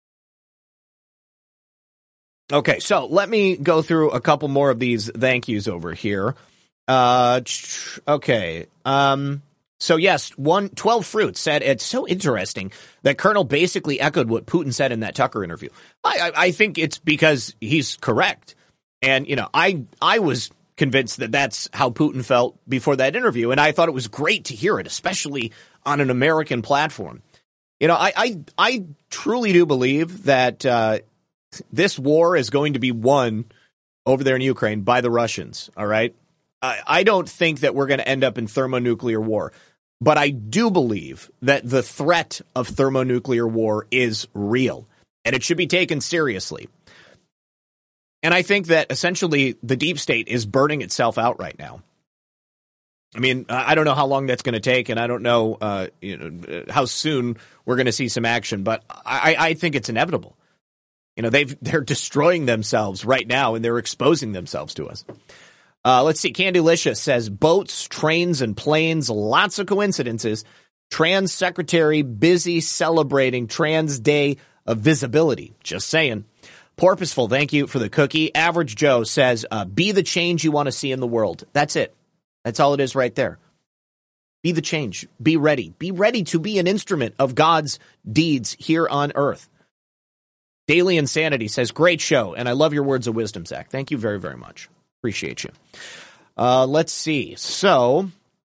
Okay, so let me go through a couple more of these thank yous over here. Uh, okay. Um, so yes, one, twelve Fruits said it's so interesting that Colonel basically echoed what Putin said in that Tucker interview. I, I, I think it's because he's correct. And, you know, I, I was convinced that that's how Putin felt before that interview. And I thought it was great to hear it, especially on an American platform. You know, I, I, I truly do believe that, uh, this war is going to be won over there in Ukraine by the Russians, all right? I, I don't think that we're going to end up in thermonuclear war, but I do believe that the threat of thermonuclear war is real, and it should be taken seriously. And I think that essentially the deep state is burning itself out right now. I mean, I don't know how long that's going to take, and I don't know, uh, you know, how soon we're going to see some action, but I, I think it's inevitable. You know, they've, they're destroying themselves right now, and they're exposing themselves to us. Uh, let's see. Candylicious says, boats, trains, and planes, lots of coincidences. Trans secretary busy celebrating Trans Day of Visibility. Just saying. Porpoiseful, thank you for the cookie. Average Joe says, uh, be the change you want to see in the world. That's it. That's all it is right there. Be the change. Be ready. Be ready to be an instrument of God's deeds here on earth. Daily Insanity says, great show, and I love your words of wisdom, Zach. Thank you very, very much. Appreciate you. Uh, let's see. So,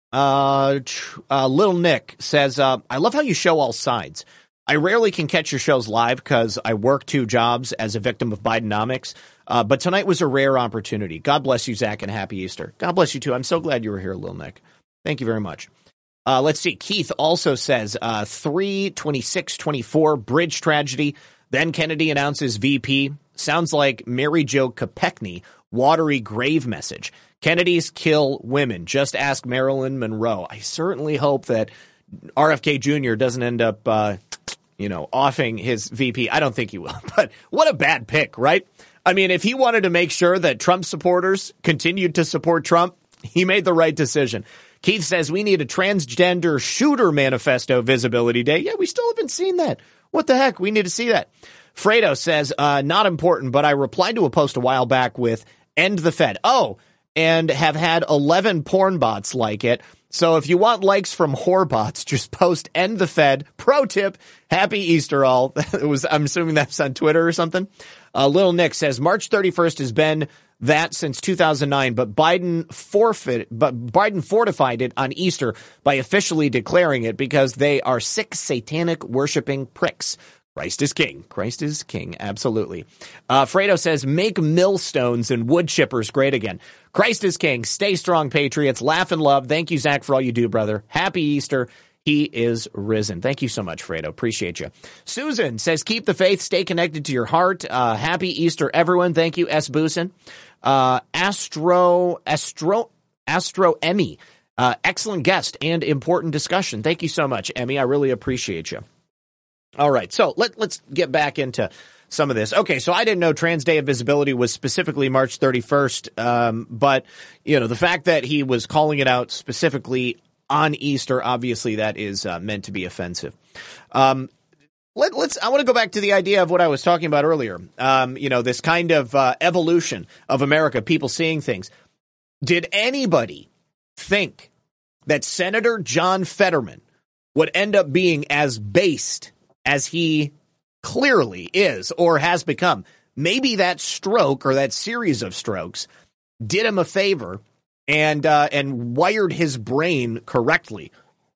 uh, uh, Little Nick says, uh, I love how you show all sides. I rarely can catch your shows live because I work two jobs as a victim of Bidenomics, uh, but tonight was a rare opportunity. God bless you, Zach, and happy Easter. God bless you, too. I'm so glad you were here, Little Nick. Thank you very much. Uh, let's see. Keith also says, uh, three twenty-six twenty-four, bridge tragedy. Then Kennedy announces V P. Sounds like Mary Jo Kopechne, watery grave message. Kennedys kill women. Just ask Marilyn Monroe. I certainly hope that R F K Junior doesn't end up, uh, you know, offing his V P. I don't think he will. But what a bad pick, right? I mean, if he wanted to make sure that Trump supporters continued to support Trump, he made the right decision. Keith says we need a transgender shooter manifesto visibility day. Yeah, we still haven't seen that. What the heck? We need to see that. Fredo says, uh, not important, but I replied to a post a while back with end the Fed. Oh, and have had eleven porn bots like it. So if you want likes from whore bots, just post end the Fed. Pro tip. Happy Easter all. It was, I'm assuming that's on Twitter or something. Uh, Little Nick says March thirty-first has been that since two thousand nine, but Biden forfeit, but Biden fortified it on Easter by officially declaring it because they are sick, satanic, worshiping pricks. Christ is king. Christ is king. Absolutely. Uh, Fredo says, make millstones and wood chippers great again. Christ is king. Stay strong, patriots. Laugh and love. Thank you, Zach, for all you do, brother. Happy Easter. He is risen. Thank you so much, Fredo. Appreciate you. Susan says, keep the faith. Stay connected to your heart. Uh, happy Easter, everyone. Thank you, S. Boosin. Uh, Astro, Astro, Astro Emmy. Uh, excellent guest and important discussion. Thank you so much, Emmy. I really appreciate you. All right, so let, let's get back into some of this. Okay, so I didn't know Trans Day of Visibility was specifically March thirty-first, um, but, you know, the fact that he was calling it out specifically on Easter, obviously that is uh, meant to be offensive. Um, let, let's. I want to go back to the idea of what I was talking about earlier, um, you know, this kind of uh, evolution of America, people seeing things. Did anybody think that Senator John Fetterman would end up being as based as he clearly is or has become? Maybe that stroke or that series of strokes did him a favor and uh, and wired his brain correctly.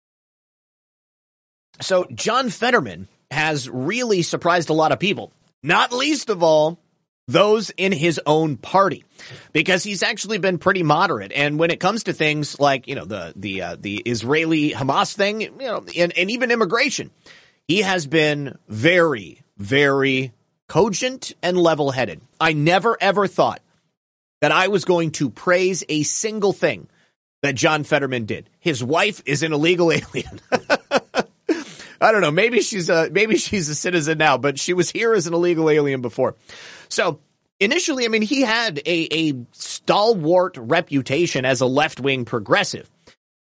So John Fetterman has really surprised a lot of people, not least of all those in his own party, because he's actually been pretty moderate. And when it comes to things like, you know, the the uh, the Israeli Hamas thing, you know, and, and even immigration, he has been very, very cogent and level-headed. I never, ever thought that I was going to praise a single thing that John Fetterman did. His wife is an illegal alien. I don't know. Maybe she's a, maybe she's a citizen now, but she was here as an illegal alien before. So initially, I mean, he had a, a stalwart reputation as a left-wing progressive.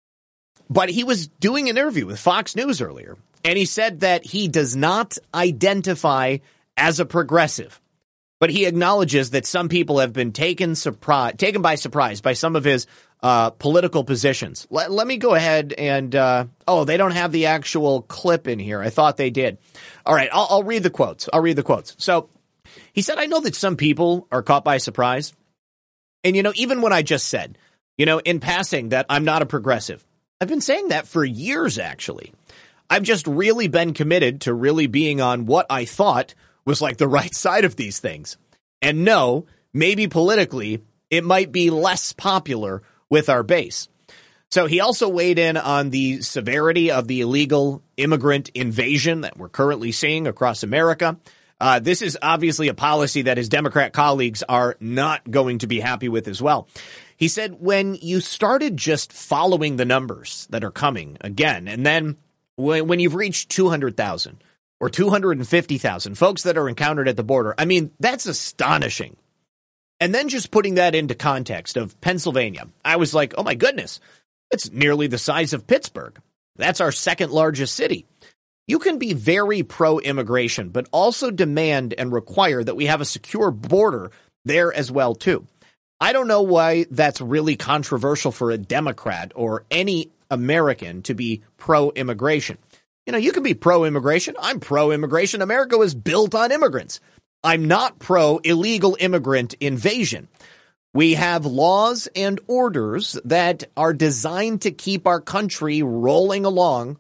But he was doing an interview with Fox News earlier, and he said that he does not identify as a progressive. But he acknowledges that some people have been taken surprise, taken by surprise by some of his uh, political positions. Let, let me go ahead and, uh, oh, they don't have the actual clip in here. I thought they did. All right, I'll, I'll read the quotes. I'll read the quotes. So he said, I know that some people are caught by surprise. And, you know, even when I just said, you know, in passing that I'm not a progressive, I've been saying that for years, actually. I've just really been committed to really being on what I thought was like the right side of these things. And no, maybe politically, it might be less popular with our base. So he also weighed in on the severity of the illegal immigrant invasion that we're currently seeing across America. Uh, this is obviously a policy that his Democrat colleagues are not going to be happy with as well. He said, when you started just following the numbers that are coming again, and then when, when you've reached two hundred thousand or two hundred fifty thousand folks that are encountered at the border, I mean, that's astonishing. And then just putting that into context of Pennsylvania, I was like, oh my goodness, it's nearly the size of Pittsburgh. That's our second largest city. You can be very pro-immigration, but also demand and require that we have a secure border there as well, too. I don't know why that's really controversial for a Democrat or any American to be pro-immigration. You know, you can be pro-immigration. I'm pro-immigration. America was built on immigrants. I'm not pro-illegal immigrant invasion. We have laws and orders that are designed to keep our country rolling along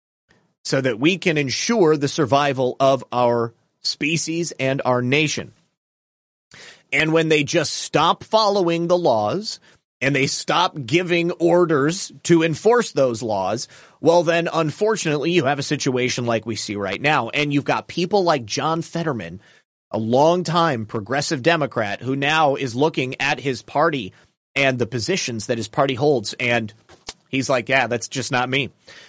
so that we can ensure the survival of our species and our nation. And when they just stop following the laws and they stop giving orders to enforce those laws, well, then, unfortunately, you have a situation like we see right now. And you've got people like John Fetterman, a longtime progressive Democrat, who now is looking at his party and the positions that his party holds. And he's like, yeah, that's just not me.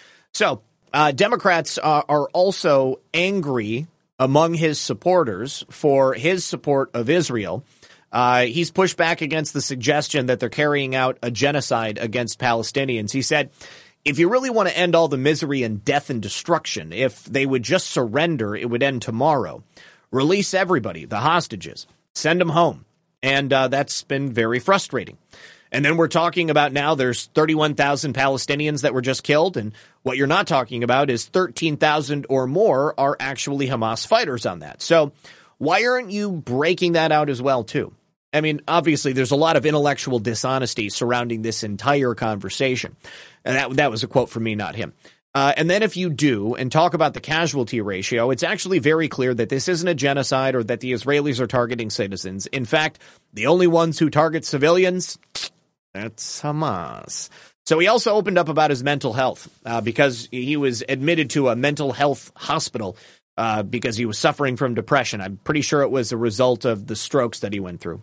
So uh, Democrats uh, are also angry among his supporters for his support of Israel. Uh, he's pushed back against the suggestion that they're carrying out a genocide against Palestinians. He said, if you really want to end all the misery and death and destruction, if they would just surrender, it would end tomorrow. Release everybody, the hostages, send them home. And uh, that's been very frustrating. And then we're talking about now there's thirty-one thousand Palestinians that were just killed. And what you're not talking about is thirteen thousand or more are actually Hamas fighters on that. So why aren't you breaking that out as well, too? I mean, obviously, there's a lot of intellectual dishonesty surrounding this entire conversation. And that, that was a quote from me, not him. Uh, and then if you do and talk about the casualty ratio, it's actually very clear that this isn't a genocide or that the Israelis are targeting citizens. In fact, the only ones who target civilians, that's Hamas. So he also opened up about his mental health uh, because he was admitted to a mental health hospital uh, because he was suffering from depression. I'm pretty sure it was a result of the strokes that he went through.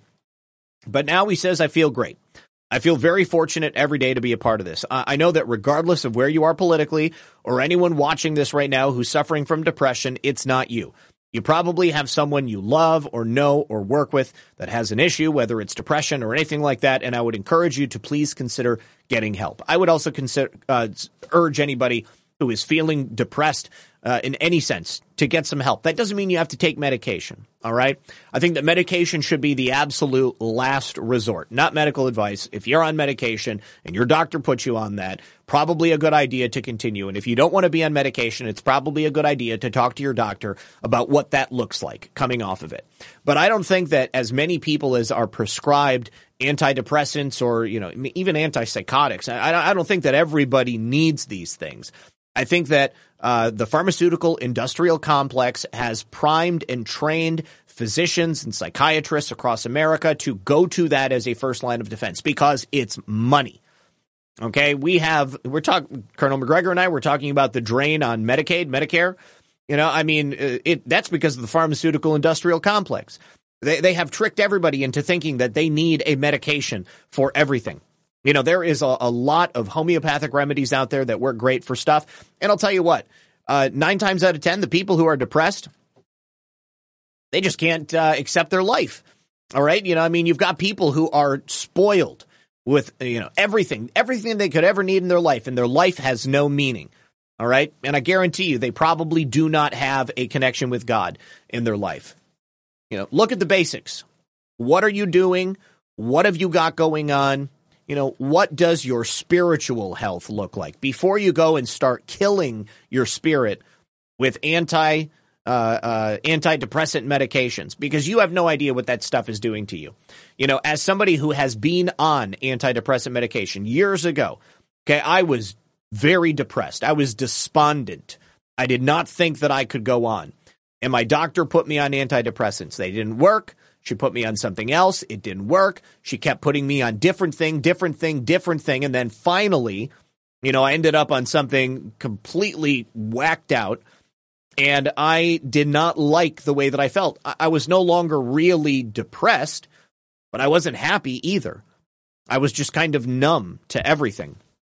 But now he says, I feel great. I feel very fortunate every day to be a part of this. I know that regardless of where you are politically or anyone watching this right now who's suffering from depression, it's not you. You probably have someone you love or know or work with that has an issue, whether it's depression or anything like that, and I would encourage you to please consider getting help. I would also consider uh, urge anybody who is feeling depressed uh, in any sense to get some help. That doesn't mean you have to take medication, all right? I think that medication should be the absolute last resort, not medical advice. If you're on medication and your doctor puts you on that, probably a good idea to continue. And if you don't want to be on medication, it's probably a good idea to talk to your doctor about what that looks like coming off of it. But I don't think that as many people as are prescribed antidepressants or, you know, even antipsychotics, I, I don't think that everybody needs these things. I think that uh, the pharmaceutical industrial complex has primed and trained physicians and psychiatrists across America to go to that as a first line of defense because it's money. Okay, we have we're talking Colonel McGregor and I were talking about the drain on Medicaid, Medicare. You know, I mean, it that's because of the pharmaceutical industrial complex. They, they have tricked everybody into thinking that they need a medication for everything. You know, there is a, a lot of homeopathic remedies out there that work great for stuff. And I'll tell you what, uh, nine times out of ten, the people who are depressed, they just can't uh, accept their life. All right. You know, I mean, you've got people who are spoiled with, you know, everything, everything they could ever need in their life, and their life has no meaning. All right. And I guarantee you, they probably do not have a connection with God in their life. You know, look at the basics. What are you doing? What have you got going on? You know, what does your spiritual health look like before you go and start killing your spirit with anti uh, uh, antidepressant medications? Because you have no idea what that stuff is doing to you. You know, as somebody who has been on antidepressant medication years ago, okay, I was very depressed. I was despondent. I did not think that I could go on. And my doctor put me on antidepressants. They didn't work. She put me on something else. It didn't work. She kept putting me on different thing, different thing, different thing. And then finally, you know, I ended up on something completely whacked out. And I did not like the way that I felt. I, I was no longer really depressed, but I wasn't happy either. I was just kind of numb to everything.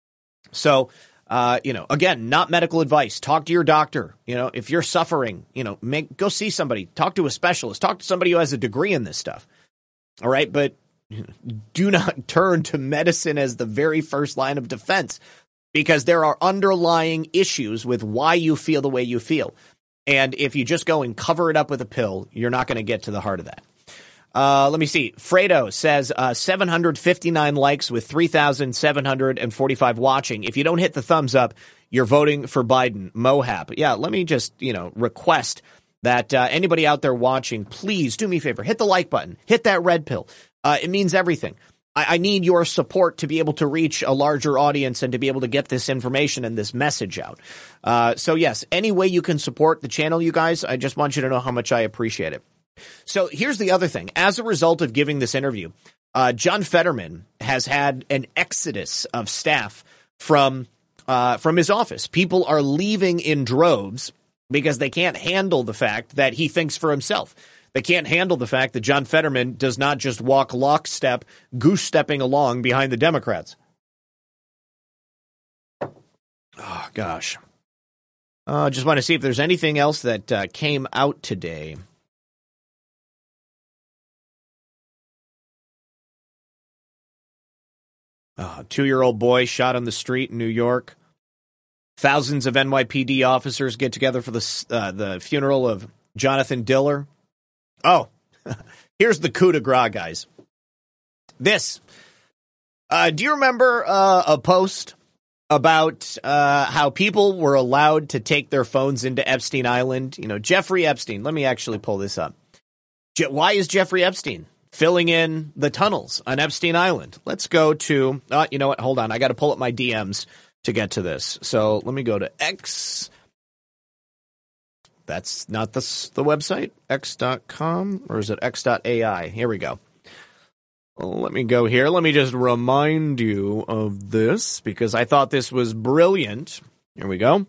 So, Uh, you know, again, not medical advice. Talk to your doctor. You know, if you're suffering, you know, make, go see somebody. Talk to a specialist. Talk to somebody who has a degree in this stuff. All right. But do not turn to medicine as the very first line of defense, because there are underlying issues with why you feel the way you feel. And if you just go and cover it up with a pill, you're not going to get to the heart of that. Uh, let me see. Fredo says uh, seven hundred fifty-nine likes with three thousand seven hundred forty-five watching. If you don't hit the thumbs up, you're voting for Biden. Mohap. Yeah, let me just, you know, request that uh, anybody out there watching, please do me a favor. Hit the like button. Hit that red pill. Uh, it means everything. I, I need your support to be able to reach a larger audience and to be able to get this information and this message out. Uh, so, yes, any way you can support the channel, you guys, I just want you to know how much I appreciate it. So here's the other thing. As a result of giving this interview, uh, John Fetterman has had an exodus of staff from uh, from his office. People are leaving in droves because they can't handle the fact that he thinks for himself. They can't handle the fact that John Fetterman does not just walk lockstep, goose-stepping along behind the Democrats. Oh, gosh. I uh, just want to see if there's anything else that uh, came out today. Uh, two-year-old boy shot on the street in New York. Thousands of N Y P D officers get together for the uh, the funeral of Jonathan Diller. Oh, here's the coup de grace, guys. This. Uh, do you remember uh, a post about uh, how people were allowed to take their phones into Epstein Island? You know, Jeffrey Epstein. Let me actually pull this up. Je- why is Jeffrey Epstein filling in the tunnels on Epstein Island? Let's go to, uh, you know what, hold on. I got to pull up my D Ms to get to this. So let me go to X. That's not the, the website, x dot com, or is it x dot a i? Here we go. Well, let me go here. Let me just remind you of this because I thought this was brilliant. Here we go.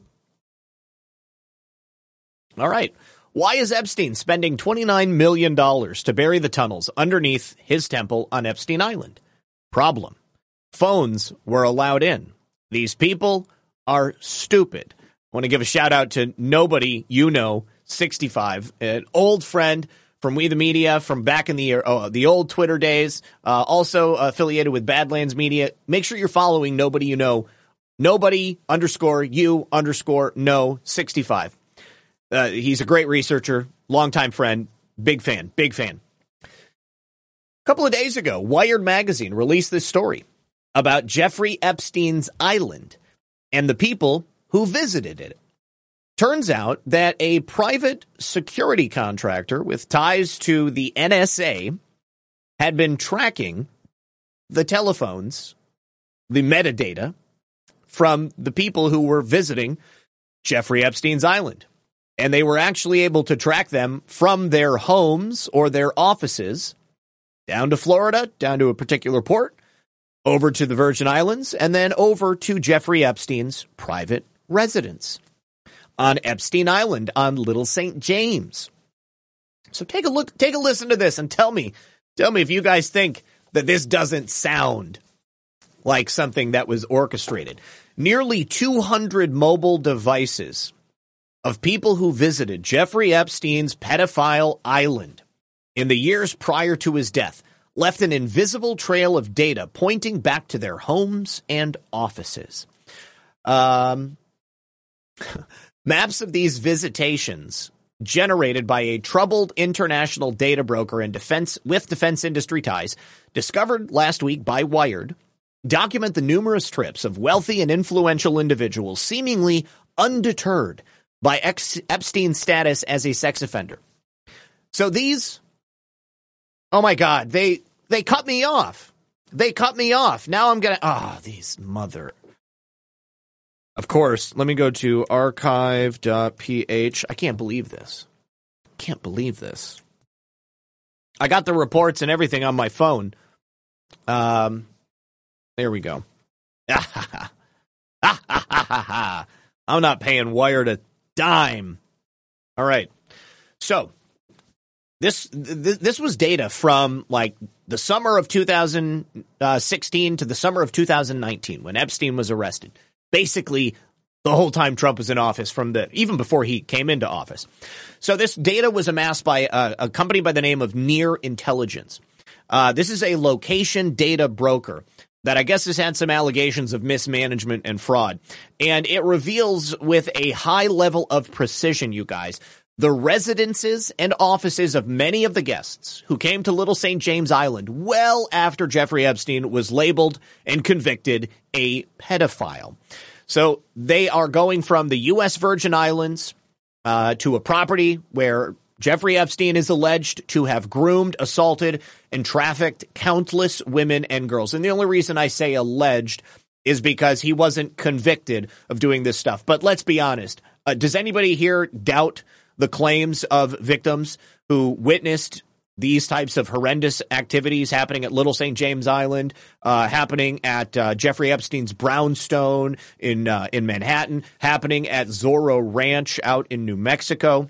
All right. Why is Epstein spending twenty-nine million dollars to bury the tunnels underneath his temple on Epstein Island? Problem. Phones were allowed in. These people are stupid. I want to give a shout out to Nobody You Know sixty-five, an old friend from We the Media from back in the oh, the old Twitter days, uh, also affiliated with Badlands Media. Make sure you're following Nobody You Know, Nobody underscore you underscore know sixty-five. Uh, he's a great researcher, longtime friend, big fan, big fan. A couple of days ago, Wired Magazine released this story about Jeffrey Epstein's island and the people who visited it. Turns out that a private security contractor with ties to the N S A had been tracking the telephones, the metadata, from the people who were visiting Jeffrey Epstein's island. And they were actually able to track them from their homes or their offices down to Florida, down to a particular port, over to the Virgin Islands, and then over to Jeffrey Epstein's private residence on Epstein Island on Little Saint James. So take a look, take a listen to this and tell me, tell me if you guys think that this doesn't sound like something that was orchestrated. Nearly two hundred mobile devices of people who visited Jeffrey Epstein's pedophile island in the years prior to his death left an invisible trail of data pointing back to their homes and offices. Um, maps of these visitations generated by a troubled international data broker and defense with defense industry ties, discovered last week by Wired, document the numerous trips of wealthy and influential individuals seemingly undeterred by ex- Epstein's status as a sex offender. So these, oh my God, they they cut me off. They cut me off. Now I'm gonna, ah, oh, these mother. Of course, let me go to archive dot p h. I can't believe this. Can't believe this. I got the reports and everything on my phone. Um, there we go. I'm not paying Wired a dime. All right. So this th- this was data from like the summer of two thousand sixteen to the summer of two thousand nineteen when Epstein was arrested. Basically, the whole time Trump was in office, from the even before he came into office. So this data was amassed by a, a company by the name of Near Intelligence. Uh, this is a location data broker that I guess has had some allegations of mismanagement and fraud. And it reveals with a high level of precision, you guys, the residences and offices of many of the guests who came to Little Saint James Island well after Jeffrey Epstein was labeled and convicted a pedophile. So they are going from the U S Virgin Islands uh, to a property where Jeffrey Epstein is alleged to have groomed, assaulted, and trafficked countless women and girls. And the only reason I say alleged is because he wasn't convicted of doing this stuff. But let's be honest. Uh, does anybody here doubt the claims of victims who witnessed these types of horrendous activities happening at Little Saint James Island, uh, happening at uh, Jeffrey Epstein's brownstone in uh, in Manhattan, happening at Zorro Ranch out in New Mexico?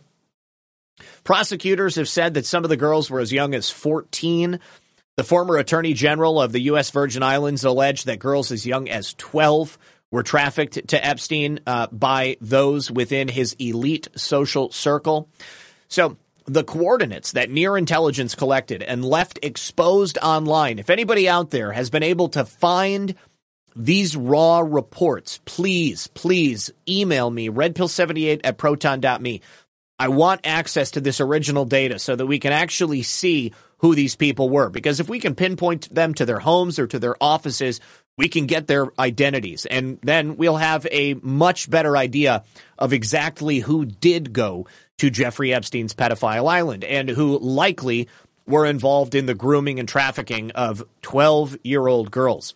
Prosecutors have said that some of the girls were as young as fourteen. The former attorney general of the U S Virgin Islands alleged that girls as young as twelve were trafficked to Epstein uh, by those within his elite social circle. So the coordinates that Near Intelligence collected and left exposed online, if anybody out there has been able to find these raw reports, please, please email me, red pill seventy-eight at proton dot me. I want access to this original data so that we can actually see who these people were. Because if we can pinpoint them to their homes or to their offices, we can get their identities. And then we'll have a much better idea of exactly who did go to Jeffrey Epstein's pedophile island and who likely were involved in the grooming and trafficking of twelve-year-old girls.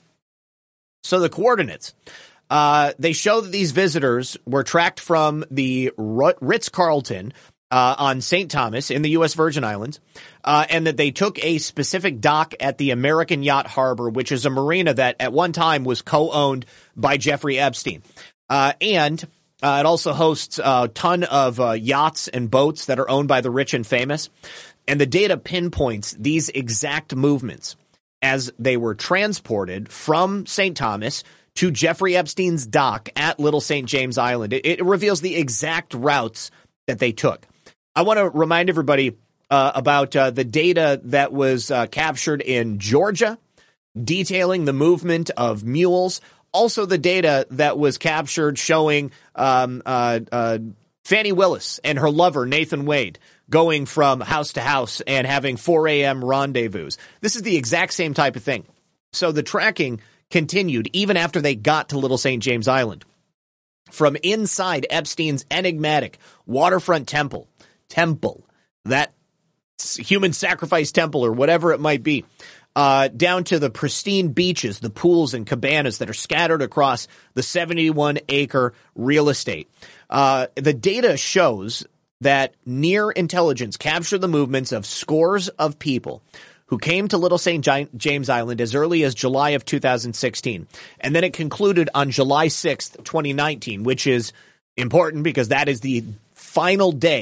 So the coordinates. Uh, they show that these visitors were tracked from the Ritz-Carlton uh, on Saint Thomas in the U S Virgin Islands, uh, and that they took a specific dock at the American Yacht Harbor, which is a marina that at one time was co-owned by Jeffrey Epstein. Uh, and uh, it also hosts a ton of uh, yachts and boats that are owned by the rich and famous. And the data pinpoints these exact movements as they were transported from Saint Thomas to Jeffrey Epstein's dock at Little Saint James Island. It, it reveals the exact routes that they took. I want to remind everybody uh, about uh, the data that was uh, captured in Georgia, detailing the movement of mules. Also, the data that was captured showing um, uh, uh, Fannie Willis and her lover, Nathan Wade, going from house to house and having four a.m. rendezvous. This is the exact same type of thing. So the tracking continued even after they got to Little Saint James Island. From inside Epstein's enigmatic waterfront temple, temple, that human sacrifice temple or whatever it might be, uh, down to the pristine beaches, the pools and cabanas that are scattered across the seventy-one acre real estate. Uh, the data shows that Near Intelligence captured the movements of scores of people who came to Little Saint James Island as early as July of two thousand sixteen. And then it concluded on July sixth, twenty nineteen, which is important because that is the final day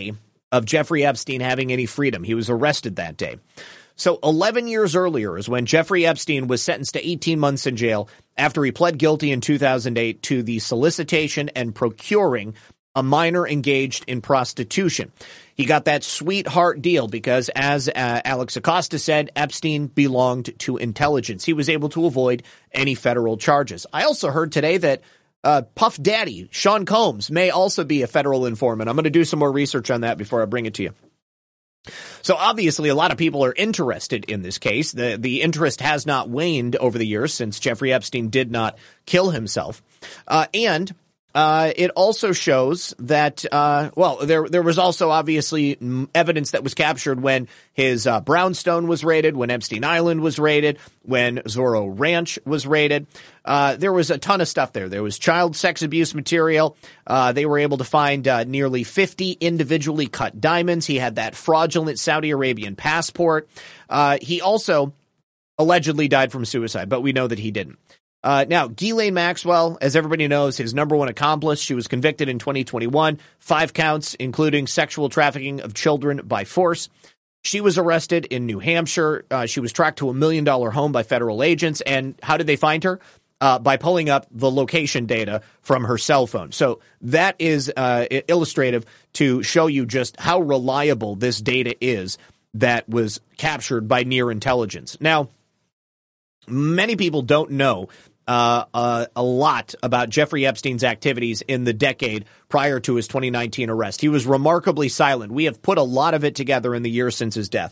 of Jeffrey Epstein having any freedom. He was arrested that day. So eleven years earlier is when Jeffrey Epstein was sentenced to eighteen months in jail after he pled guilty in two thousand eight to the solicitation and procuring a minor engaged in prostitution. He got that sweetheart deal because, as uh, Alex Acosta said, Epstein belonged to intelligence. He was able to avoid any federal charges. I also heard today that uh, Puff Daddy, Sean Combs, may also be a federal informant. I'm going to do some more research on that before I bring it to you. So obviously a lot of people are interested in this case. The the interest has not waned over the years since Jeffrey Epstein did not kill himself. Uh, and uh, it also shows that, uh, well, there there was also obviously evidence that was captured when his uh, brownstone was raided, when Epstein Island was raided, when Zorro Ranch was raided. Uh, there was a ton of stuff there. There was child sex abuse material. Uh, they were able to find uh, nearly fifty individually cut diamonds. He had that fraudulent Saudi Arabian passport. Uh, he also allegedly died from suicide, but we know that he didn't. Uh, now, Ghislaine Maxwell, as everybody knows, his number one accomplice. She was convicted in twenty twenty-one, five counts, including sexual trafficking of children by force. She was arrested in New Hampshire. Uh, she was tracked to a million dollar home by federal agents. And how did they find her? Uh, by pulling up the location data from her cell phone. So that is uh, illustrative to show you just how reliable this data is that was captured by Near Intelligence. Now, many people don't know uh, uh, a lot about Jeffrey Epstein's activities in the decade prior to his twenty nineteen arrest. He was remarkably silent. We have put a lot of it together in the years since his death.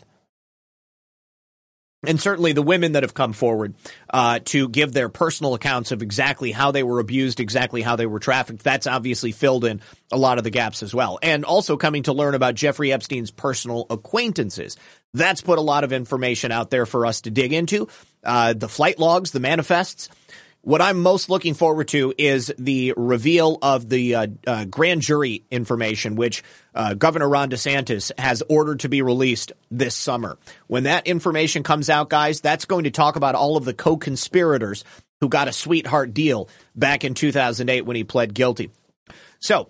And certainly the women that have come forward uh, to give their personal accounts of exactly how they were abused, exactly how they were trafficked, that's obviously filled in a lot of the gaps as well. And also coming to learn about Jeffrey Epstein's personal acquaintances. That's put a lot of information out there for us to dig into. Uh, the flight logs, the manifests. What I'm most looking forward to is the reveal of the uh, uh, grand jury information, which uh, Governor Ron DeSantis has ordered to be released this summer. When that information comes out, guys, that's going to talk about all of the co-conspirators who got a sweetheart deal back in two thousand eight when he pled guilty. So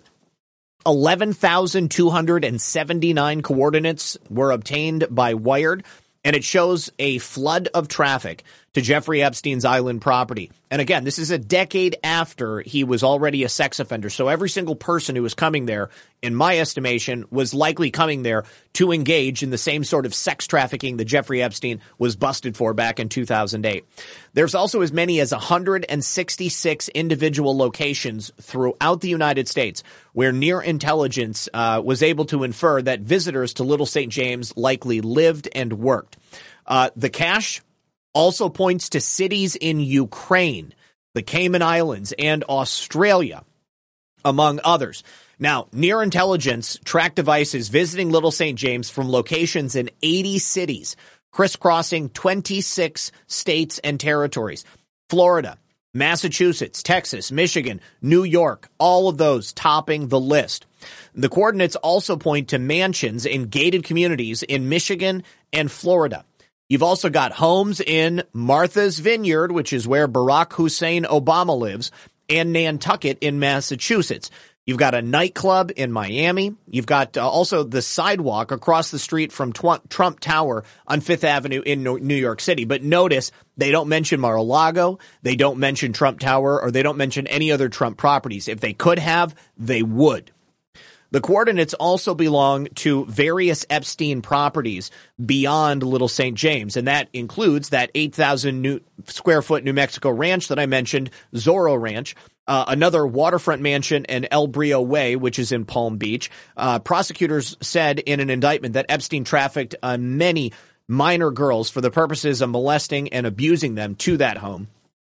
eleven thousand two hundred seventy-nine coordinates were obtained by Wired, and it shows a flood of traffic to Jeffrey Epstein's island property. And again, this is a decade after he was already a sex offender. So every single person who was coming there, in my estimation, was likely coming there to engage in the same sort of sex trafficking that Jeffrey Epstein was busted for back in two thousand eight. There's also as many as one hundred sixty-six individual locations throughout the United States where Near Intelligence uh, was able to infer that visitors to Little Saint James likely lived and worked. Uh, the cache also points to cities in Ukraine, the Cayman Islands, and Australia, among others. Now, Near Intelligence tracked devices visiting Little Saint James from locations in eighty cities, crisscrossing twenty-six states and territories. Florida, Massachusetts, Texas, Michigan, New York, all of those topping the list. The coordinates also point to mansions in gated communities in Michigan and Florida. You've also got homes in Martha's Vineyard, which is where Barack Hussein Obama lives, and Nantucket in Massachusetts. You've got a nightclub in Miami. You've got uh, also the sidewalk across the street from Tw- Trump Tower on Fifth Avenue in New York City. But notice they don't mention Mar-a-Lago, they don't mention Trump Tower, or they don't mention any other Trump properties. If they could have, they would. The coordinates also belong to various Epstein properties beyond Little Saint James, and that includes that eight thousand new, square foot New Mexico ranch that I mentioned, Zorro Ranch, uh, another waterfront mansion in El Brio Way, which is in Palm Beach. Uh, prosecutors said in an indictment that Epstein trafficked uh, many minor girls for the purposes of molesting and abusing them to that home.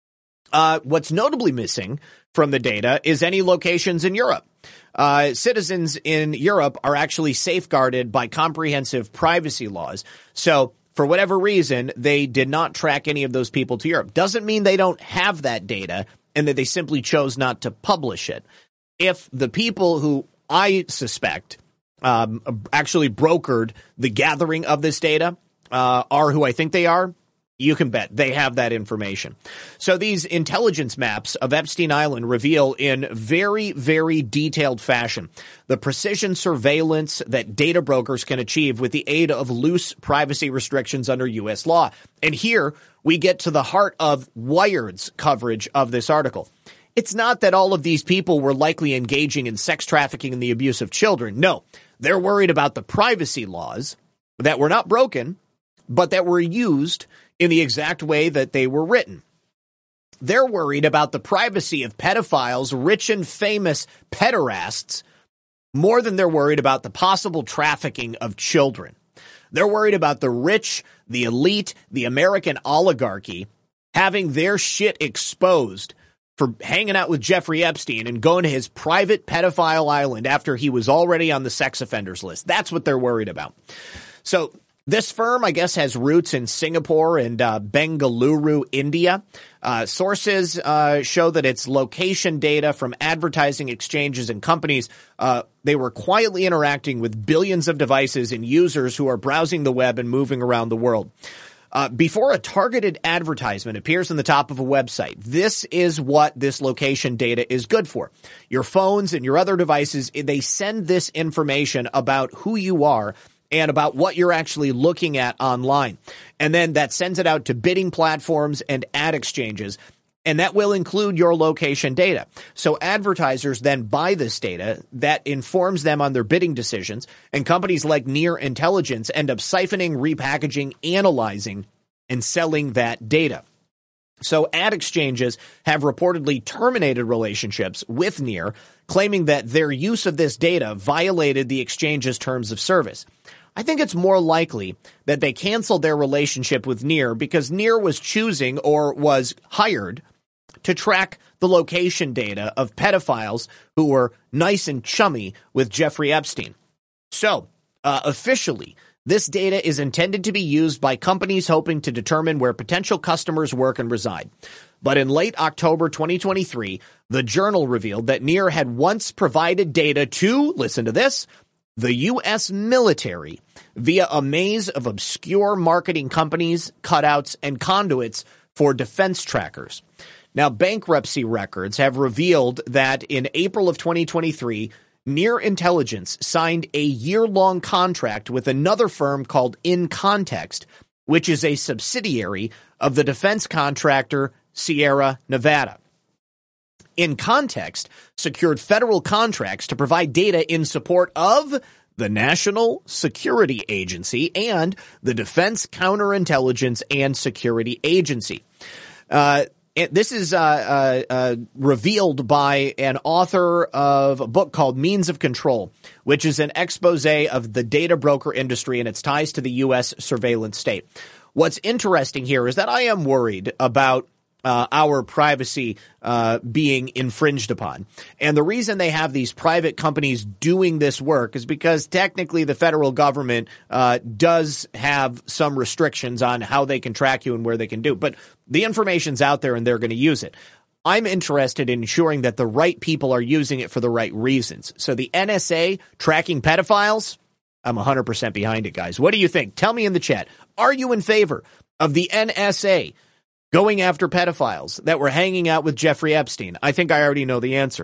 Uh, what's notably missing from the data is any locations in Europe. Uh, citizens in Europe are actually safeguarded by comprehensive privacy laws. So for whatever reason, they did not track any of those people to Europe. Doesn't mean they don't have that data and that they simply chose not to publish it. If the people who I suspect um, actually brokered the gathering of this data uh, are who I think they are, You can bet they have that information. So these intelligence maps of Epstein Island reveal in very, very detailed fashion the precision surveillance that data brokers can achieve with the aid of loose privacy restrictions under U S law. And here we get to the heart of Wired's coverage of this article. It's not that all of these people were likely engaging in sex trafficking and the abuse of children. No, they're worried about the privacy laws that were not broken, but that were used in the exact way that they were written. They're worried about the privacy of pedophiles, rich and famous pederasts, more than they're worried about the possible trafficking of children. They're worried about the rich, the elite, the American oligarchy having their shit exposed for hanging out with Jeffrey Epstein and going to his private pedophile island after he was already on the sex offenders list. That's what they're worried about. So this firm, I guess, has roots in Singapore and uh, Bengaluru, India. Uh, sources uh, show that its location data from advertising exchanges and companies, uh, they were quietly interacting with billions of devices and users who are browsing the web and moving around the world. Uh, before a targeted advertisement appears on the top of a website, this is what this location data is good for. Your phones and your other devices, they send this information about who you are and about what you're actually looking at online. And then that sends it out to bidding platforms and ad exchanges, and that will include your location data. So advertisers then buy this data that informs them on their bidding decisions, and companies like Near Intelligence end up siphoning, repackaging, analyzing, and selling that data. So ad exchanges have reportedly terminated relationships with Near, claiming that their use of this data violated the exchange's terms of service. I think it's more likely that they canceled their relationship with Near because Near was choosing or was hired to track the location data of pedophiles who were nice and chummy with Jeffrey Epstein. So, uh, officially, this data is intended to be used by companies hoping to determine where potential customers work and reside. But in late October twenty twenty-three, the Journal revealed that Near had once provided data to, listen to this, the U S military via a maze of obscure marketing companies, cutouts, and conduits for defense trackers. Now, bankruptcy records have revealed that in April of twenty twenty-three, Near Intelligence signed a year-long contract with another firm called In Context, which is a subsidiary of the defense contractor Sierra Nevada. In Context secured federal contracts to provide data in support of the National Security Agency and the Defense Counterintelligence and Security Agency. Uh, this is uh, uh, uh, revealed by an author of a book called Means of Control, which is an expose of the data broker industry and its ties to the U S surveillance state. What's interesting here is that I am worried about Uh, our privacy uh, being infringed upon. And the reason they have these private companies doing this work is because technically the federal government uh, does have some restrictions on how they can track you and where they can do. But the information's out there and they're going to use it. I'm interested in ensuring that the right people are using it for the right reasons. So the N S A tracking pedophiles, I'm one hundred percent behind it, guys. What do you think? Tell me in the chat. Are you in favor of the N S A going after pedophiles that were hanging out with Jeffrey Epstein? I think I already know the answer.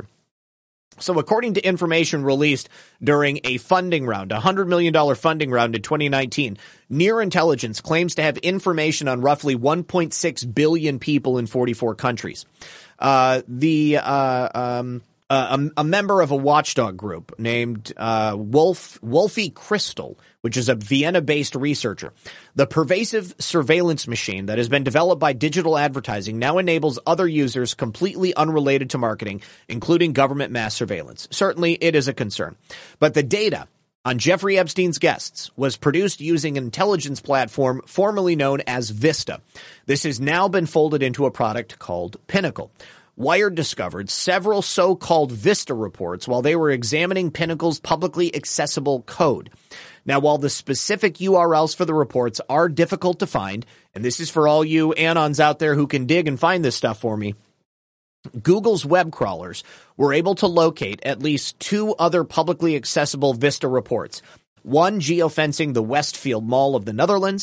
So according to information released during a funding round, a one hundred million dollars funding round in twenty nineteen, Near Intelligence claims to have information on roughly one point six billion people in forty-four countries. Uh, the uh, um, uh, a, a member of a watchdog group named uh, Wolf Wolfie Crystal, which is a Vienna-based researcher. The pervasive surveillance machine that has been developed by digital advertising now enables other users completely unrelated to marketing, including government mass surveillance. Certainly, it is a concern. But the data on Jeffrey Epstein's guests was produced using an intelligence platform formerly known as Vista. This has now been folded into a product called Pinnacle. Wired discovered several so-called Vista reports while they were examining Pinnacle's publicly accessible code. Now, while the specific U R Ls for the reports are difficult to find, and this is for all you Anons out there who can dig and find this stuff for me, Google's web crawlers were able to locate at least two other publicly accessible Vista reports, one geofencing the Westfield Mall of the Netherlands,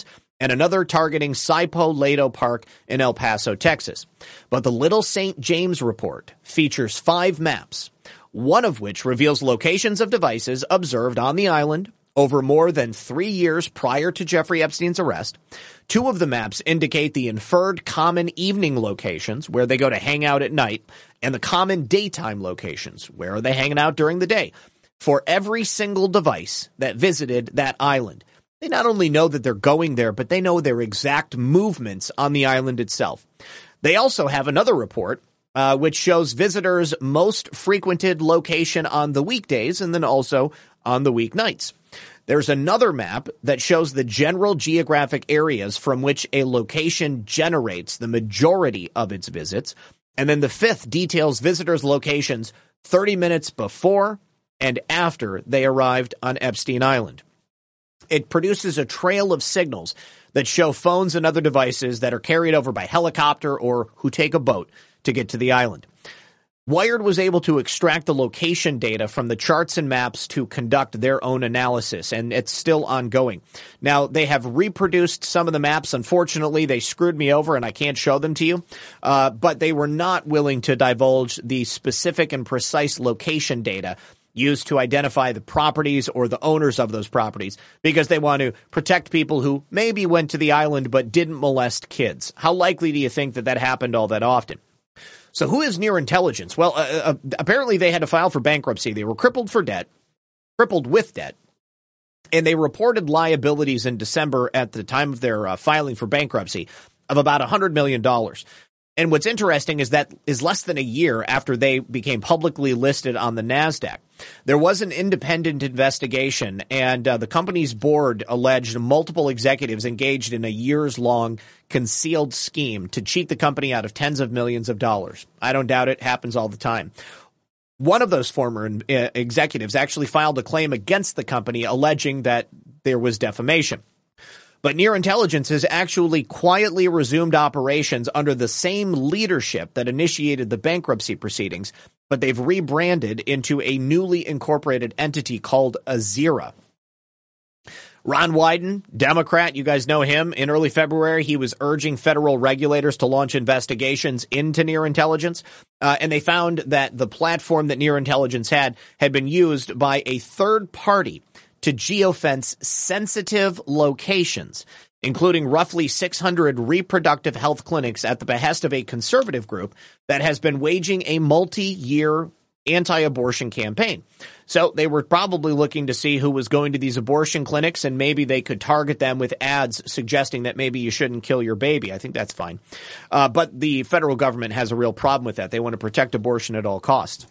and another targeting Saipo-Lado Park in El Paso, Texas. But the Little Saint James report features five maps, one of which reveals locations of devices observed on the island over more than three years prior to Jeffrey Epstein's arrest. Two of the maps indicate the inferred common evening locations where they go to hang out at night and the common daytime locations where are they hanging out during the day for every single device that visited that island. They not only know that they're going there, but they know their exact movements on the island itself. They also have another report uh, which shows visitors' most frequented location on the weekdays and then also on the weeknights. There's another map that shows the general geographic areas from which a location generates the majority of its visits. And then the fifth details visitors' locations thirty minutes before and after they arrived on Epstein Island. It produces a trail of signals that show phones and other devices that are carried over by helicopter or who take a boat to get to the island. Wired was able to extract the location data from the charts and maps to conduct their own analysis, and it's still ongoing. Now, they have reproduced some of the maps. Unfortunately, they screwed me over, and I can't show them to you. Uh, but they were not willing to divulge the specific and precise location data used to identify the properties or the owners of those properties because they want to protect people who maybe went to the island but didn't molest kids. How likely do you think that that happened all that often? So who is Near Intelligence? Well, uh, uh, apparently they had to file for bankruptcy. They were crippled for debt, crippled with debt, and they reported liabilities in December at the time of their uh, filing for bankruptcy of about one hundred million dollars. And what's interesting is that is less than a year after they became publicly listed on the NASDAQ. There was an independent investigation, and uh, the company's board alleged multiple executives engaged in a years-long concealed scheme to cheat the company out of tens of millions of dollars. I don't doubt it. Happens all the time. One of those former uh, executives actually filed a claim against the company alleging that there was defamation. But Near Intelligence has actually quietly resumed operations under the same leadership that initiated the bankruptcy proceedings, but they've rebranded into a newly incorporated entity called Azera. Ron Wyden, Democrat, you guys know him. In early February, he was urging federal regulators to launch investigations into Near Intelligence, uh, and they found that the platform that Near Intelligence had had been used by a third party to geofence sensitive locations, including roughly six hundred reproductive health clinics at the behest of a conservative group that has been waging a multi-year anti-abortion campaign. So they were probably looking to see who was going to these abortion clinics, and maybe they could target them with ads suggesting that maybe you shouldn't kill your baby. I think that's fine. Uh, but the federal government has a real problem with that. They want to protect abortion at all costs.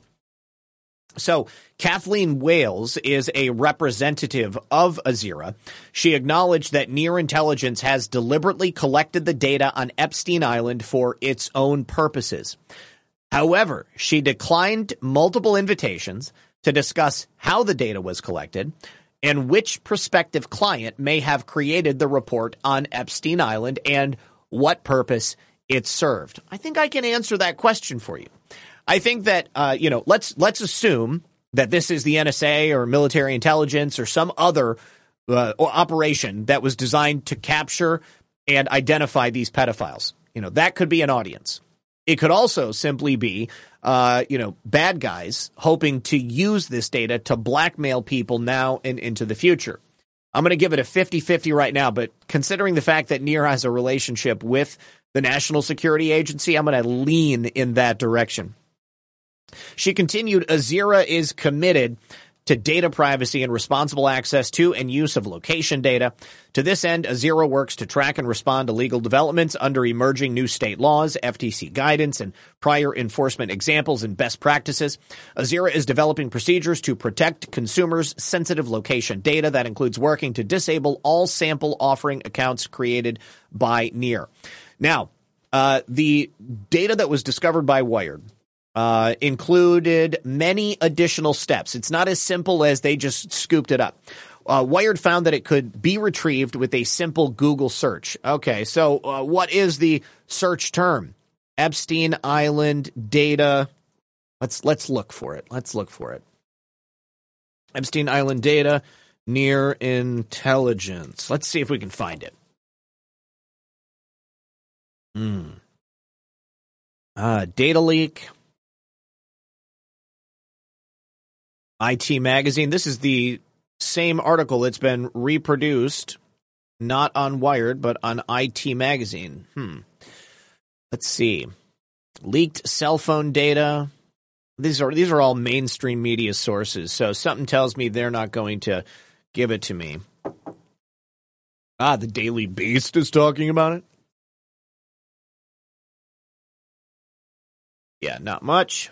So Kathleen Wales is a representative of Azera. She acknowledged that Near Intelligence has deliberately collected the data on Epstein Island for its own purposes. However, she declined multiple invitations to discuss how the data was collected and which prospective client may have created the report on Epstein Island and what purpose it served. I think I can answer that question for you. I think that, uh, you know, let's let's assume that this is the N S A or military intelligence or some other uh, operation that was designed to capture and identify these pedophiles. You know, that could be an audience. It could also simply be, uh, you know, bad guys hoping to use this data to blackmail people now and into the future. I'm going to give it a fifty-fifty right now, but considering the fact that Near has a relationship with the National Security Agency, I'm going to lean in that direction. She continued, Azera is committed to data privacy and responsible access to and use of location data. To this end, Azera works to track and respond to legal developments under emerging new state laws, F T C guidance, and prior enforcement examples and best practices. Azera is developing procedures to protect consumers' sensitive location data. That includes working to disable all sample offering accounts created by Near. Now, uh, the data that was discovered by Wired Uh, included many additional steps. It's not as simple as they just scooped it up. Uh, Wired found that it could be retrieved with a simple Google search. Okay, so uh, what is the search term? Epstein Island data. Let's let's look for it. Let's look for it. Epstein Island data, Near Intelligence. Let's see if we can find it. Hmm. Uh, data leak. I T Magazine. This is the same article that's been reproduced, not on Wired, but on I T Magazine. Hmm. Let's see. Leaked cell phone data. These are these are all mainstream media sources, so something tells me they're not going to give it to me. Ah, the Daily Beast is talking about it. Yeah, not much.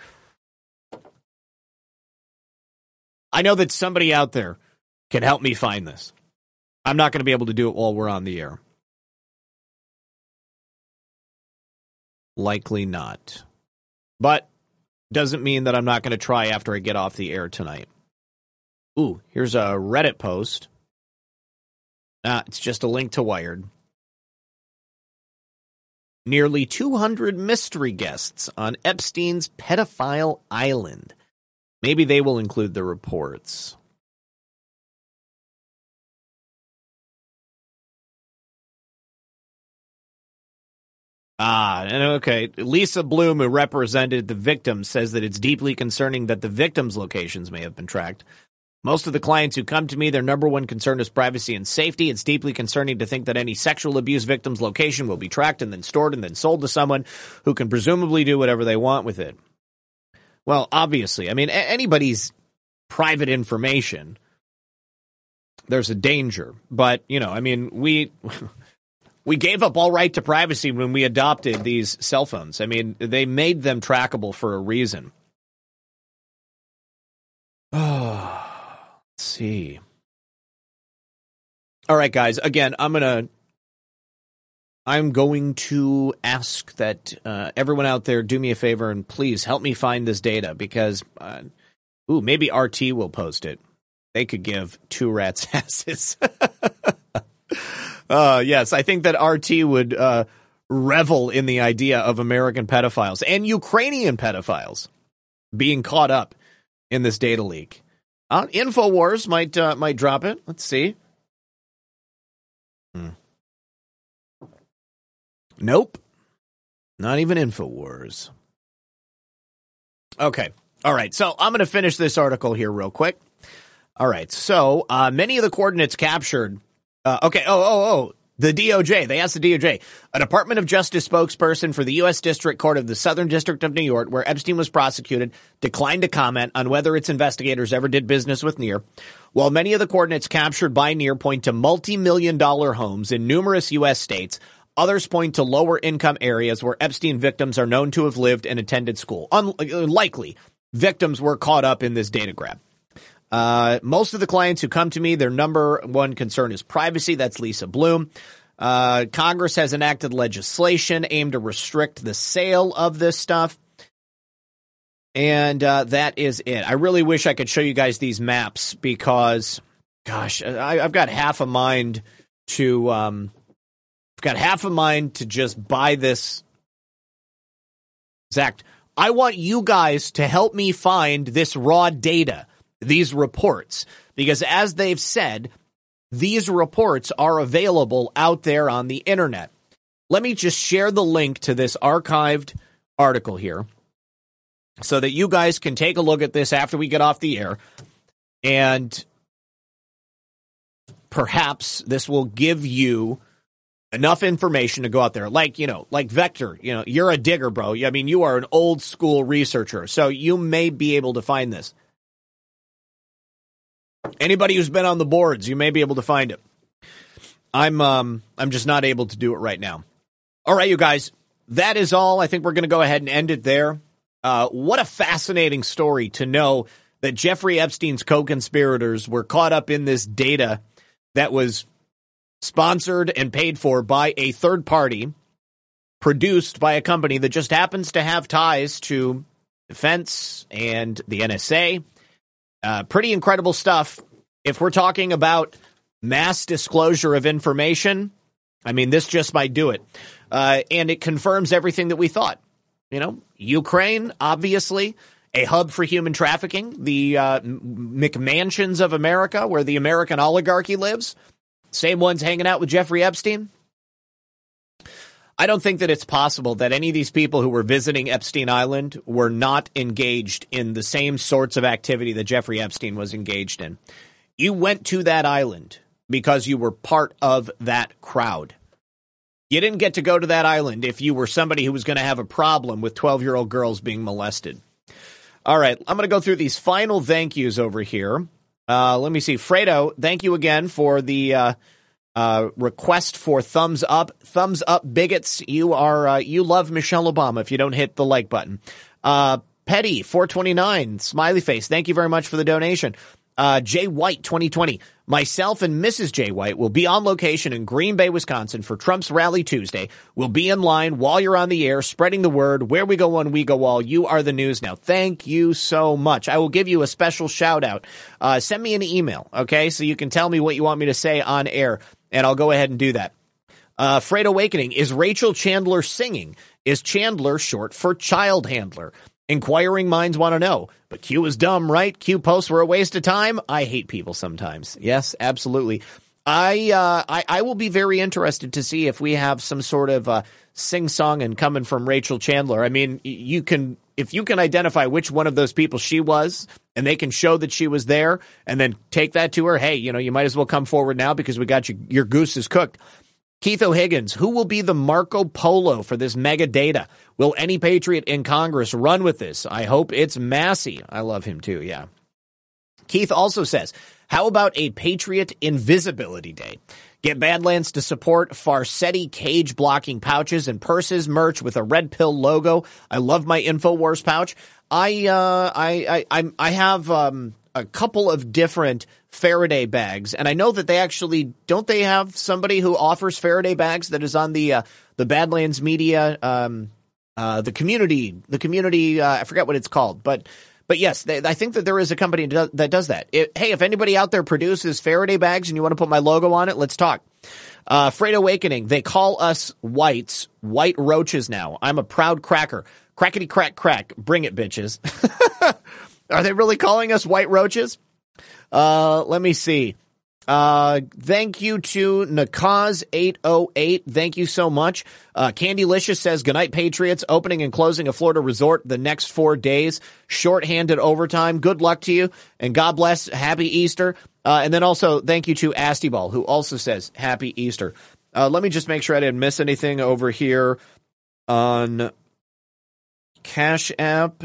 I know that somebody out there can help me find this. I'm not going to be able to do it while we're on the air. Likely not. But doesn't mean that I'm not going to try after I get off the air tonight. Ooh, here's a Reddit post. Ah, it's just a link to Wired. Nearly two hundred mystery guests on Epstein's pedophile island. Maybe they will include the reports. Ah, and okay. Lisa Bloom, who represented the victims, says that it's deeply concerning that the victims' locations may have been tracked. Most of the clients who come to me, their number one concern is privacy and safety. It's deeply concerning to think that any sexual abuse victim's location will be tracked and then stored and then sold to someone who can presumably do whatever they want with it. Well, obviously, I mean, a- anybody's private information, there's a danger. But, you know, I mean, we we gave up all right to privacy when we adopted these cell phones. I mean, they made them trackable for a reason. Oh, let's see. All right, guys, again, I'm going to I'm going to ask that uh, everyone out there do me a favor and please help me find this data because, uh, ooh, maybe R T will post it. They could give two rats' asses. uh, yes, I think that R T would uh, revel in the idea of American pedophiles and Ukrainian pedophiles being caught up in this data leak. Uh, InfoWars might uh, might drop it. Let's see. Hmm. Nope. Not even InfoWars. Okay. All right. So I'm going to finish this article here real quick. All right. So uh, many of the coordinates captured. Uh, okay. Oh, oh, oh. The D O J. They asked the D O J. A Department of Justice spokesperson for the U S District Court of the Southern District of New York, where Epstein was prosecuted, declined to comment on whether its investigators ever did business with Near. While many of the coordinates captured by Near point to multi-million dollar homes in numerous U S states, others point to lower-income areas where Epstein victims are known to have lived and attended school. Unlikely, victims were caught up in this data grab. Uh, most of the clients who come to me, their number one concern is privacy. That's Lisa Bloom. Uh, Congress has enacted legislation aimed to restrict the sale of this stuff. And uh, that is it. I really wish I could show you guys these maps because, gosh, I, I've got half a mind to... Um, I've got half a mind to just buy this. Zach, I want you guys to help me find this raw data, these reports, because as they've said, these reports are available out there on the internet. Let me just share the link to this archived article here so that you guys can take a look at this after we get off the air. And perhaps this will give you enough information to go out there. Like, you know, like Vector, you know, you're a digger, bro. I mean, you are an old school researcher, so you may be able to find this. Anybody who's been on the boards, you may be able to find it. I'm um I'm just not able to do it right now. All right, you guys, that is all. I think we're going to go ahead and end it there. Uh, what a fascinating story to know that Jeffrey Epstein's co-conspirators were caught up in this data that was sponsored and paid for by a third party, produced by a company that just happens to have ties to defense and the N S A. Uh, pretty incredible stuff. If we're talking about mass disclosure of information, I mean, this just might do it. Uh, and it confirms everything that we thought. You know, Ukraine, obviously, a hub for human trafficking. The uh, McMansions of America, where the American oligarchy lives. Same ones hanging out with Jeffrey Epstein. I don't think that it's possible that any of these people who were visiting Epstein Island were not engaged in the same sorts of activity that Jeffrey Epstein was engaged in. You went to that island because you were part of that crowd. You didn't get to go to that island if you were somebody who was going to have a problem with twelve-year-old girls being molested. All right, I'm going to go through these final thank yous over here. Uh, let me see. Fredo, thank you again for the uh, uh, request for thumbs up. Thumbs up, bigots. You are uh, you love Michelle Obama if you don't hit the like button. Uh, Petty, four twenty-nine, smiley face. Thank you very much for the donation. Uh, Jay White, twenty twenty. Myself and Missus Jay White will be on location in Green Bay, Wisconsin for Trump's Rally Tuesday. We'll be in line while you're on the air, spreading the word. Where we go one, we go all. You are the news now. Thank you so much. I will give you a special shout out. Uh, send me an email, okay? So you can tell me what you want me to say on air, and I'll go ahead and do that. Uh, Freight Awakening. Is Rachel Chandler singing? Is Chandler short for child handler? Inquiring minds want to know. But Q is dumb, right? Q posts were a waste of time. I hate people sometimes. Yes, absolutely. I uh, I, I will be very interested to see if we have some sort of uh, sing-song and coming from Rachel Chandler. I mean, you can if you can identify which one of those people she was, and they can show that she was there, and then take that to her. Hey, you know, you might as well come forward now because we got you. Your goose is cooked. Keith O'Higgins, who will be the Marco Polo for this mega data? Will any patriot in Congress run with this? I hope it's Massey. I love him too, yeah. Keith also says, how about a Patriot Invisibility Day? Get Badlands to support Farsetti cage blocking pouches and purses merch with a red pill logo. I love my InfoWars pouch. I uh, I I I, I have um, a couple of different Faraday bags, and I know that they actually don't they have somebody who offers Faraday bags that is on the uh, the Badlands Media um, uh, the community the community uh, I forget what it's called, but but yes, they, I think that there is a company that does that. It, hey, if anybody out there produces Faraday bags and you want to put my logo on it, let's talk. Uh, Freight Awakening, they call us whites, white roaches now. I'm a proud cracker. Crackety crack crack. Bring it, bitches. Are they really calling us white roaches? Uh, let me see. Uh, thank you to Nakaz eight oh eight. Thank you so much. Uh, Candylicious says, good night, Patriots. Opening and closing a Florida resort the next four days. Short-handed overtime. Good luck to you. And God bless. Happy Easter. Uh, and then also thank you to Astyball, who also says happy Easter. Uh, let me just make sure I didn't miss anything over here on Cash App.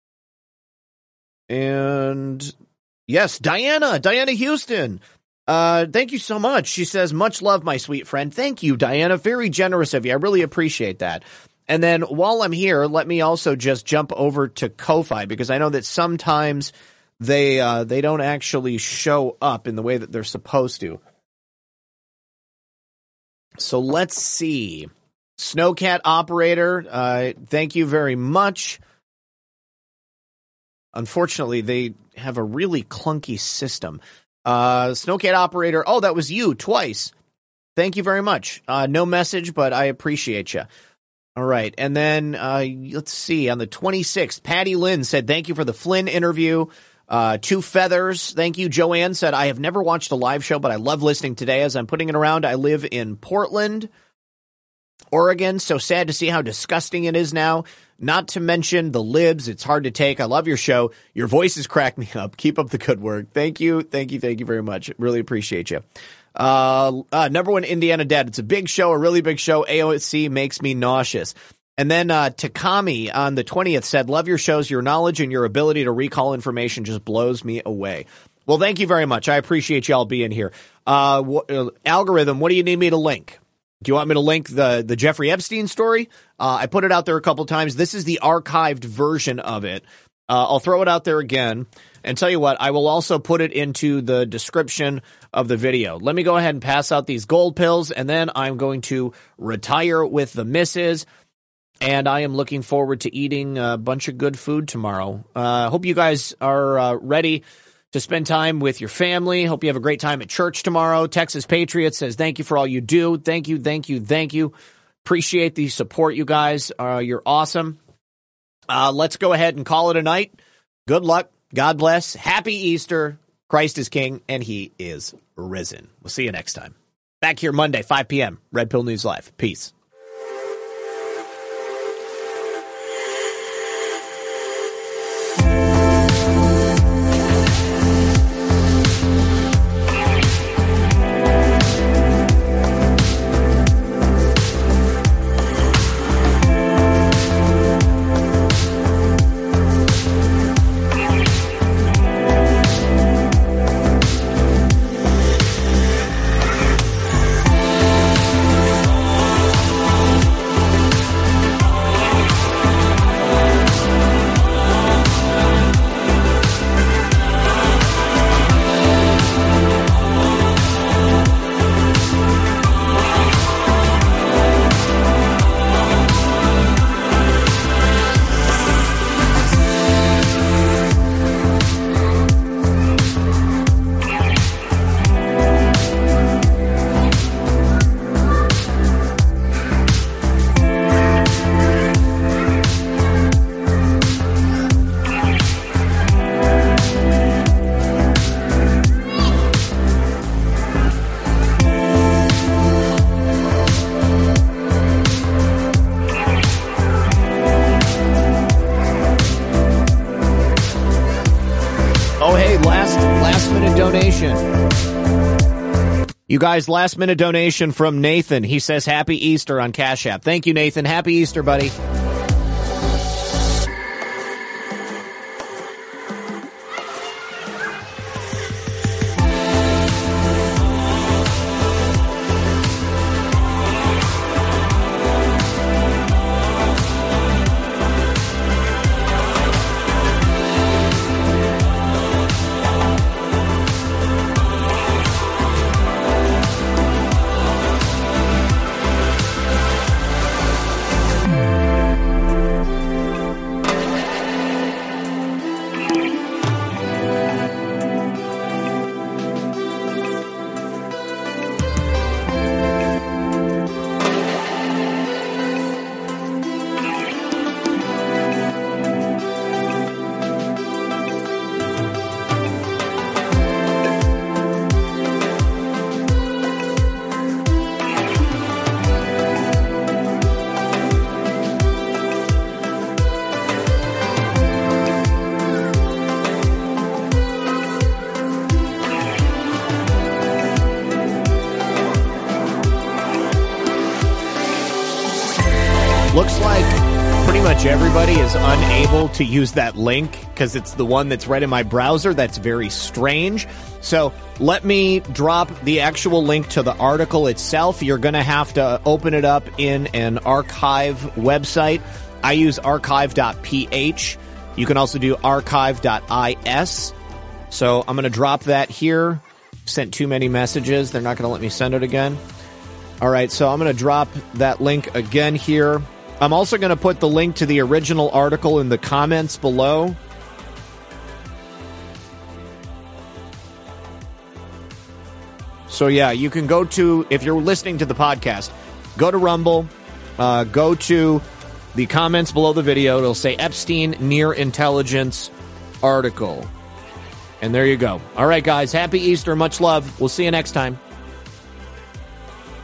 And yes, Diana, Diana Houston. Uh, thank you so much. She says, much love, my sweet friend. Thank you, Diana. Very generous of you. I really appreciate that. And then while I'm here, let me also just jump over to Ko-Fi, because I know that sometimes they, uh, they don't actually show up in the way that they're supposed to. So let's see. Snowcat Operator, uh, thank you very much. Unfortunately, they have a really clunky system. Uh, Snowcat Operator, oh, that was you twice. Thank you very much. Uh, no message, but I appreciate you. All right. And then, uh, let's see, on the twenty-sixth, Patty Lynn said, thank you for the Flynn interview. Uh, Two Feathers, thank you. Joanne said, I have never watched a live show, but I love listening today as I'm putting it around. I live in Portland, Oregon. So sad to see how disgusting it is now. Not to mention the libs. It's hard to take. I love your show. Your voices crack me up. Keep up the good work. Thank you. Thank you. Thank you very much. Really appreciate you. Uh, uh, number one, Indiana Dad. It's a big show, a really big show. A O C makes me nauseous. And then, uh, Takami on the twentieth said, love your shows. Your knowledge and your ability to recall information just blows me away. Well, thank you very much. I appreciate y'all being here. Uh, wh- uh algorithm, what do you need me to link? Do you want me to link the, the Jeffrey Epstein story? Uh, I put it out there a couple times. This is the archived version of it. Uh, I'll throw it out there again and tell you what, I will also put it into the description of the video. Let me go ahead and pass out these gold pills, and then I'm going to retire with the missus, and I am looking forward to eating a bunch of good food tomorrow. I uh, hope you guys are uh, ready to spend time with your family. Hope you have a great time at church tomorrow. Texas Patriot says, thank you for all you do. Thank you, thank you, thank you. Appreciate the support, you guys. Uh, you're awesome. Uh, let's go ahead and call it a night. Good luck. God bless. Happy Easter. Christ is King, and he is risen. We'll see you next time. Back here Monday, five p.m., Red Pill News Live. Peace. donation. You guys, last minute donation from Nathan. He says Happy Easter on Cash App. Thank you, Nathan. Happy Easter, buddy. Looks like pretty much everybody is unable to use that link because it's the one that's right in my browser. That's very strange. So let me drop the actual link to the article itself. You're going to have to open it up in an archive website. I use archive dot p h. You can also do archive dot i s. So I'm going to drop that here. Sent too many messages. They're not going to let me send it again. All right, so I'm going to drop that link again here. I'm also going to put the link to the original article in the comments below. So, yeah, you can go to, if you're listening to the podcast, go to Rumble, uh, go to the comments below the video. It'll say Epstein Near Intelligence article. And there you go. All right, guys, happy Easter. Much love. We'll see you next time.